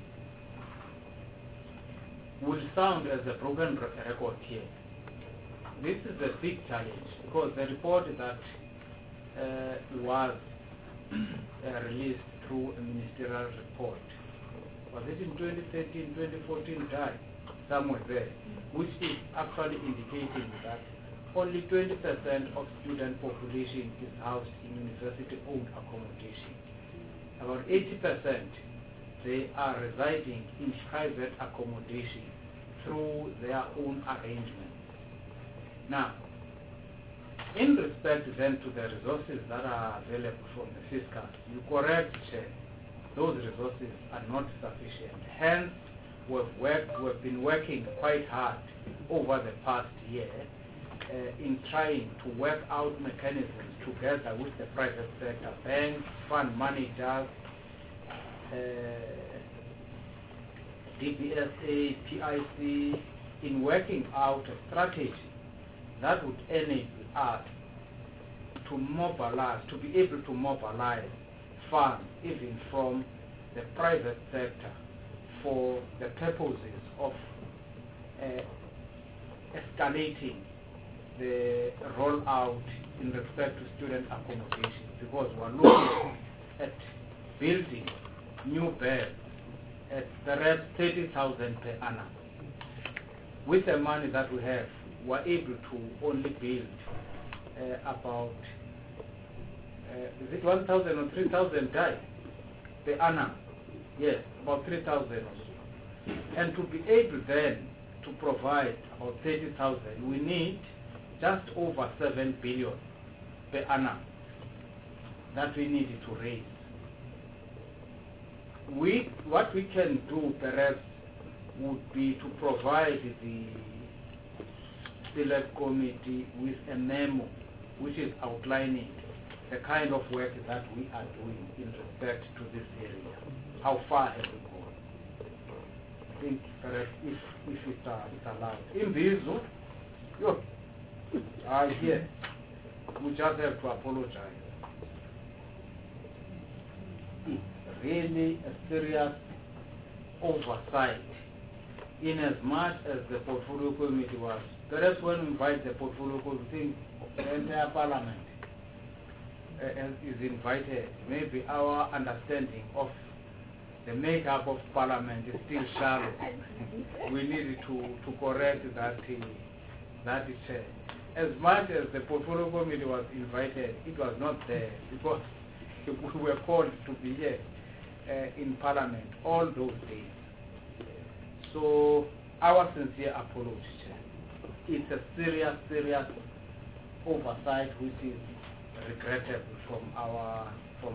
will sound as a broken record here. This is a big challenge because the report that was released through a ministerial report, was it in 2013, 2014, somewhere there, which is actually indicating that only 20% of student population is housed in university-owned accommodation. About 80%, they are residing in private accommodation through their own arrangements. Now, in respect then to the resources that are available from the fiscal, you correct, Chair, those resources are not sufficient. Hence, we've been working quite hard over the past year in trying to work out mechanisms together with the private sector, banks, fund managers, DBSA, PIC, in working out a strategy that would enable us to mobilize, to be able to mobilize funds even from the private sector for the purposes of escalating the rollout in respect to student accommodation, because we're looking at building new beds at perhaps 30,000 per annum. With the money that we have, we're able to only build about, is it 1,000 or 3,000 per annum? Yes, about 3,000 or so. And to be able then to provide about 30,000, we need just over 7 billion per annum that we needed to raise. What we can do perhaps would be to provide the select committee with a memo which is outlining the kind of work that we are doing in respect to this area. How far have we gone? I think perhaps if it's allowed. In Bizo, I hear, we just have to apologize. It's really a serious oversight in as much as the portfolio committee was. Perhaps when we invite the portfolio committee, the entire parliament is invited. Maybe our understanding of the makeup of parliament is still shallow. We need to correct that that, Chair. As much as the portfolio committee was invited, it was not there because we were called to be here in Parliament all those days. So our sincere apology, Chair. It's a serious, serious oversight which is regrettable from our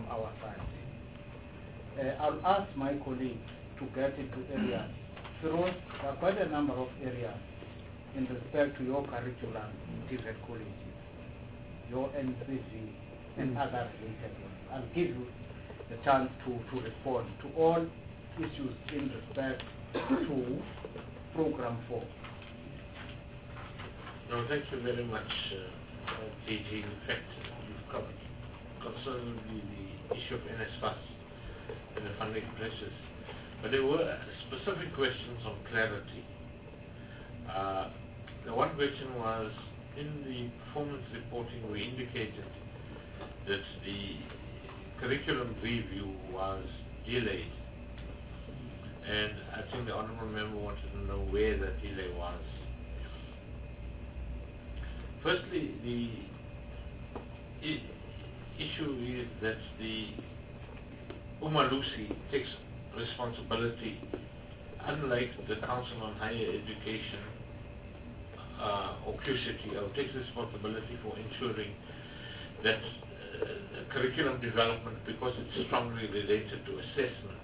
side. I'll ask my colleagues to get into areas. There are quite a number of areas in respect to your curriculum in TVET colleges, your NCV and other related ones. I'll give you the chance to respond to all issues in respect to Program 4. No, thank you very much, DG. In fact, you've covered concerning the issue of NSFAS and the funding pressures. But there were specific questions on clarity. The one question was, in the performance reporting we indicated that the curriculum review was delayed. And I think the Honourable Member wanted to know where that delay was. Firstly, the issue is that the Umalusi takes responsibility, unlike the Council on Higher Education or QCT, takes responsibility for ensuring that curriculum development, because it's strongly related to assessment,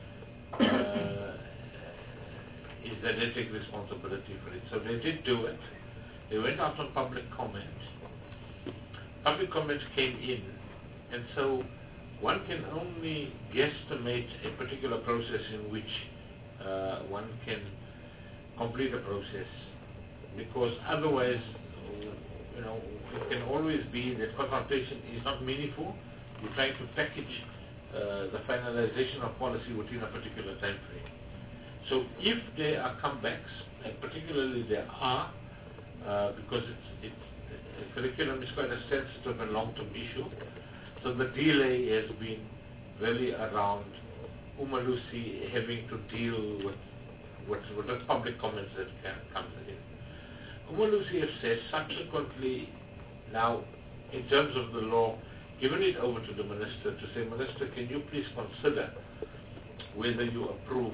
is that they take responsibility for it. So they did do it. They went out on public comment. Public comment came in, and so one can only guesstimate a particular process in which one can complete a process, because otherwise, you know, it can always be that consultation is not meaningful. You're trying to package the finalization of policy within a particular time frame. So if there are comebacks, and particularly there are, because curriculum is quite a sensitive and long-term issue, so the delay has been really around Umalusi having to deal with the public comments that come in. Umalusi has said subsequently, now in terms of the law, given it over to the Minister to say, Minister, can you please consider whether you approve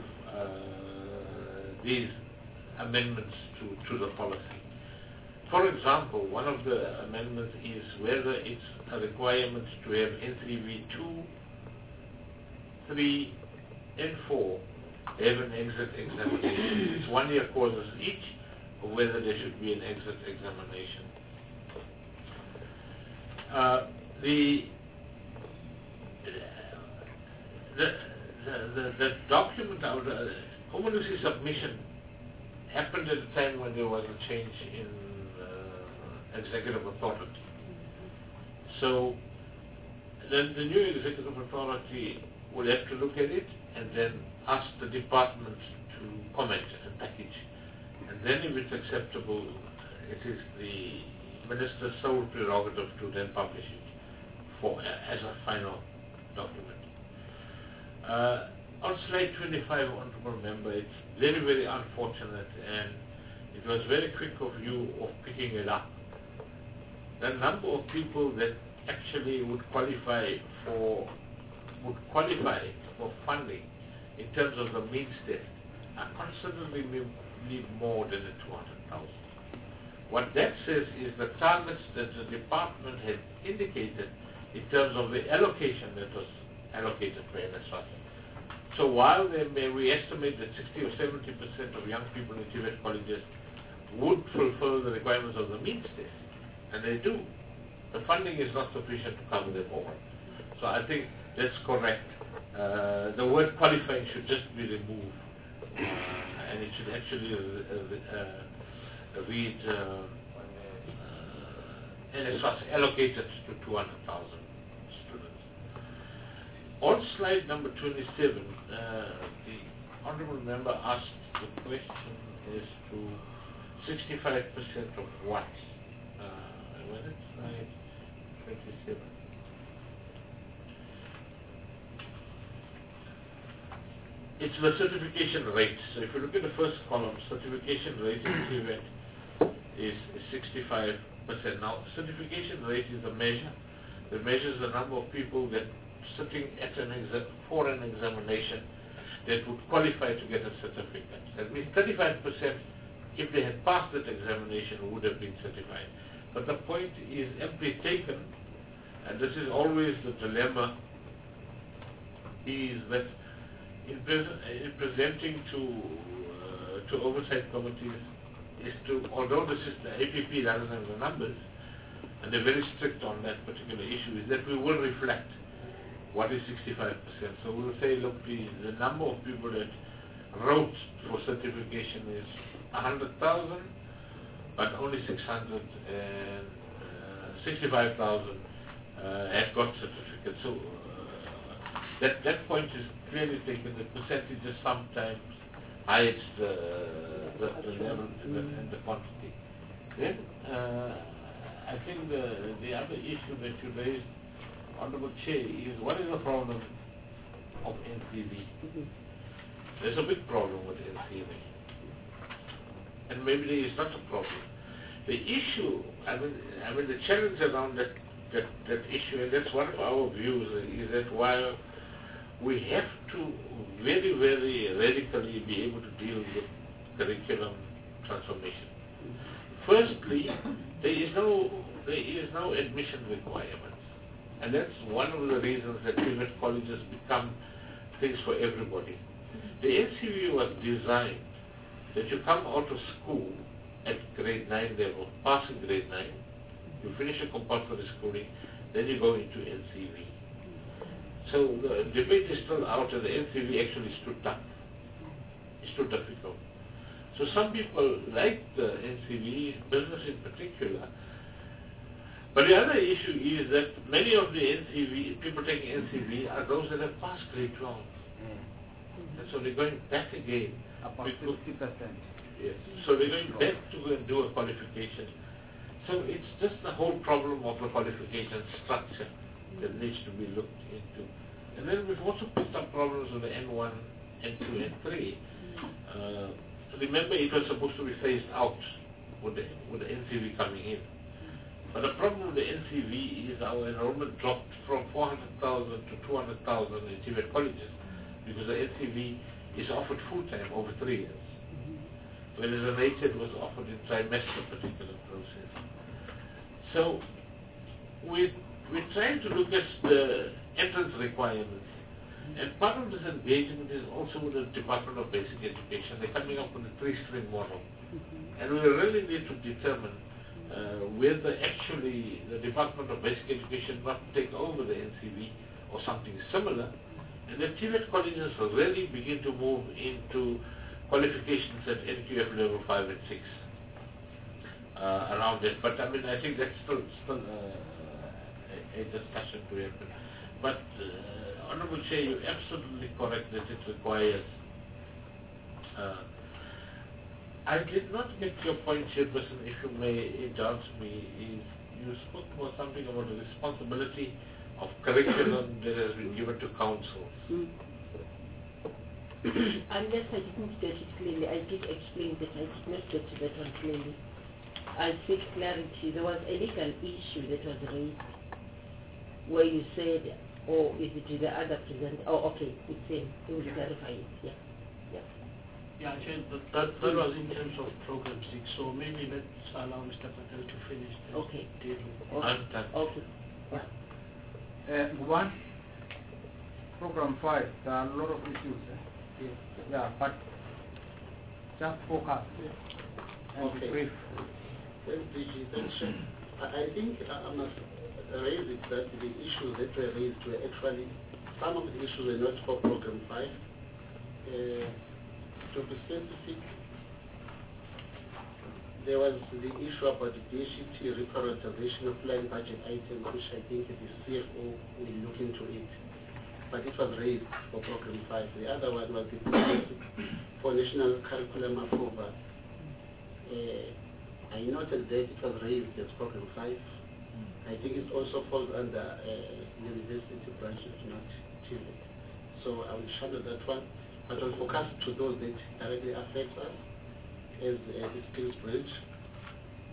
these amendments to the policy. For example, one of the amendments is whether it's a requirement to have NCV 2, 3, and 4 have an exit examination. It's 1-year courses each, or whether there should be an exit examination. The document, Umalusi submission happened at a time when there was a change in executive authority. So then the new executive authority would have to look at it and then ask the department to comment and package. And then if it's acceptable, it is the minister's sole prerogative to then publish it as a final document. On slide 25, Honourable Member, it's very, very unfortunate, and it was very quick of you of picking it up. The number of people that actually would qualify for funding in terms of the means test are considerably more than the 200,000. What that says is the targets that the department had indicated in terms of the allocation that was allocated for NSFAS. So while we estimate that 60 or 70% of young people in TVET colleges would fulfill the requirements of the means test, and they do, the funding is not sufficient to cover them all. So I think that's correct. The word qualifying should just be removed, and it should actually read NSFAS allocated to 200,000 students. On slide number 27, the Honourable Member asked the question as to 65% of what? When it's slide 27. It's the certification rate. So if you look at the first column, certification rate in TVET, is 65%. Now, certification rate is a measure that measures the number of people that sitting at for an examination that would qualify to get a certificate. That means 35%, if they had passed that examination, would have been certified. But the point is amply taken, and this is always the dilemma, is that in presenting to oversight committees is to, although the APP doesn't have the numbers, and they're very strict on that particular issue, is that we will reflect what is 65%. So we will say, look, the number of people that wrote for certification is 100,000, but only 65,000 had got certificates. So that point is clearly taken. The percentages sometimes hides the level and the quantity. Then I think the other issue that you raised, Honorable Chair, is what is the problem of NCV? There's a big problem with NCV. And maybe there is not a problem. The issue, I mean the challenge around that issue, and that's one of our views, is that while we have to very, very radically be able to deal with curriculum transformation. Firstly, there is no admission requirement. And that's one of the reasons that private colleges become things for everybody. The NCV was designed that you come out of school at grade 9 level, passing grade 9, you finish your compulsory schooling, then you go into NCV. So the debate is still out, and the NCV actually stood tough. It's too difficult. So some people like the NCV, business in particular. But the other issue is that many of the NCV, people taking NCV, are those that have passed grade 12. And so they're going back again. About 60%. Yes. So they're going back to go and do a qualification. So it's just the whole problem of the qualification structure that needs to be looked into. And then we've also picked up problems with the N1, N2, and 3. Remember, it was supposed to be phased out with the NCV coming in. But the problem with the NCV is our enrollment dropped from 400,000 to 200,000 in TVET colleges, because the NCV is offered full-time over 3 years, whereas the NATED was offered in trimester particular process. So we're trying to look at the entrance requirements, and part of this engagement is also with the Department of Basic Education. They're coming up with a 3-stream model, and we really need to determine whether actually the Department of Basic Education not take over the NCV or something similar, and the TVET colleges really begin to move into qualifications at NQF level 5 and 6 around that. But I mean, I think that's still a discussion to happen. But Honorable Chair, you're absolutely correct that it requires. I did not get your point, Chairperson, if you may indulge me. You spoke about something about the responsibility of curriculum that has been given to councils. Unless I didn't get it clearly, I did explain that I did not get to that one clearly. I seek clarity. There was a legal issue that was raised where you said, oh, is it the other presenter? Oh, okay, it's him. He will clarify it. Yeah. Yeah, Chair, that was in terms of program 6, so maybe let's allow Mr. Patel to finish the okay. deal. Okay. One, program 5, there are a lot of issues. Yeah, but just focus and be brief. I think I must raise it that the issues that were raised were actually, some of the issues were not for program 5. To be specific, there was the issue about the DHT reprioritization of line budget items, which I think the CFO will look into it. But it was raised for program 5. The other one was the policy for national curriculum approval. I noted that it was raised as program 5. I think it also falls under university branches, not TVET. So I will shadow that one. But I'll focus to those that directly affect us as the skills bridge.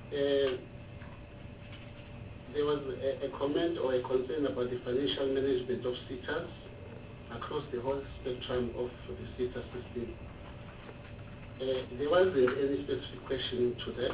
there was a comment or a concern about the financial management of SETAs across the whole spectrum of the SETA system. There wasn't any specific question to that.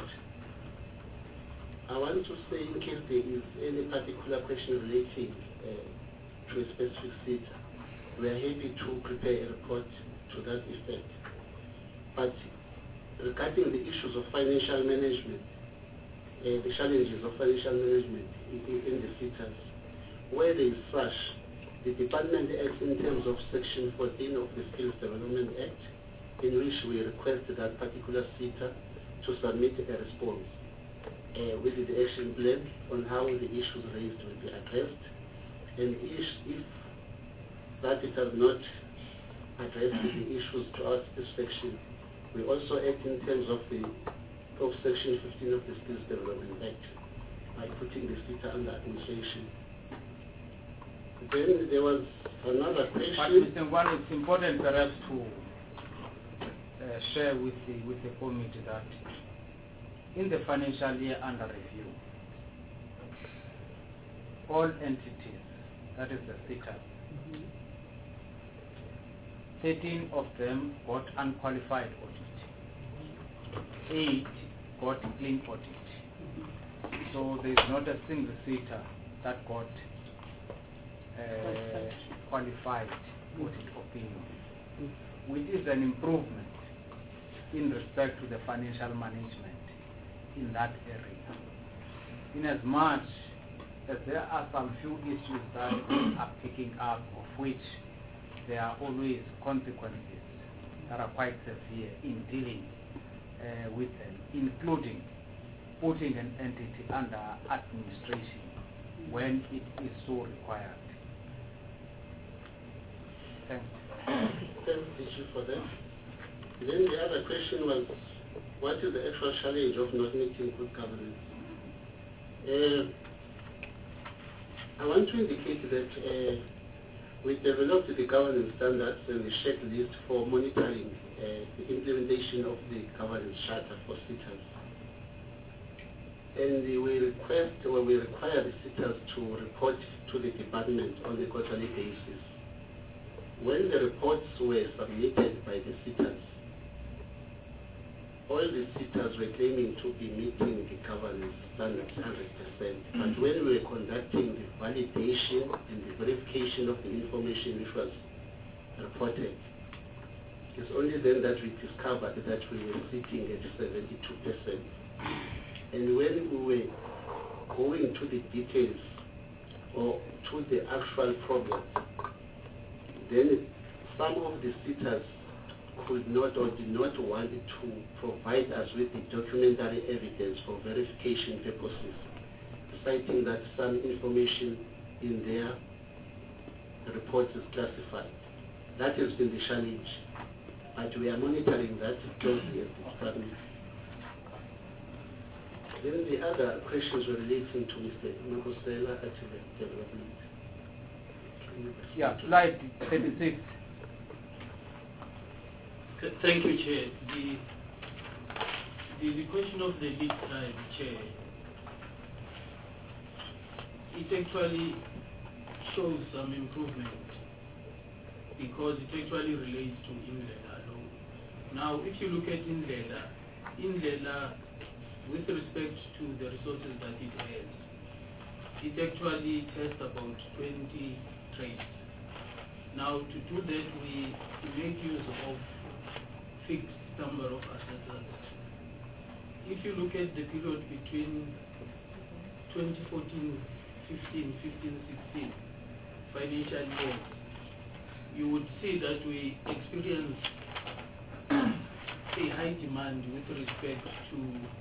I want to say, in case there is any particular question relating to a specific SETA, we are happy to prepare a report to that effect. But regarding the issues of financial management, the challenges of financial management in the SETAs, where there is such, the department acts in terms of Section 14 of the Skills Development Act, in which we request that particular SETA to submit a response with the action plan on how the issues raised will be addressed. And if that it has not addressed the issues to our satisfaction, we also act in terms of Section 15 of the Skills Development Act by putting the SETA under administration. Then there was another question. But Mr. Ngwane, it's important perhaps to share with the committee that in the financial year under review, all entities, that is the SETAs, 13 of them got unqualified audit, 8 got clean audit. So there is not a single SETA that got qualified audit opinion, which is an improvement in respect to the financial management in that area. In as much as there are some few issues that are picking up, of which there are always consequences that are quite severe in dealing with them, including putting an entity under administration when it is so required. Thank you. Thank you for that. Then the other question was, what is the actual challenge of not meeting good governance? I want to indicate that we developed the governance standards and the checklist for monitoring the implementation of the governance charter for SETAs. And we request, or we require the SETAs to report to the department on a quarterly basis. When the reports were submitted by the SETAs, all the SETAs were claiming to be meeting the governance standards 100%. But when we were conducting the validation and the verification of the information which was reported, it's only then that we discovered that we were sitting at 72%. And when we were going to the details or to the actual problems, then some of the SETAs could not or did not want to provide us with the documentary evidence for verification purposes, citing that some information in their report is classified. That has been the challenge, but we are monitoring that closely as the department. Then the other questions were relating to Mr. Makosela at the development. Yeah, slide 36. Thank you, Chair. The question of the lead time, Chair, it actually shows some improvement because it actually relates to INLELA alone. Now, if you look at INLELA, with respect to the resources that it has, it actually tests about 20 trades. Now, to do that, we make use of fixed number of assessors. If you look at the period between 2014, 15, 16 financial years, you would see that we experienced a high demand with respect to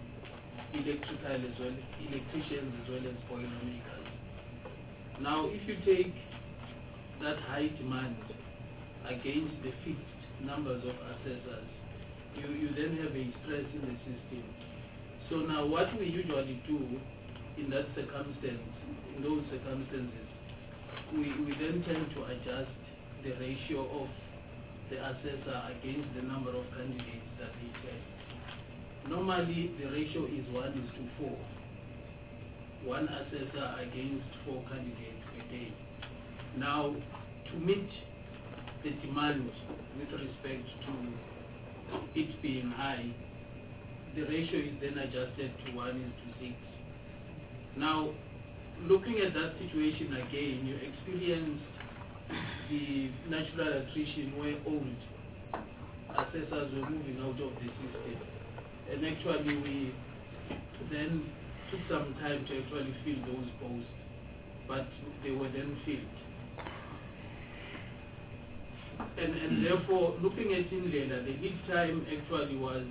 electricians as well as boiler makers. Now, if you take that high demand against the fixed numbers of assessors, you then have a stress in the system. So now what we usually do in those circumstances, we then tend to adjust the ratio of the assessor against the number of candidates that they have. normally the ratio is 1:4. One assessor against 4 candidates per day. Now, to meet the demand with respect to it being high, the ratio is then adjusted to 1:6. Now, looking at that situation again, you experienced the natural attrition where old assessors were moving out of the system. And actually we then took some time to actually fill those posts, but they were then filled. And therefore, looking at Indlela, the lead time actually was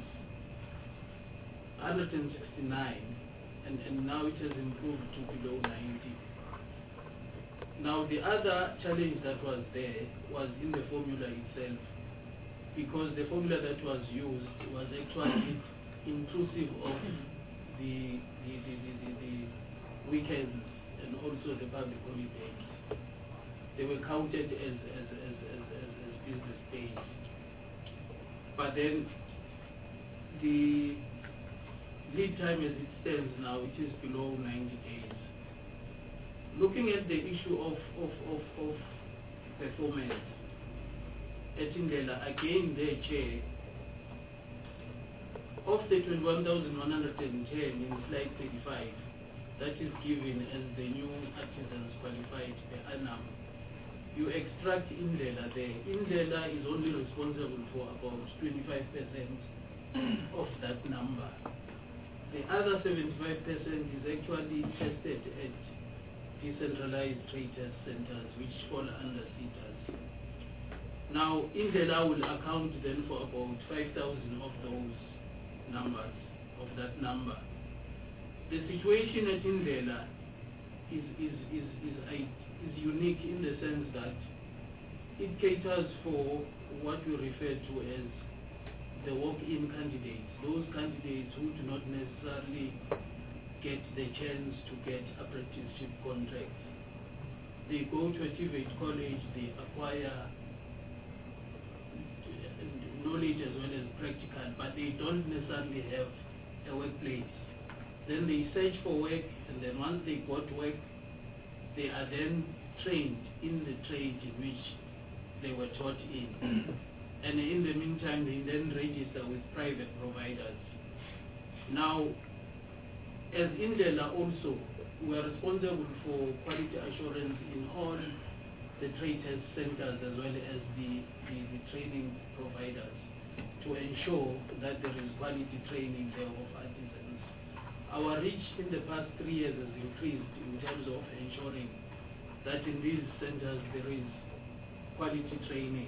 169, and now it has improved to below 90. Now the other challenge that was there was in the formula itself, because the formula that was used was actually inclusive of the weekends and also the public holidays. They were counted as business days. But then the lead time as it stands now, it is below 90 days. Looking at the issue of performance, at Indlela, again their chair, of the 21,110 in slide 35, that is given as the new artisans qualified per annum, you extract Indlela there. Indlela is only responsible for about 25% of that number. The other 75% is actually tested at decentralized trade test centers which fall under CETAs. Now, Indlela will account then for about 5,000 of those numbers, of that number. The situation at Indlela is unique in the sense that it caters for what we refer to as the walk-in candidates, those candidates who do not necessarily get the chance to get apprenticeship contracts. They go to a TVET college, they acquire knowledge as well as practical, but they don't necessarily have a workplace. Then they search for work, and then once they got work, they are then trained in the trade in which they were taught in. And in the meantime, they then register with private providers. Now, as Indlela also, we are responsible for quality assurance in all the trade test centers as well as the training providers to ensure that there is quality training there of artisans. Our reach in the past 3 years has increased in terms of ensuring that in these centers there is quality training.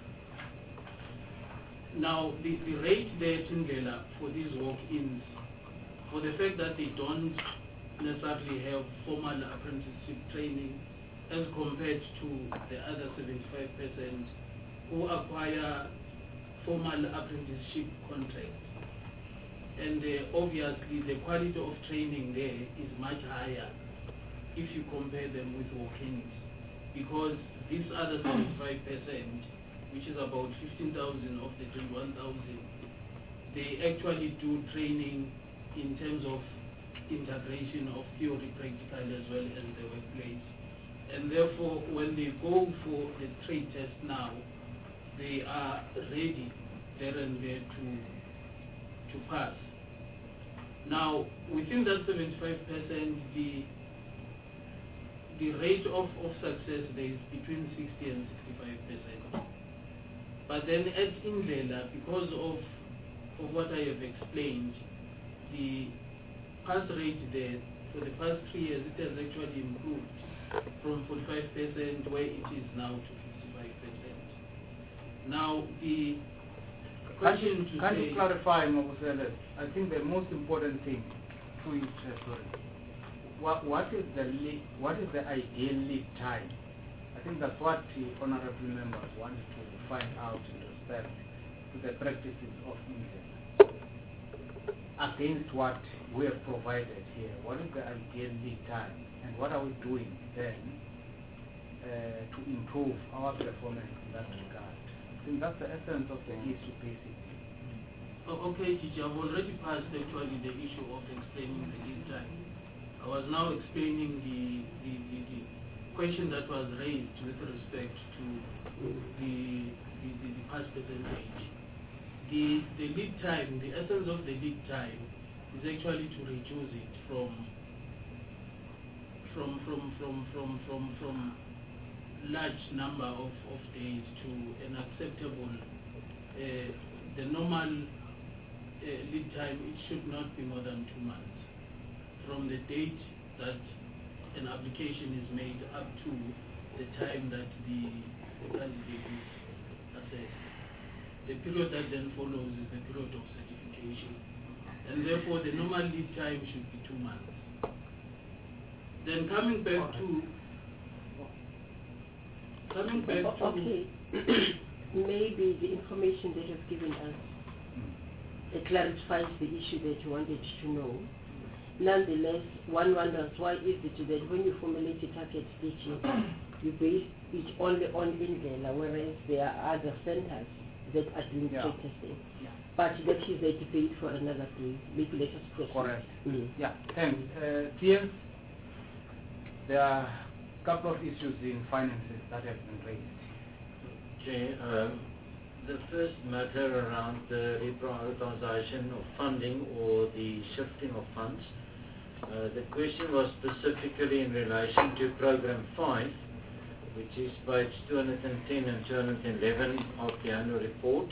Now, the rate there at Indlela for these walk-ins, for the fact that they don't necessarily have formal apprenticeship training as compared to the other 75% who acquire formal apprenticeship contracts. And obviously the quality of training there is much higher if you compare them with walk-ins, because this other 75%, which is about 15,000 of the 21,000, they actually do training in terms of integration of theory practical as well as the workplace. And therefore, when they go for the trade test now, they are ready there and there to pass. Now, within that 75%, the rate of success there is between 60 and 65%. But then at Indlela, because of what I have explained, the pass rate there for the past 3 years, it has actually improved from 45% where it is now to 55%. Now, the question to Can you clarify, Mabusele? I think the most important thing to it, what is the ideal lead time? I think that's what the honorable members wanted to find out in respect to the practices of India. Against what we have provided here, what is the ideal lead time, and what are we doing then to improve our performance in that regard? I think that's the essence of the issue, basically. Okay, Chichi, I've already passed actually the issue of explaining the lead time. I was now explaining the question that was raised with respect to the past percentage. The lead time, the essence of the lead time is actually to reduce it from large number of days to an acceptable, the normal lead time, it should not be more than 2 months from the date that an application is made up to the time that the candidate is assessed. The period that then follows is the period of certification, and therefore the normal lead time should be 2 months. Then coming back to okay. Maybe the information that you've given us it clarifies the issue that you wanted to know. Nonetheless, one wonders why is it that when you formulate a target teaching, you base it only on Indlela, whereas there are other centers that are doing trade testing. Yeah. But that is a debate for another day. Maybe let us proceed. Correct. Yes. Yeah, thanks. TM, there are a couple of issues in finances that have been raised. Okay, the first matter around the reprioritization of funding or the shifting of funds. The question was specifically in relation to Program 5, which is page 210 and 211 of the annual report.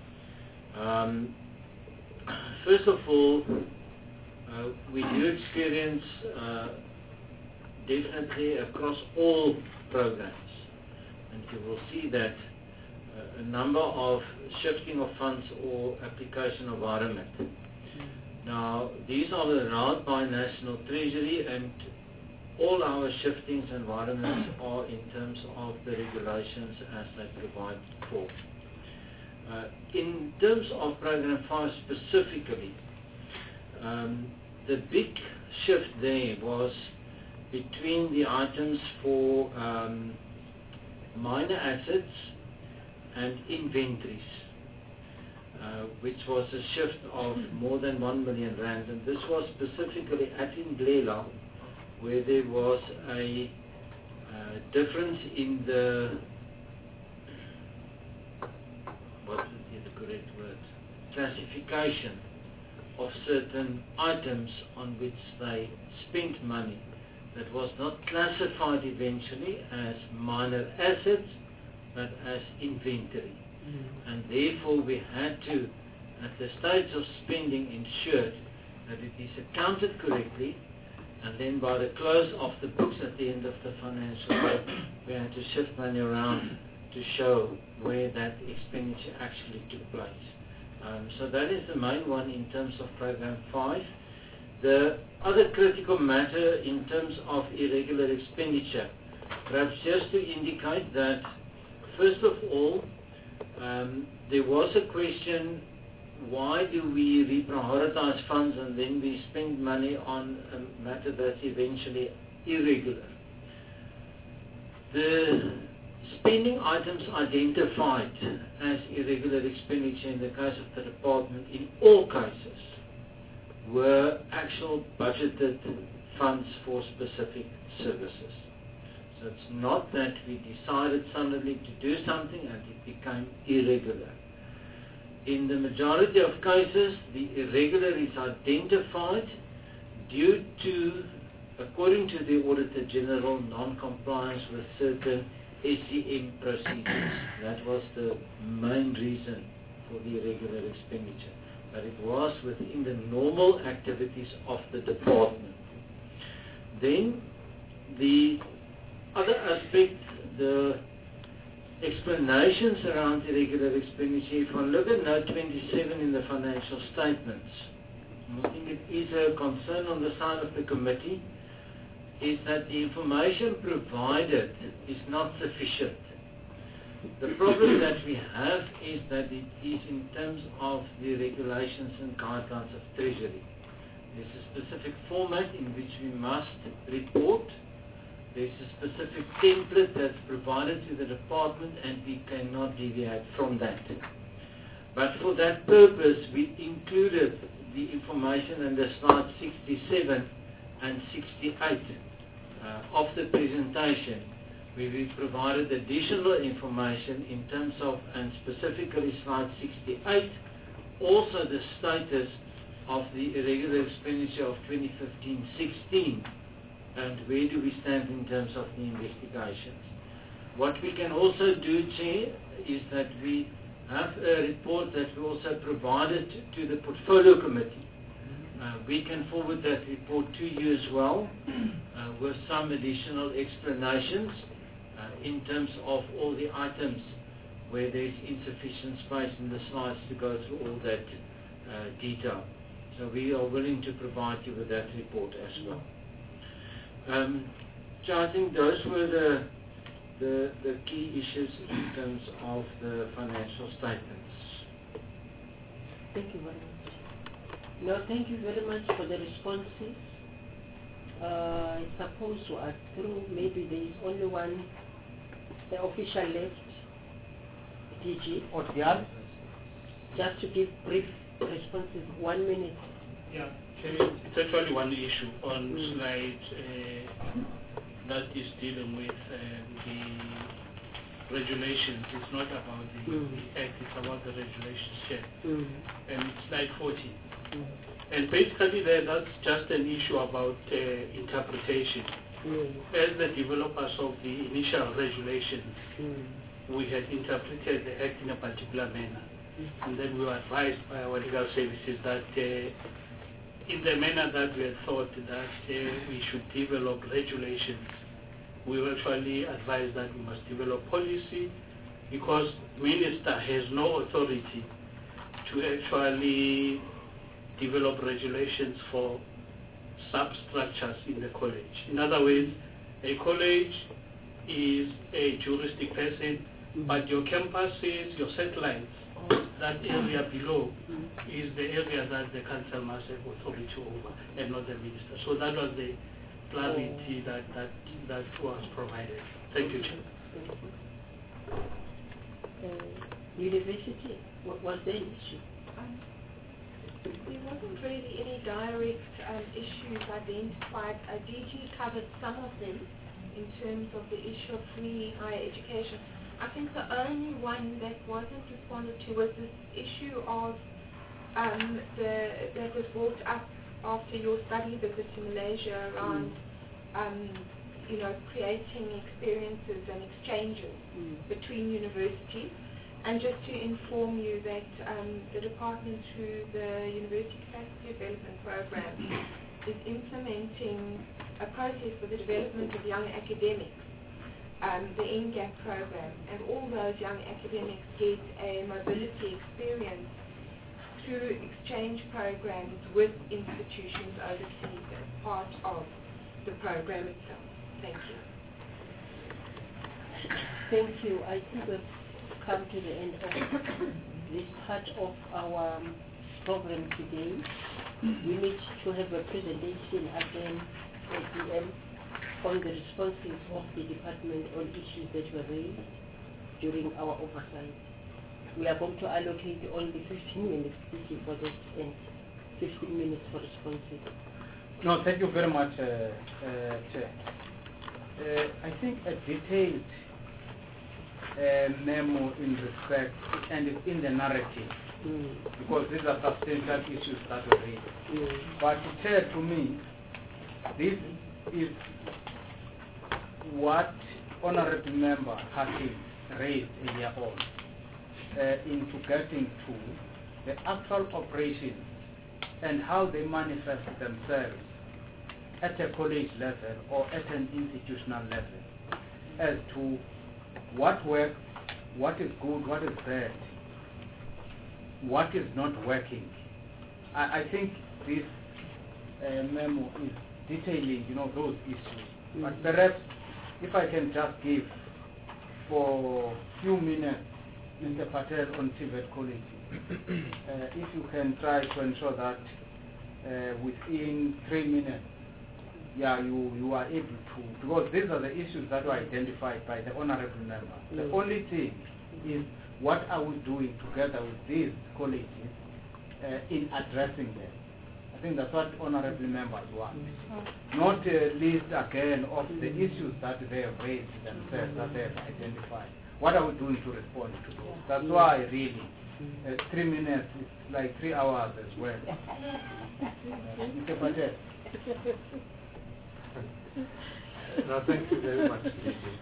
First of all, we do experience definitely across all programs, and you will see that a number of shifting of funds or application environment. Now, these are allowed by National Treasury, and all our shiftings environments are in terms of the regulations as they provide for. In terms of Program 5 specifically, the big shift there was between the items for minor assets and inventories, which was a shift of more than 1 million rand, and this was specifically at Indlela, where there was a difference in the, what would be the correct word, classification of certain items on which they spent money that was not classified eventually as minor assets but as inventory. And therefore we had to, at the stage of spending, ensure that it is accounted correctly, and then by the close of the books at the end of the financial year, we had to shift money around to show where that expenditure actually took place. So that is the main one in terms of Program 5. The other critical matter in terms of irregular expenditure, perhaps just to indicate that, first of all, there was a question, why do we reprioritize funds and then we spend money on a matter that's eventually irregular? The spending items identified as irregular expenditure in the case of the department in all cases were actual budgeted funds for specific services. So it's not that we decided suddenly to do something and it became irregular. In the majority of cases, the irregular is identified due to, according to the Auditor General, non-compliance with certain SCM procedures. That was the main reason for the irregular expenditure. But it was within the normal activities of the department. Then, the other aspect, the explanations around irregular expenditure, if one look at note 27 in the financial statements, I think it is a concern on the side of the committee, is that the information provided is not sufficient. The problem that we have is that it is in terms of the regulations and guidelines of Treasury. There's a specific format in which we must report. There's a specific template that's provided to the department, and we cannot deviate from that. But for that purpose, we included the information in the slide 67 and 68 of the presentation, where we provided additional information in terms of, and specifically slide 68, also the status of the irregular expenditure of 2015-16, and where do we stand in terms of the investigations. What we can also do, Chair, is that we have a report that we also provided to the Portfolio Committee. We can forward that report to you as well, with some additional explanations in terms of all the items where there is insufficient space in the slides to go through all that detail. So we are willing to provide you with that report as well. So I think those were the key issues in terms of the financial statements. Thank you very much. No, thank you very much for the responses. I suppose we are through. Maybe there is only one official left, DG. Or the other? Just to give brief responses, 1 minute. Yeah, it's actually one issue on slide that is dealing with the regulations. It's not about the act, it's about the regulations here. And it's slide 40. And basically that's just an issue about interpretation. As the developers of the initial regulations, we had interpreted the act in a particular manner. And then we were advised by our legal services that in the manner that we had thought that we should develop regulations, we were actually advised that we must develop policy, because minister has no authority to actually develop regulations for substructures in the college. In other words, a college is a juristic person, but your campuses, your satellites, that area below is the area that the council must have authority over, and not the minister. So that was the clarity that was provided. Thank you, Chair. University, what was the issue? There wasn't really any direct issues identified. DG covered some of them in terms of the issue of free higher education. I think the only one that wasn't responded to was this issue of that was brought up after your study visit to Malaysia around creating experiences and exchanges between universities. And just to inform you that the department, through the University Capacity Development Program, is implementing a process for the development of young academics, the NGAP program, and all those young academics get a mobility experience through exchange programs with institutions overseas as part of the program itself. Thank you. Thank you. I think we've come to the end of this part of our program today. We need to have a presentation again at PM on the responses of the department on issues that were raised during our oversight. We are going to allocate only 15 minutes for this and 15 minutes for responses. No, thank you very much, Chair. I think a detailed memo in respect and in the narrative, because these are substantial issues that were raised. But Chair, to me, this is what Honorable Member Hakim raised earlier on, into getting to the actual operations and how they manifest themselves at a college level or at an institutional level, as to what works, what is good, what is bad, what is not working. I think this memo is detailing, those issues. But perhaps if I can just give for a few minutes, Mr. Patel, on TVET College, if you can try to ensure that within 3 minutes, you are able to, because these are the issues that were identified by the Honorable Member. The only thing is what are we doing together with these colleges in addressing them? I think that's what honorable members want. Not a list again of the issues that they have raised themselves, that they have identified. What are we doing to respond to those? That's why really 3 minutes is like 3 hours as well. Mr. Patel. No, thank you very much, Gigi.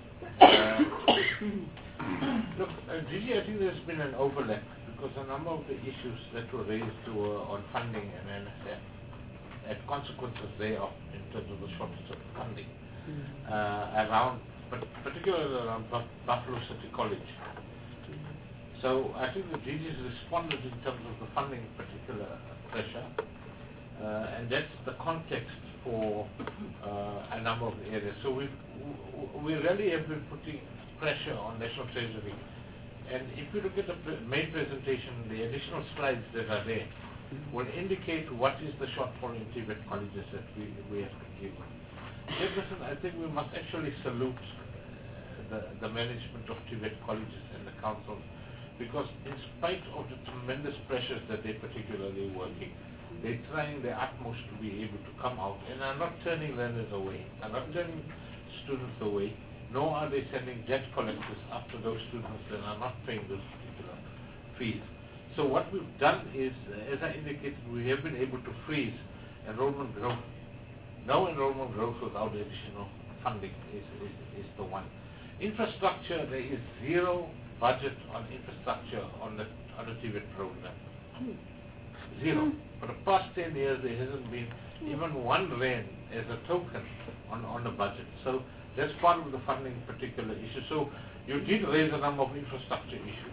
Look, Gigi, I think there's been an overlap because a number of the issues that were raised were on funding and NSF and consequences thereof in terms of the shortage of funding around, but particularly around Buffalo City College. So I think that Gigi's responded in terms of the funding particular pressure, and that's the context for a number of the areas. So we really have been putting pressure on National Treasury. And if you look at the main presentation, the additional slides that are there will indicate what is the shortfall in TVET colleges that we have to deal with. Jefferson, I think we must actually salute the management of TVET colleges and the councils, because in spite of the tremendous pressures that they're particularly working, they're trying their utmost to be able to come out and are not turning learners away, are not turning students away, nor are they sending debt collectors after those students that are not paying those particular fees. So what we've done is, as I indicated, we have been able to freeze enrollment growth. No enrollment growth without additional funding is the one. Infrastructure, there is zero budget on infrastructure on the TVET program. Zero. For the past 10 years, there hasn't been even one rand as a token on the budget. So that's part of the funding particular issue. So you did raise a number of infrastructure issues.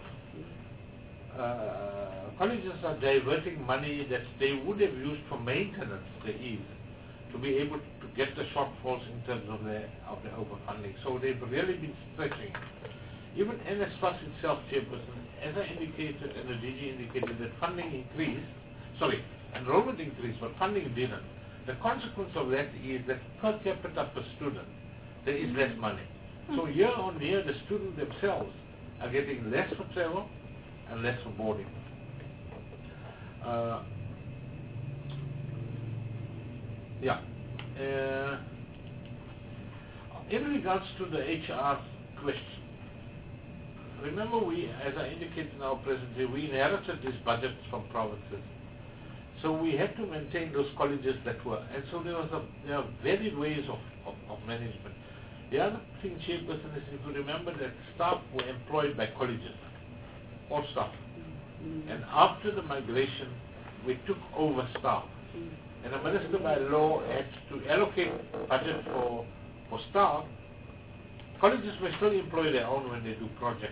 Colleges are diverting money that they would have used for maintenance, the ease, to be able to get the shortfalls in terms of the overfunding. So they've really been stretching. Even NSFAS itself, Chairperson, as I indicated and the DG indicated that funding increased, enrollment increased, but funding didn't. The consequence of that is that per capita per student, there is less money. So year on year, the students themselves are getting less for travel and less for boarding. In regards to the HR question, remember as I indicated in our presentation, we inherited these budgets from provinces. So we had to maintain those colleges that were, and so there are varied ways of management. The other thing, Chairperson, is if you remember that staff were employed by colleges, all staff. And after the migration, we took over staff. And the Minister by law had to allocate budget for staff. Colleges may still employ their own when they do projects.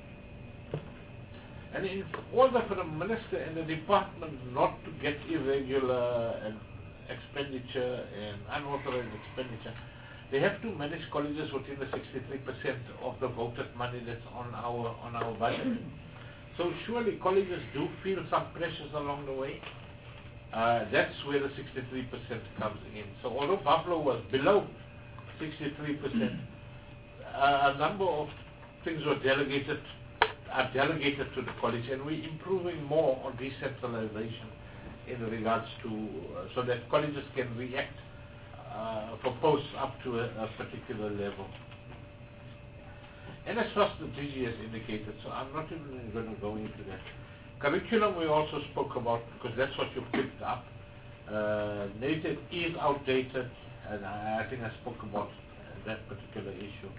And in order for the Minister and the Department not to get irregular expenditure and unauthorized expenditure, they have to manage colleges within the 63% of the voted money that's on our budget. So surely colleges do feel some pressures along the way. That's where the 63% comes in. So although Buffalo was below 63%, a number of things were delegated to the college, and we're improving more on decentralization in regards to so that colleges can react for posts up to a particular level. And as far as the DG has indicated, so I'm not even going to go into that. Curriculum we also spoke about, because that's what you picked up. Native is outdated, and I think I spoke about that particular issue.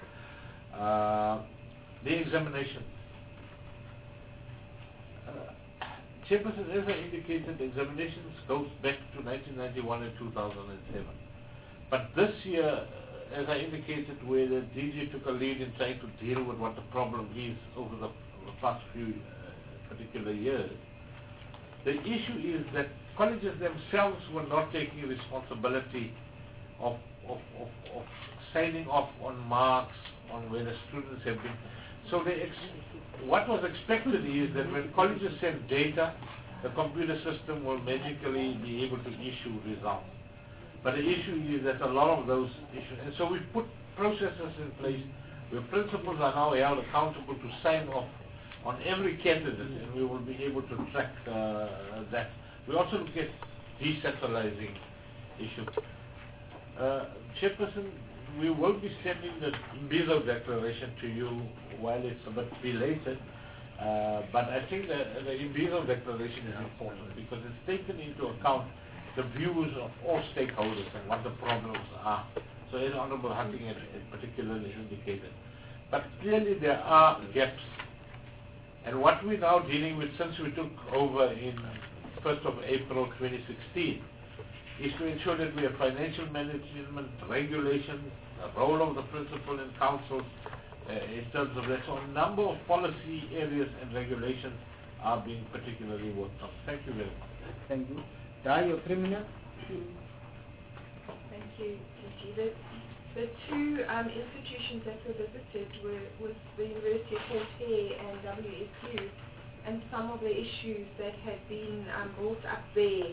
The examination. Chairperson, as I indicated, the examinations goes back to 1991 and 2007. But this year, as I indicated, where the DG took a lead in trying to deal with what the problem is over the past few particular years, the issue is that colleges themselves were not taking responsibility of signing off on marks, on where the students have been. So what was expected is that when colleges send data, the computer system will magically be able to issue results. But the issue is that a lot of those issues, and so we put processes in place where principals are now held accountable to sign off on every candidate, and we will be able to track that. We also look at decentralizing issues. Chairperson, we will be sending the Imbizo declaration to you while it's a bit belated, but I think that the Imbizo declaration is important because it's taken into account the views of all stakeholders and what the problems are. So as Honorable Hunting had particularly indicated. But clearly there are gaps. And what we're now dealing with since we took over in 1st of April 2016 is to ensure that we have financial management, regulations, the role of the principal and council in terms of that. So a number of policy areas and regulations are being particularly worked on. Thank you very much. Thank you. Dario, 3 minutes. Thank you, TG. The two institutions that were visited was the University of Port Hare and WSU, and some of the issues that had been brought up there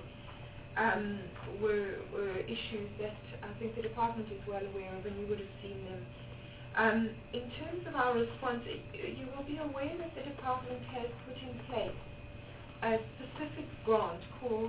were issues that I think the department is well aware of, and you would have seen them. In terms of our response, you will be aware that the department has put in place a specific grant called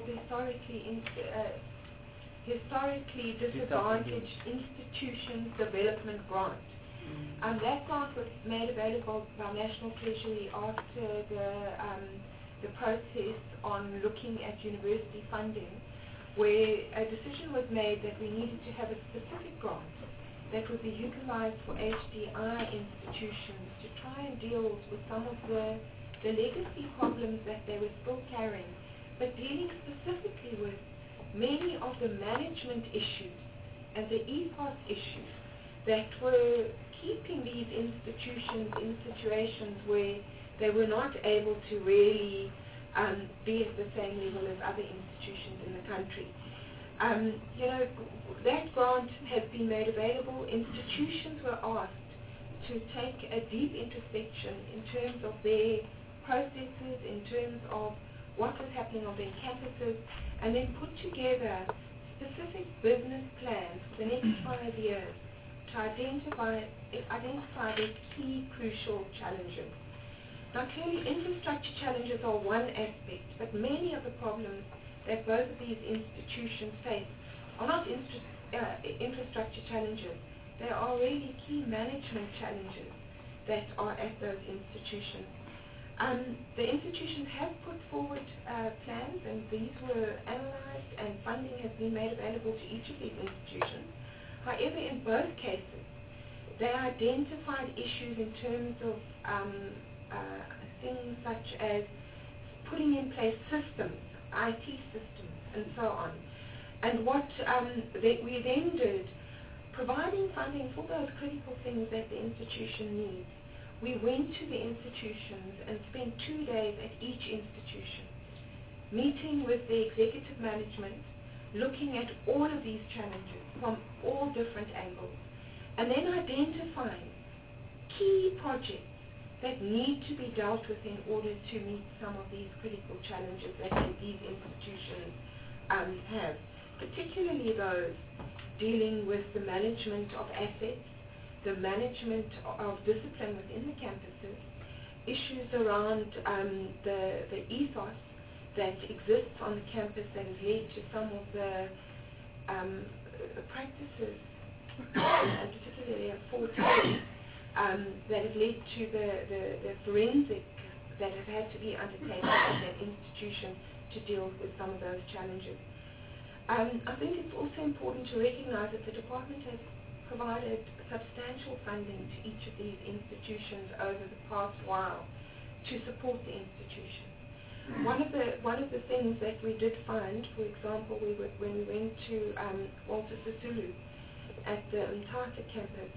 Historically Disadvantaged Institutions Development Grant. That grant was made available by National Treasury after the process on looking at university funding, where a decision was made that we needed to have a specific grant that would be utilized for HDI institutions to try and deal with some of the legacy problems that they were still carrying, but dealing specifically with many of the management issues and the ethos issues that were keeping these institutions in situations where they were not able to really be at the same level as other institutions in the country. That grant has been made available. Institutions were asked to take a deep introspection in terms of their processes, in terms of what was happening on their campuses, and then put together specific business plans for the next 5 years to identify the key crucial challenges. Now clearly infrastructure challenges are one aspect, but many of the problems that both of these institutions face are not infrastructure challenges. They are really key management challenges that are at those institutions. The institutions have put forward plans, and these were analyzed, and funding has been made available to each of these institutions. However, in both cases, they identified issues in terms of things such as putting in place systems, IT systems, and so on. And what we then did, providing funding for those critical things that the institution needs, we went to the institutions and spent 2 days at each institution, meeting with the executive management, looking at all of these challenges from all different angles, and then identifying key projects that need to be dealt with in order to meet some of these critical challenges that these institutions have, particularly those dealing with the management of assets, the management of discipline within the campuses, issues around the ethos that exists on the campus that has led to some of the practices, and particularly at Fort Hare, that have led to the forensic that have had to be undertaken at that institution to deal with some of those challenges. I think it's also important to recognize that the department has provided substantial funding to each of these institutions over the past while to support the institution. One of the things that we did find, for example, when we went to Walter Sisulu at the Mthatha campus,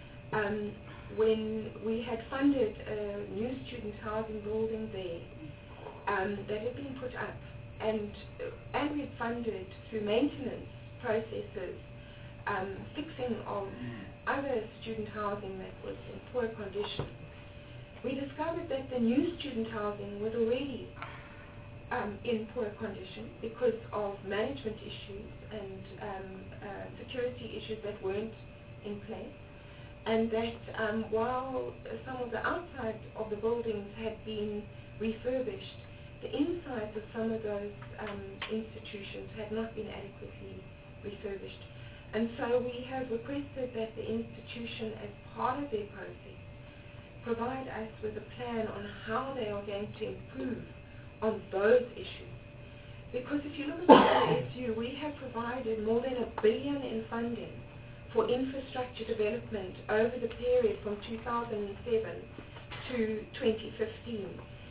when we had funded a new student housing building there that had been put up, and we had funded through maintenance processes fixing of other student housing that was in poor condition, we discovered that the new student housing was already in poor condition because of management issues and security issues that weren't in place. and that while some of the outside of the buildings had been refurbished, the insides of some of those institutions had not been adequately refurbished. And so we have requested that the institution, as part of their process, provide us with a plan on how they are going to improve on those issues. Because if you look at the SU, we have provided more than $1 billion in funding for infrastructure development over the period from 2007 to 2015.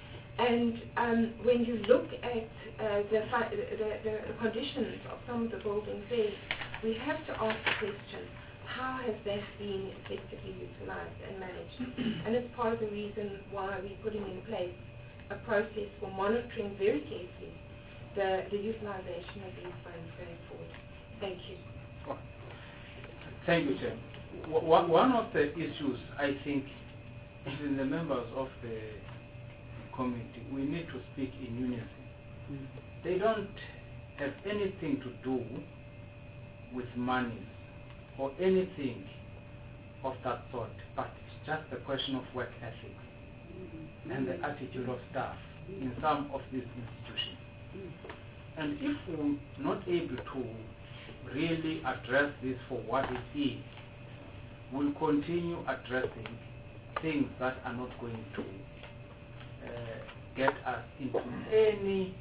And when you look at the conditions of some of the buildings there, we have to ask the question, how has that been effectively utilized and managed? And it's part of the reason why we're putting in place a process for monitoring very carefully the utilization of these funds going forward. Thank you. Thank you, Chair. One of the issues, I think, even the members of the committee, we need to speak in unison. They don't have anything to do with money or anything of that sort, but it's just a question of work ethics and the attitude of staff in some of these institutions. And if we're not able to really address this for what it is, we'll continue addressing things that are not going to get us into any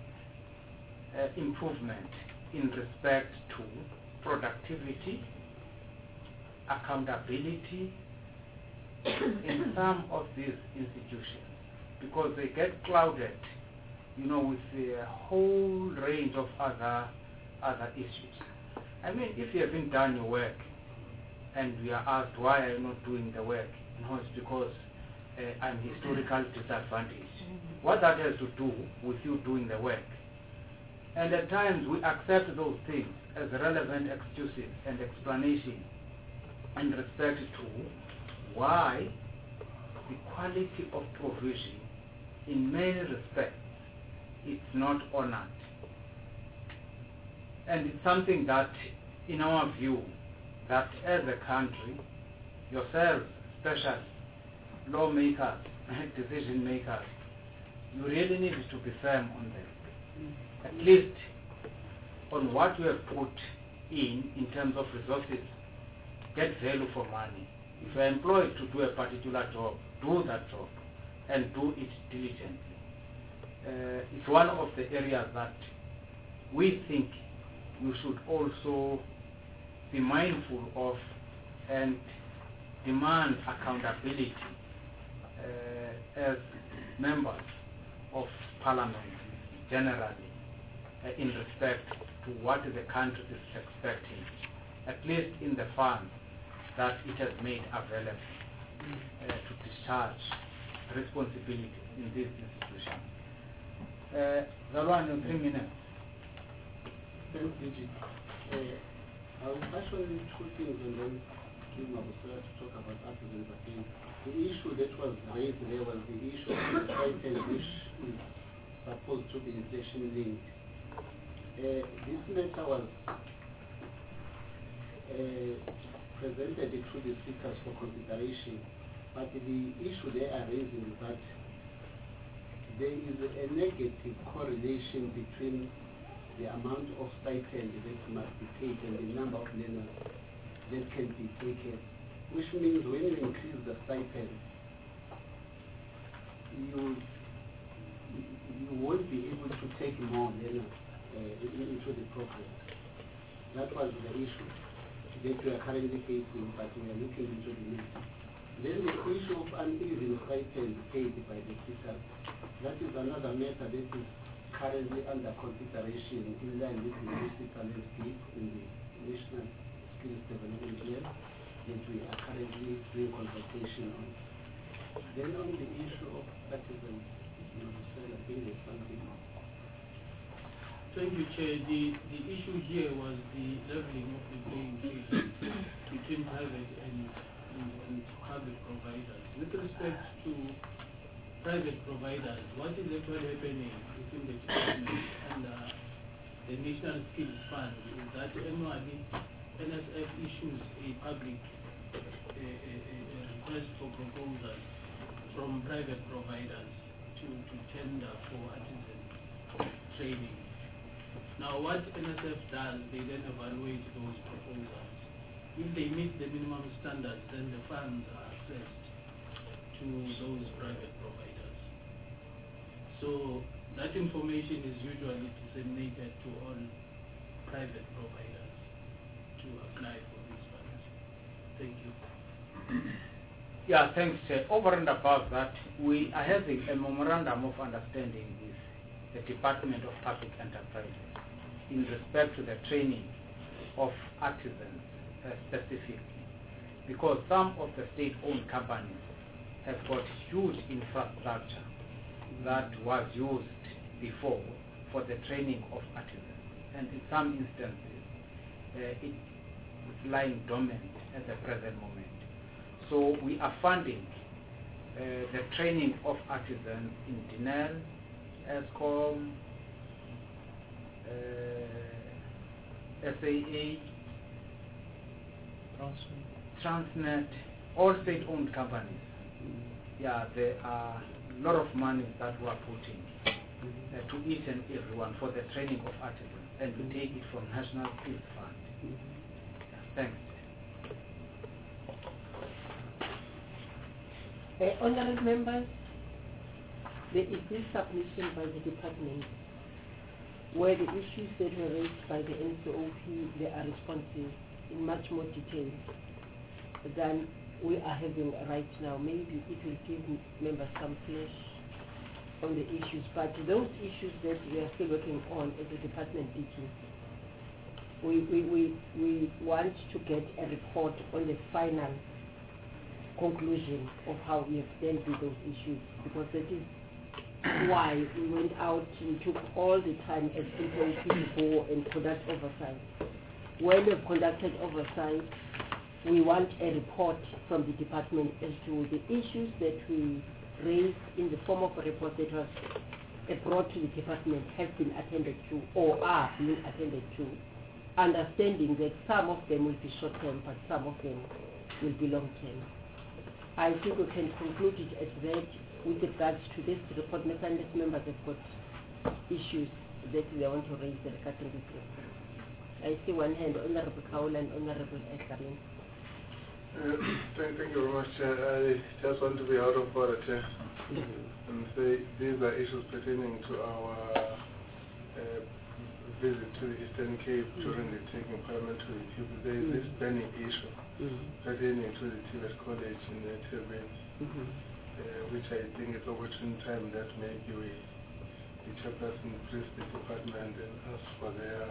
improvement in respect to productivity, accountability in some of these institutions, because they get clouded, with a whole range of other issues. I mean, if you haven't done your work and we are asked why are you not doing the work, it's because I'm historically disadvantaged. What that has to do with you doing the work. And at times we accept those things as relevant excuses and explanations in respect to why the quality of provision in many respects it's not honored. And it's something that, in our view, that as a country, yourselves, especially lawmakers, decision makers, you really need to be firm on them. At least on what you have put in terms of resources, get value for money. If you're employed to do a particular job, do that job and do it diligently. It's one of the areas that we think you should also be mindful of and demand accountability as members of Parliament generally in respect to what the country is expecting, at least in the funds that it has made available to discharge responsibility in this institution. Zalwan, 3 minutes. Thanks, Gigi. I will touch on 2 things and then give Mabusela to talk about artisans again. The issue that was raised there was the issue of the title, which is supposed to be inflation linked. This matter was presented to the speakers for consideration, but the issue they are raising is that there is a negative correlation between the amount of stipend that must be paid and the number of learners that can be taken, which means when you increase the stipend, you won't be able to take more learners into the program. That was the issue that we are currently facing, but we are looking into the needs. Then the issue of uneven stipend paid by the teachers, that is another matter that is currently under consideration in line with the municipal landscape in the National Skills Development Plan that we are currently doing consultation on. Then on the issue of artisans, I think there's something. Thank you, Chair. The issue here was the leveling of the playing field between private and public providers. With respect to private providers, what is actually happening within the department and the National Skills Fund is that annually NSF issues a public request for proposals from private providers to tender for artisan training. Now what NSF does, they then evaluate those proposals. If they meet the minimum standards, then the funds are accessed to those private providers. So that information is usually disseminated to all private providers to apply for these funds. Thank you. Yeah, thanks. Over and above that, we are having a memorandum of understanding with the Department of Public Enterprises in respect to the training of artisans specifically, because some of the state-owned companies have got huge infrastructure that was used before for the training of artisans, and in some instances it's lying dormant at the present moment. So we are funding the training of artisans in Denel, ESCOM, SAA, Transnet, all state-owned companies. Yeah, there are a lot of money that we are putting to each and everyone for the training of artisans, and we take it from National Skills Fund. Yeah, thanks. Honourable members, there is this submission by the department where the issues that were raised by the NCOP, they are responsive in much more detail than we are having right now. Maybe it will give members some flesh on the issues, but those issues that we are still working on as a department meeting, we want to get a report on the final conclusion of how we have dealt with those issues, because that is why we went out and took all the time as NCOP to go and conduct oversight. When we've conducted oversight, we want a report from the department as to the issues that we raised in the form of a report that was brought to the department have been attended to or are being attended to, understanding that some of them will be short-term, but some of them will be long-term. I think we can conclude it at that with regards to this report, unless members have got issues that they want to raise regarding this report. I see one hand, Honourable Kaula and Honourable Ekarin. Thank you very much. I just want to be out of order and say these are issues pertaining to our visit to the Eastern Cape during the taking parliamentary people. There is this burning issue pertaining to the TVET College in the Turbines, which I think is opportune time that maybe the chairperson brief the department and ask for their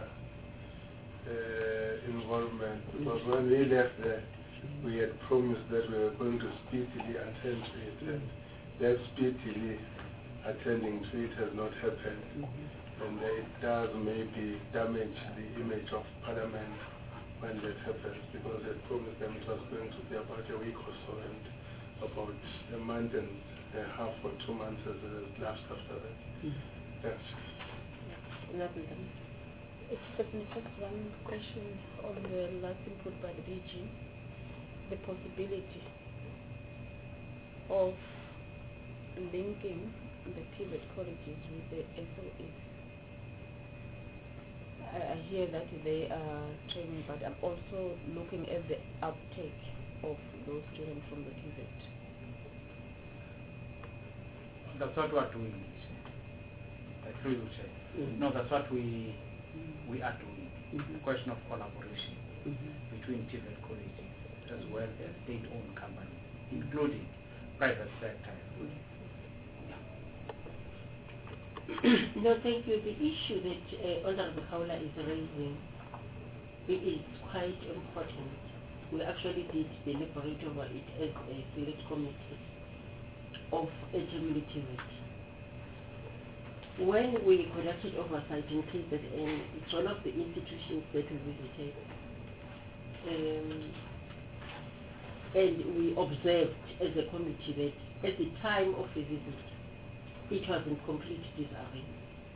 involvement, because when we left there, we had promised that we were going to speedily attend to it, and that speedily attending to it has not happened, and it does maybe damage the image of Parliament when that happens, because they promised them it was going to be about a week or so, and about a month and a half or 2 months has lapsed after that. Thanks. Just one question on the last input by the DG, the possibility of linking the TVET colleges with the SOEs. I hear that they are training, but I'm also looking at the uptake of those students from the TVET. That's not what we No, that's what we are doing. The question of collaboration between TVET colleges as well as state-owned companies, including private sector. No, thank you. The issue that Honourable Kaula is raising, it is quite important. We actually did deliberate over it as a select committee of HMU TVET. When we conducted oversight in KZN, it's one of the institutions that we visited. And we observed as a committee that at the time of the visit, it was in complete disarray.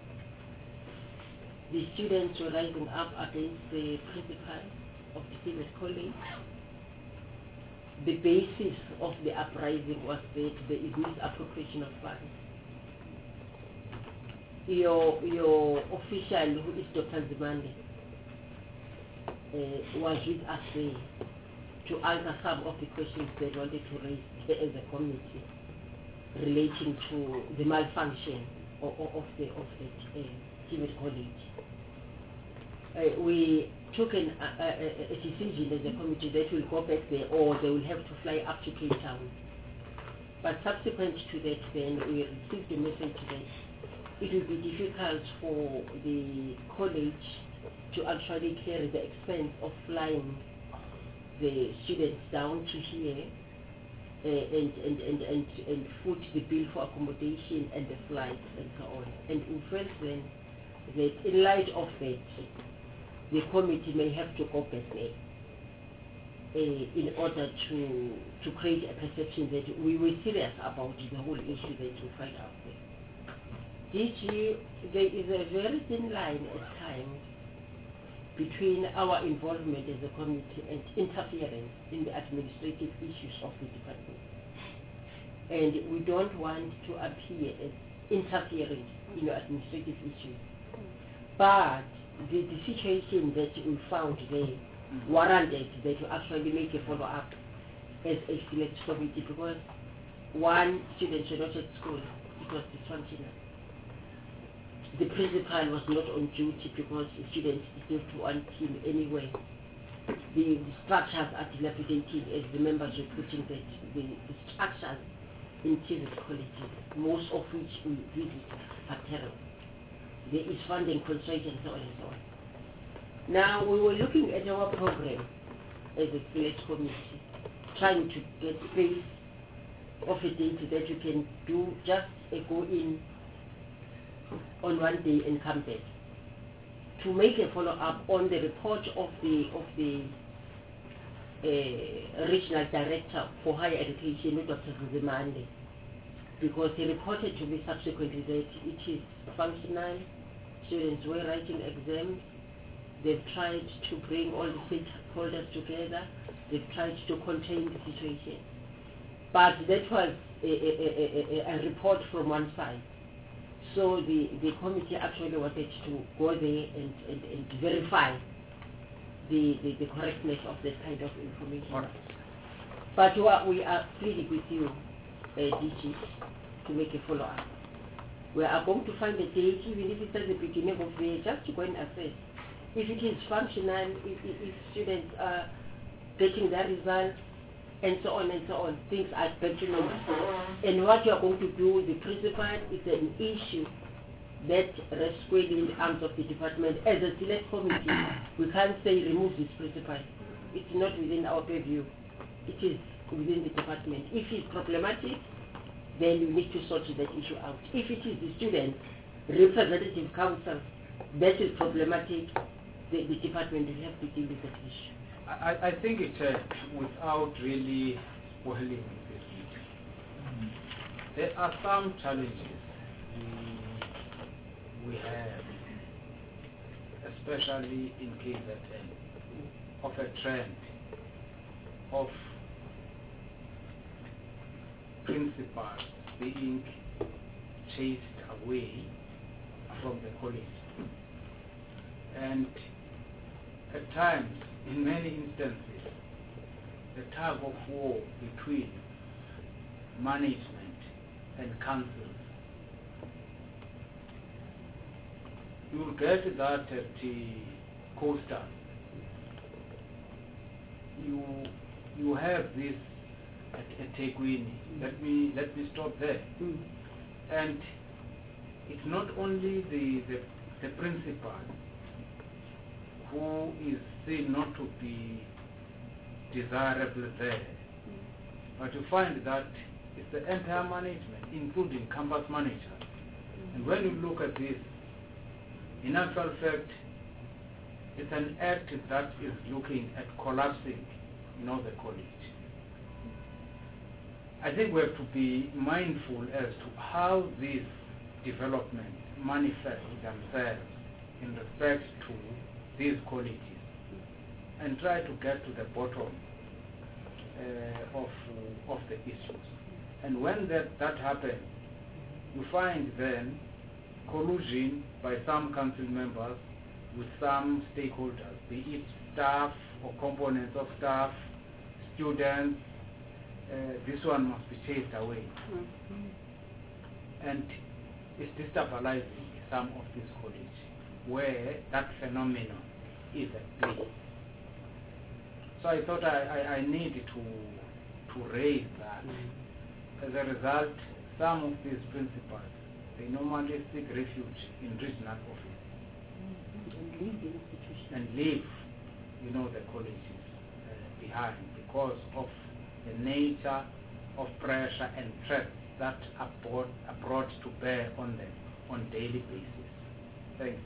The students were rising up against the principal of the TVET college. the basis of the uprising was that there is misappropriation of funds. Your official, who is Dr. Zimande, was with us there to answer some of the questions they wanted to raise as a committee relating to the malfunction of the TVET college. We took a decision as a committee that will go back there, or they will have to fly up to Cape Town. But subsequent to that, then we received a message that it will be difficult for the college to actually carry the expense of flying the students down to here and foot the bill for accommodation and the flights and so on. And we felt then that in light of that, the committee may have to go back there in order to create a perception that we were serious about the whole issue that we find out there. There is a very thin line at times between our involvement as a committee and interference in the administrative issues of the department. And we don't want to appear as interfering in your administrative issues. But the situation that we found there warranted that you actually make a follow-up as a select committee, because one student was not at school, it was dysfunctional. The principal was not on duty because the students did not want him anyway. The structures are dilapidated, as the members were putting that. The structures in TVET colleges, most of which we visit, are terrible. There is funding constraint and so on and so on. Now, we were looking at our program as a select committee, trying to get space of a date that you can do just a go-in on one day and come back, to make a follow-up on the report of the regional director for higher education, Dr. Zimande, because he reported to me subsequently that it is functional, students were writing exams, they've tried to bring all the stakeholders together, they've tried to contain the situation. But that was a report from one side. So the committee actually wanted to go there and verify the correctness of that kind of information. Right. But we are pleading with you, DG, to make a follow-up. We are going to find a date, even if it's at the beginning of the year, just to go and assess if it is functional, if students are getting their results, and so on and so on. Things are back to normal. And what you are going to do with the principal is an issue that rests squarely in the arms of the department. As a select committee, we can't say remove this principal. It's not within our purview. It is within the department. If it's problematic, then you need to sort that issue out. If it is the student representative council that is problematic, the department will have to deal with that issue. I think it's without really spoiling this meeting. There are some challenges we have, especially in KZN, of a trend of principals being chased away from the college. And at times, in many instances, the tug of war between management and councils. You will get that at the Coastal. You have this at Teguini. Let me stop there. And it's not only the principal who is seen not to be desirable there, but you find that it's the entire management, including campus managers. And when you look at this, in actual fact, it's an act that is looking at collapsing, the college. I think we have to be mindful as to how these developments manifest themselves in respect to these colleges, and try to get to the bottom of the issues. And when that happens, you find then collusion by some council members with some stakeholders, be it staff or components of staff, students. This one must be chased away. And it's destabilizing some of these colleges where that phenomenon is at play. So I thought I need to raise that. As a result, some of these principals, they normally seek refuge in regional office and leave, the colleges behind because of the nature of pressure and threats that are brought to bear on them on daily basis. Thanks.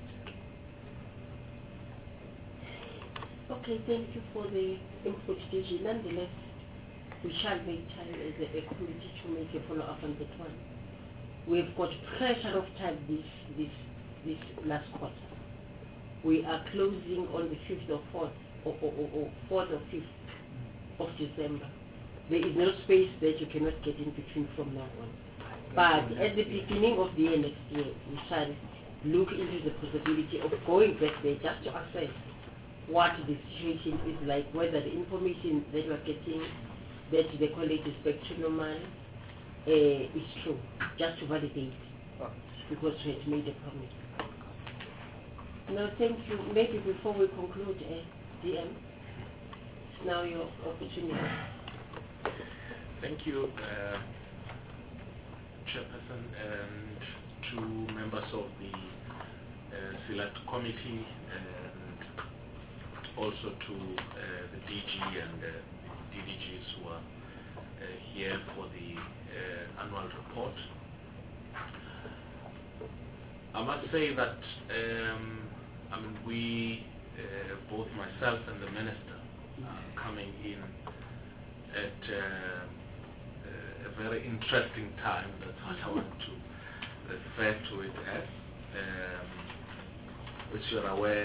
Okay, thank you for the input, DG. Nonetheless, we shall make time as a committee to make a follow-up on that one. We've got pressure of time this last quarter. We are closing on the 5th or 4th or 5th of December. There is no space that you cannot get in between from now on. But at the beginning of the year next year, we shall look into the possibility of going back there just to assess what the situation is like, whether the information that we are getting that the college is back to normal is true, just to validate, because we had made a promise. Now, thank you. Maybe before we conclude, DM, it's now your opportunity. Thank you, Chairperson, and to members of the Select Committee, and also to the DG and the DDGs who are here for the annual report. I must say that we, both myself and the Minister, are coming in at a very interesting time. That's what I want to refer to it as. Which you are aware,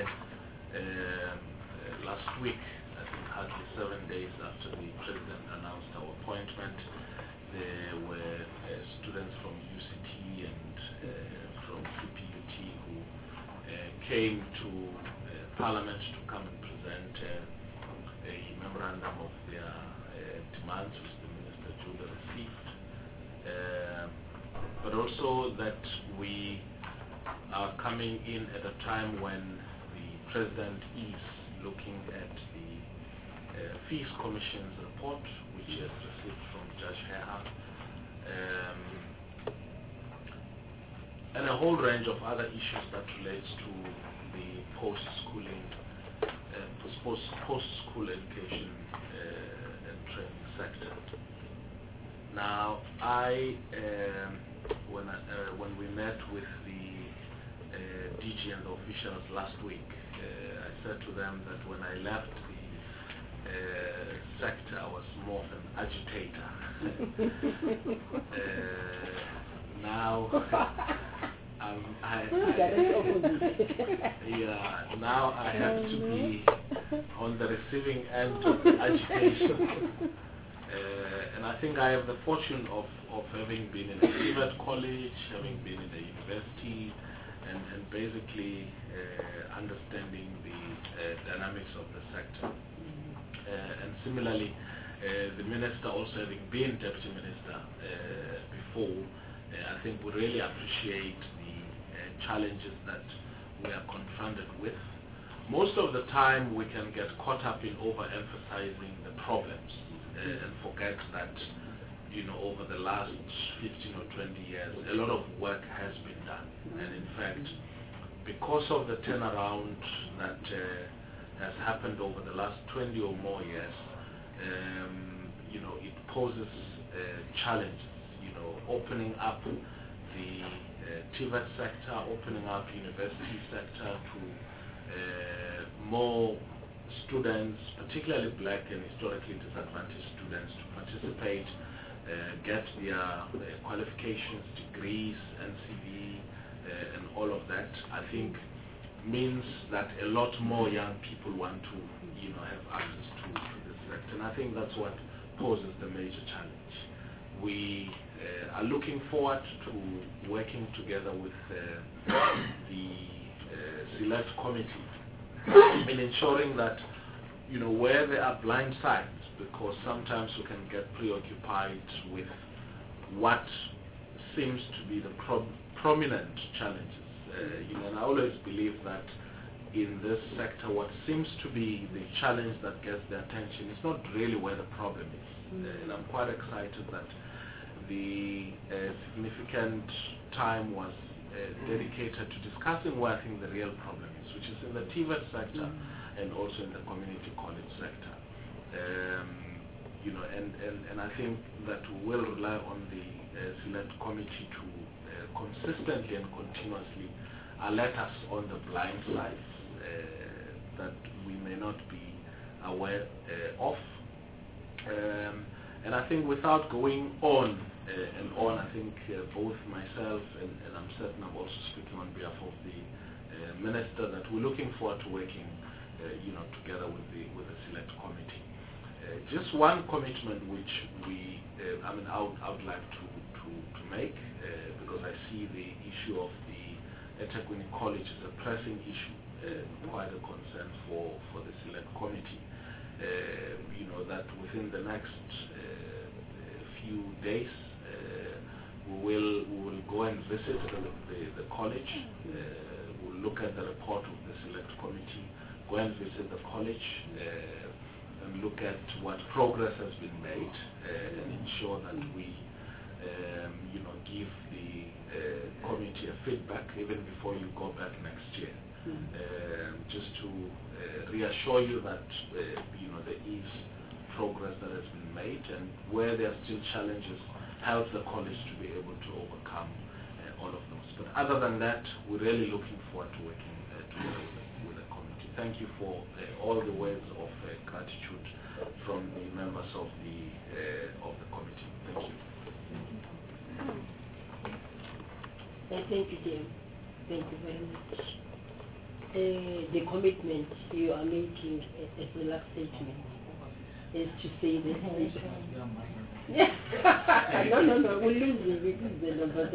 last week, I think hardly 7 days after the President announced our appointment, there were students from UCT and from CPUT who came to Parliament to come and present a memorandum of their demands, which the Minister duly received. But also that we are coming in at a time when the President is looking at the Fees Commission's report, which he has received from Judge Heha, and a whole range of other issues that relates to the post-schooling, post-school education and training sector. Now, when we met with the DG and the officials last week, I said to them that when I left the sector, I was more of an agitator. Now, now I have to be on the receiving end of the agitation. And I think I have the fortune of having been in a private college, having been in the university, and basically understanding the dynamics of the sector. And similarly, the Minister also having been Deputy Minister before, I think we really appreciate the challenges that we are confronted with. Most of the time we can get caught up in overemphasizing the problems and forget that, over the last 15 or 20 years, a lot of work has been done. And in fact, because of the turnaround that has happened over the last 20 or more years, it poses challenges, opening up the TVET sector, opening up university sector to more students, particularly black and historically disadvantaged students, to participate, get their qualifications, degrees, NCV, and all of that, I think means that a lot more young people want to have access to this sector. And I think that's what poses the major challenge. We are looking forward to working together with the Select Committee in ensuring that, where there are blind sides, because sometimes we can get preoccupied with what seems to be the prominent challenges. And I always believe that in this sector, what seems to be the challenge that gets the attention is not really where the problem is. And I'm quite excited that the significant time was dedicated to discussing where I think the real problem is, which is in the TVET sector and also in the community college sector. And I think that we will rely on the Select Committee to consistently and continuously alert us on the blind sides that we may not be aware of. And I think without going on and on, I think both myself and I'm certain I'm also speaking on behalf of the Minister, that we're looking forward to working together with the Select Committee. Just one commitment which I would like to make, because I see the issue of the eThekwini College as a pressing issue, quite a concern for the Select Committee. That within the next few days we will go and visit the college. We'll look at the report of the Select Committee, go and visit the college, and look at what progress has been made, and ensure that we give the committee a feedback even before you go back next year. Just to reassure you that there is progress that has been made, and where there are still challenges, help the college to be able to overcome all of those. But other than that, we're really looking forward to working together with the committee. Thank you for all the words of gratitude from the members of the committee. Thank you. Thank you, Jim. Thank you very much. The commitment you are making as the last statement is to say that no, we'll lose the number.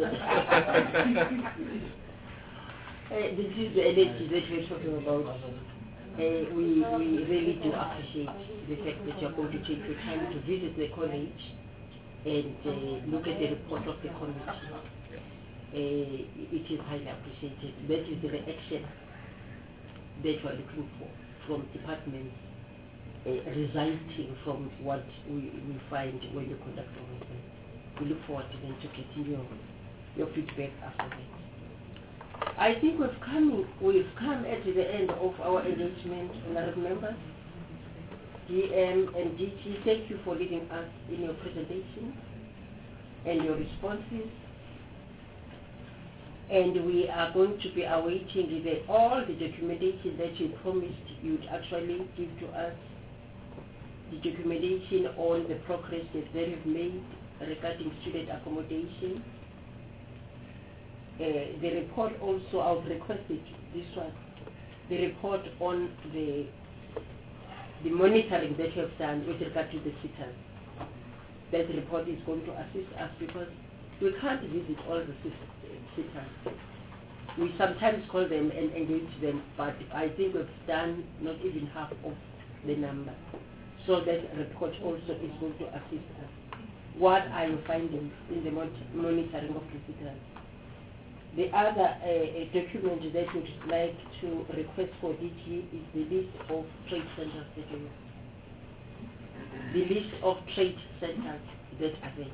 This is the energy that we're talking about. We really do appreciate the fact that you're going to take the time to visit the college and look at the report of the committee. It is highly appreciated. That is the reaction that we're looking for from departments, resulting from what we find when you conduct our event. We look forward to then to getting your feedback after that. I think we've come at the end of our engagement, honorable members. DM and DG, thank you for leading us in your presentation and your responses. And we are going to be awaiting all the documentation that you promised you'd actually give to us. The documentation on the progress that they have made regarding student accommodation. The report also, I've requested this one, the report on the monitoring that you have done with regard to the sitters. That report is going to assist us because we can't visit all the sitters. We sometimes call them and engage them, but I think we've done not even half of the number. So that report also is going to assist us. What are your findings in the monitoring of the sitters? The other document that we'd like to request for DG is the list of trade centers that you have. The list of trade centers that are there.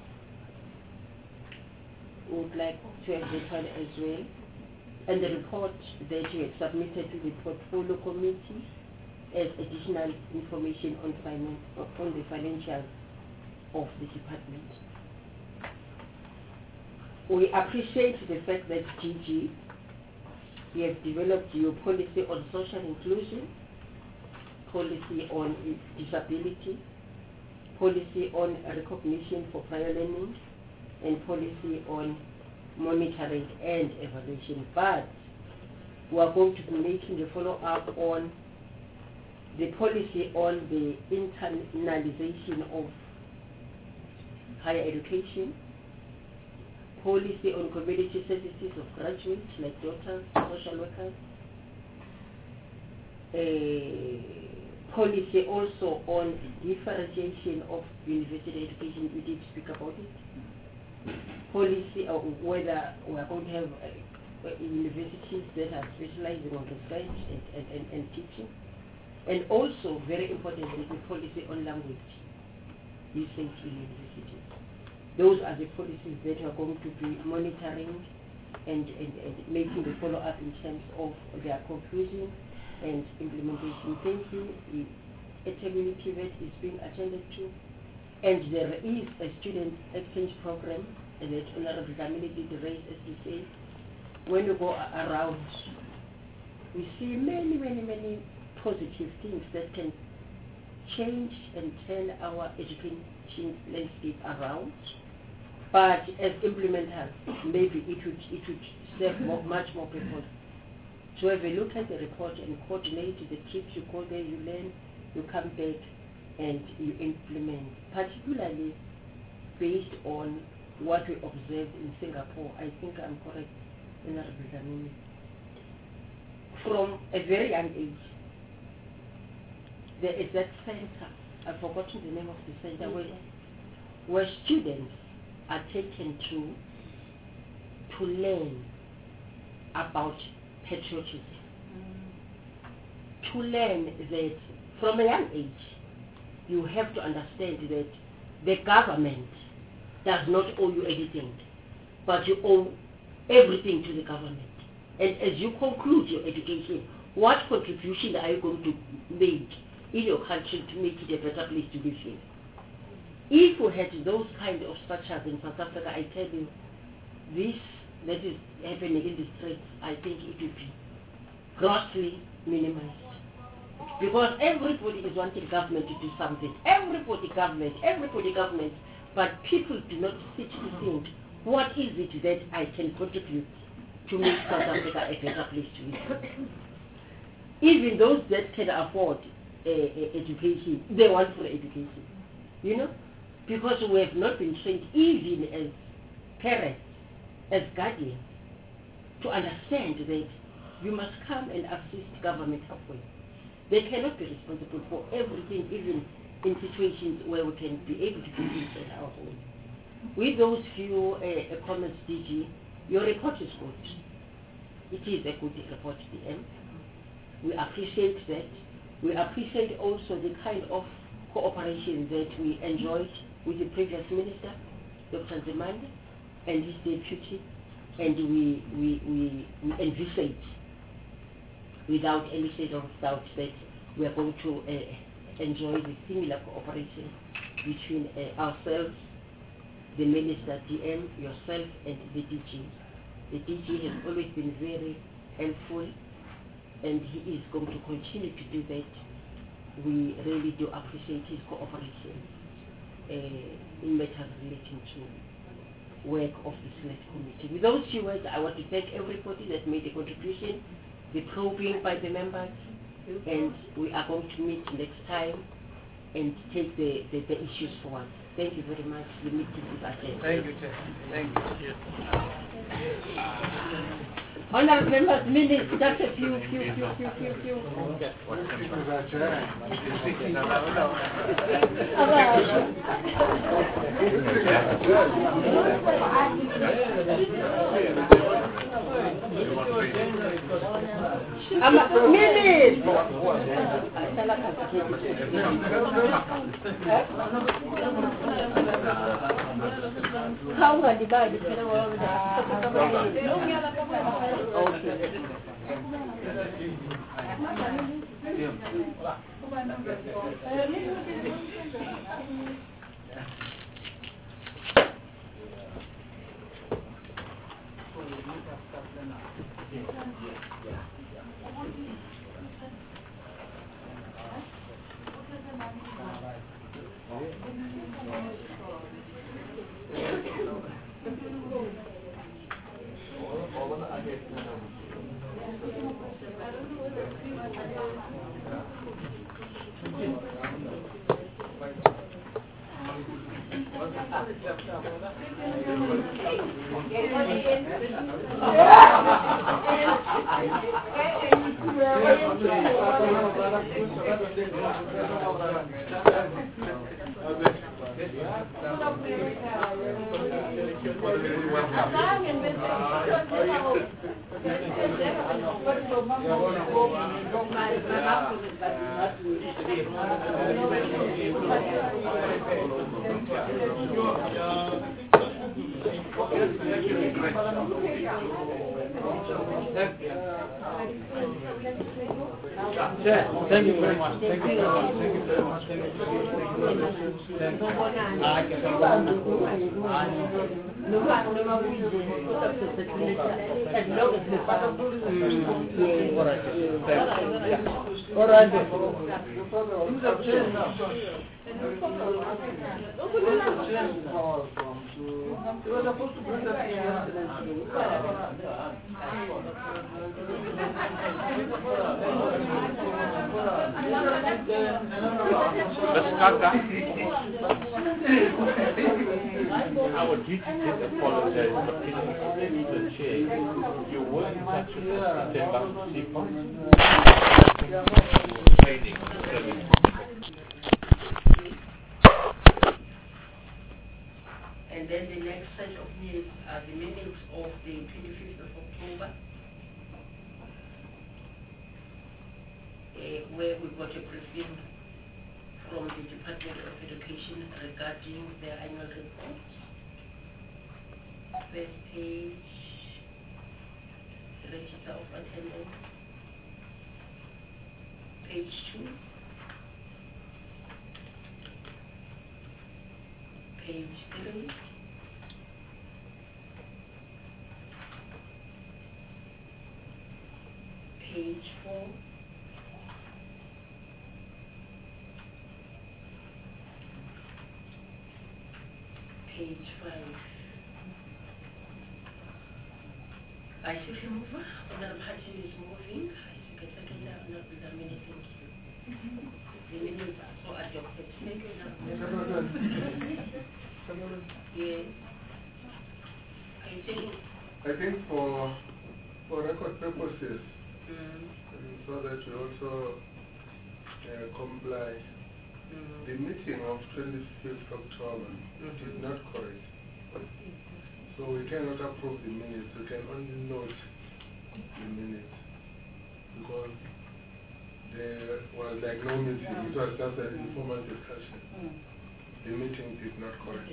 We would like to have that one as well. And the report that you have submitted to the portfolio committee as additional information on the financials of the department. We appreciate the fact that DG, you have developed your policy on social inclusion, policy on disability, policy on recognition for prior learning, and policy on monitoring and evaluation. But we are going to be making a follow-up on the policy on the internalization of higher education, policy on community services of graduates like doctors, social workers, policy also on differentiation of university education, we did speak about it, policy whether we are going to have universities that are specializing on research and teaching, and also very importantly the policy on language usage in universities. Those are the policies that we are going to be monitoring and making the follow-up in terms of their conclusion and implementation. Thank you. A community that is being attended to, and there is a student exchange program that Honorable Dlamini did raise, as you say. When you go around, we see many positive things that can change and turn our education landscape around. But as implementers, maybe it would serve much more people to have a look at the report and coordinate the trips. You go there, you learn, you come back, and you implement, particularly based on what we observed in Singapore. I think I'm correct, Honorable Dlamini. From a very young age, there is that center, I've forgotten the name of the center, where students are taken to learn about patriotism, to learn that from a young age you have to understand that the government does not owe you anything, but you owe everything to the government. And as you conclude your education, what contribution are you going to make in your country to make it a better place to live in? If we had those kind of structures in South Africa, I tell you, this that is happening in the streets, I think it would be grossly minimized. Because everybody is wanting government to do something. Everybody government, but people do not sit to think, what is it that I can contribute to make South Africa a better place to live? Even those that can afford education, they want for education. You know? Because we have not been trained, even as parents, as guardians, to understand that you must come and assist government halfway. They cannot be responsible for everything, even in situations where we can be able to do things at our home. With those few comments, DG, your report is good. It is a good report, DM. We appreciate that. We appreciate also the kind of cooperation that we enjoyed with the previous minister, Dr. Nzimande, and his deputy, and we envisage, without any shadow of doubt, that we are going to enjoy the similar cooperation between ourselves, the minister, DM, yourself, and the DG. The DG has always been very helpful, and he is going to continue to do that. We really do appreciate his cooperation in matters relating to work of the select committee. With those few words, I want to thank everybody that made a contribution, the probing by the members, and we are going to meet next time and take the issues forward. Thank you very much. The meeting is adjourned. Thank you, Chair. Thank you. Honourable members, minutes, just a few. Thank you very much. Thank you very much. Thank you very much. Thank you very Our duty did apologize, but can you explain to the chair, you were in touch with September training service. And then the next set of minutes are the minutes of the 25th of October, where we got a briefing from the Department of Education regarding their annual report. First page, register of attendance. Page 2. Page 3. Page 4. Page 5. I see remover. Honorable Hutton is moving. I see second now, not with the minute. Thank you. The minutes are so adopted. Thank you. Yes. I think for record purposes, so that we also comply, the meeting of 25th October is not correct. So we cannot approve the minutes, we can only note the minutes. Because there was like no meeting, it was just an informal discussion. The meeting is not correct.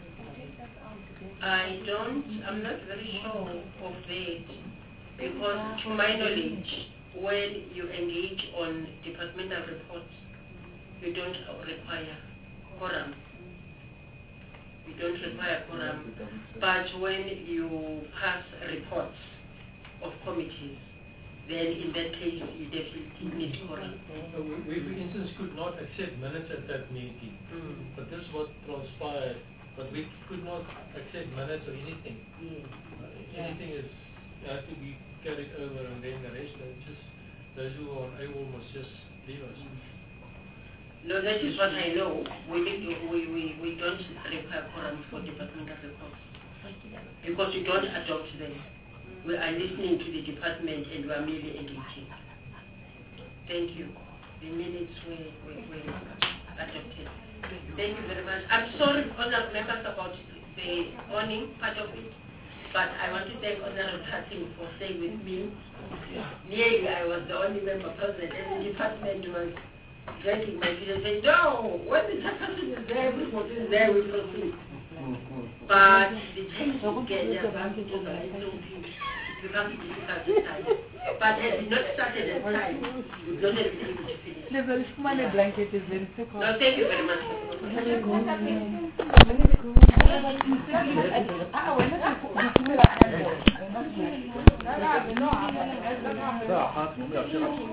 I'm not very sure of that, because to my knowledge, when you engage on departmental reports, you don't require quorum. You don't require quorum. But when you pass reports of committees, then in that case you definitely need quorum. We, for instance, could not accept minutes at that meeting. But this is what transpired. But we could not accept minutes or anything. Anything is has to be carried over, and then the rest are just those who are unable must just leave us. No, that is what I know. We don't require quorum for departmental reports because we don't adopt them. We are listening to the department and we are merely engaging. Thank you. The minutes were adopted. Thank you very much. I'm sorry, honourable members, about the owning part of it, but I want to thank Honourable Hutton for staying with me. Nearly I was the only member present, and the department was dragging my feet and saying, no, when the chairperson is there, we proceed there, we proceed. But the change is getting becomes difficult this time. But had we not started at time, we don't have been able to finish. No, thank you very much.